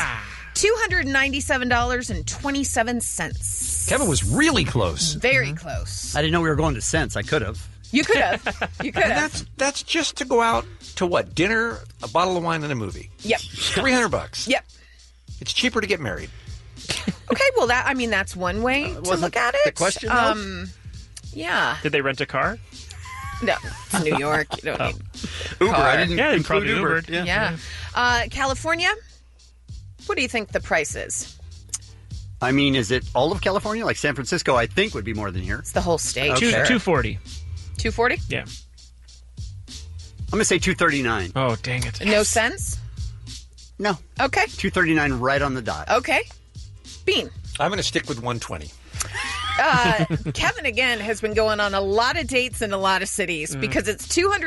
$297.27. Kevin was really close. Very close. I didn't know we were going to cents. I could have. You could have. You could have. That's just to go out to what? Dinner, a bottle of wine, and a movie. Yep. $300. Yep. It's cheaper to get married. Okay, well, that's one way to look at it. The question, though? Yeah. Did they rent a car? No, it's New York. You don't need Uber. car. I didn't Yeah, they include probably Uber. Ubered. Yeah. California? What do you think the price is? I mean, is it all of California? Like San Francisco, I think, would be more than here. It's the whole state. Okay. $240. $240? Yeah. I'm going to say $239. Oh, dang it. No cents? No. Okay. $239 right on the dot. Okay. Bean. I'm going to stick with $120. Kevin, again, has been going on a lot of dates in a lot of cities because it's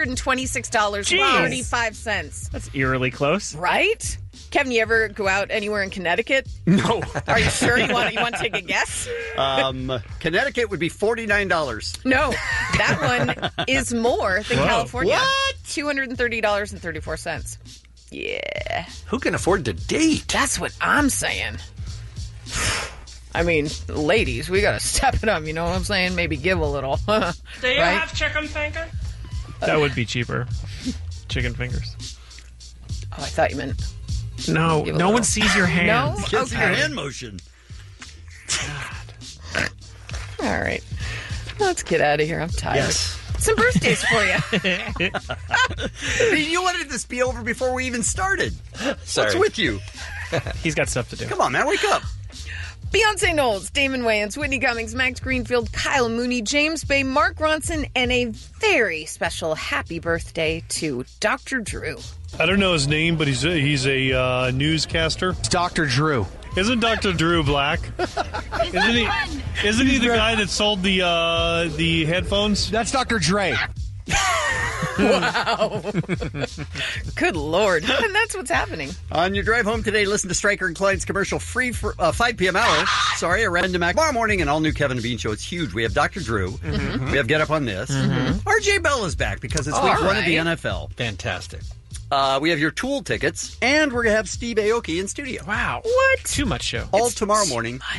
$226.35. That's eerily close. Right? Kevin, you ever go out anywhere in Connecticut? No. Are you sure? You want to take a guess? Connecticut would be $49. No. That one is more than Whoa. California. What? $230.34. Yeah. Who can afford to date? That's what I'm saying. I mean, ladies, we got to step it up. You know what I'm saying? Maybe give a little. Do you Right? have chicken finger? That would be cheaper. Chicken fingers. Oh, I thought you meant... No, Give a no little. one sees your hands. No? Kids Okay. your hand motion. All right. Let's get out of here. I'm tired. Yes. Some birthdays for you. You wanted this to be over before we even started. Sorry. What's with you? He's got stuff to do. Come on, man. Wake up. Beyonce Knowles, Damon Wayans, Whitney Cummings, Max Greenfield, Kyle Mooney, James Bay, Mark Ronson, and a very special happy birthday to Dr. Drew. I don't know his name, but he's a newscaster. It's Dr. Drew. Isn't Dr. Drew black? Isn't he the guy that sold the headphones? That's Dr. Dre. Wow. Good Lord. And that's what's happening. On your drive home today, listen to Stryker and Klein's commercial free for 5 p.m. hour. Sorry, a random act. Tomorrow morning, an all-new Kevin and Bean show. It's huge. We have Dr. Drew. Mm-hmm. We have Get Up on This. RJ Bell is back because it's week 1 of the NFL. Fantastic. We have your Tool tickets, and we're going to have Steve Aoki in studio. Wow. What? Too much show. All tomorrow morning.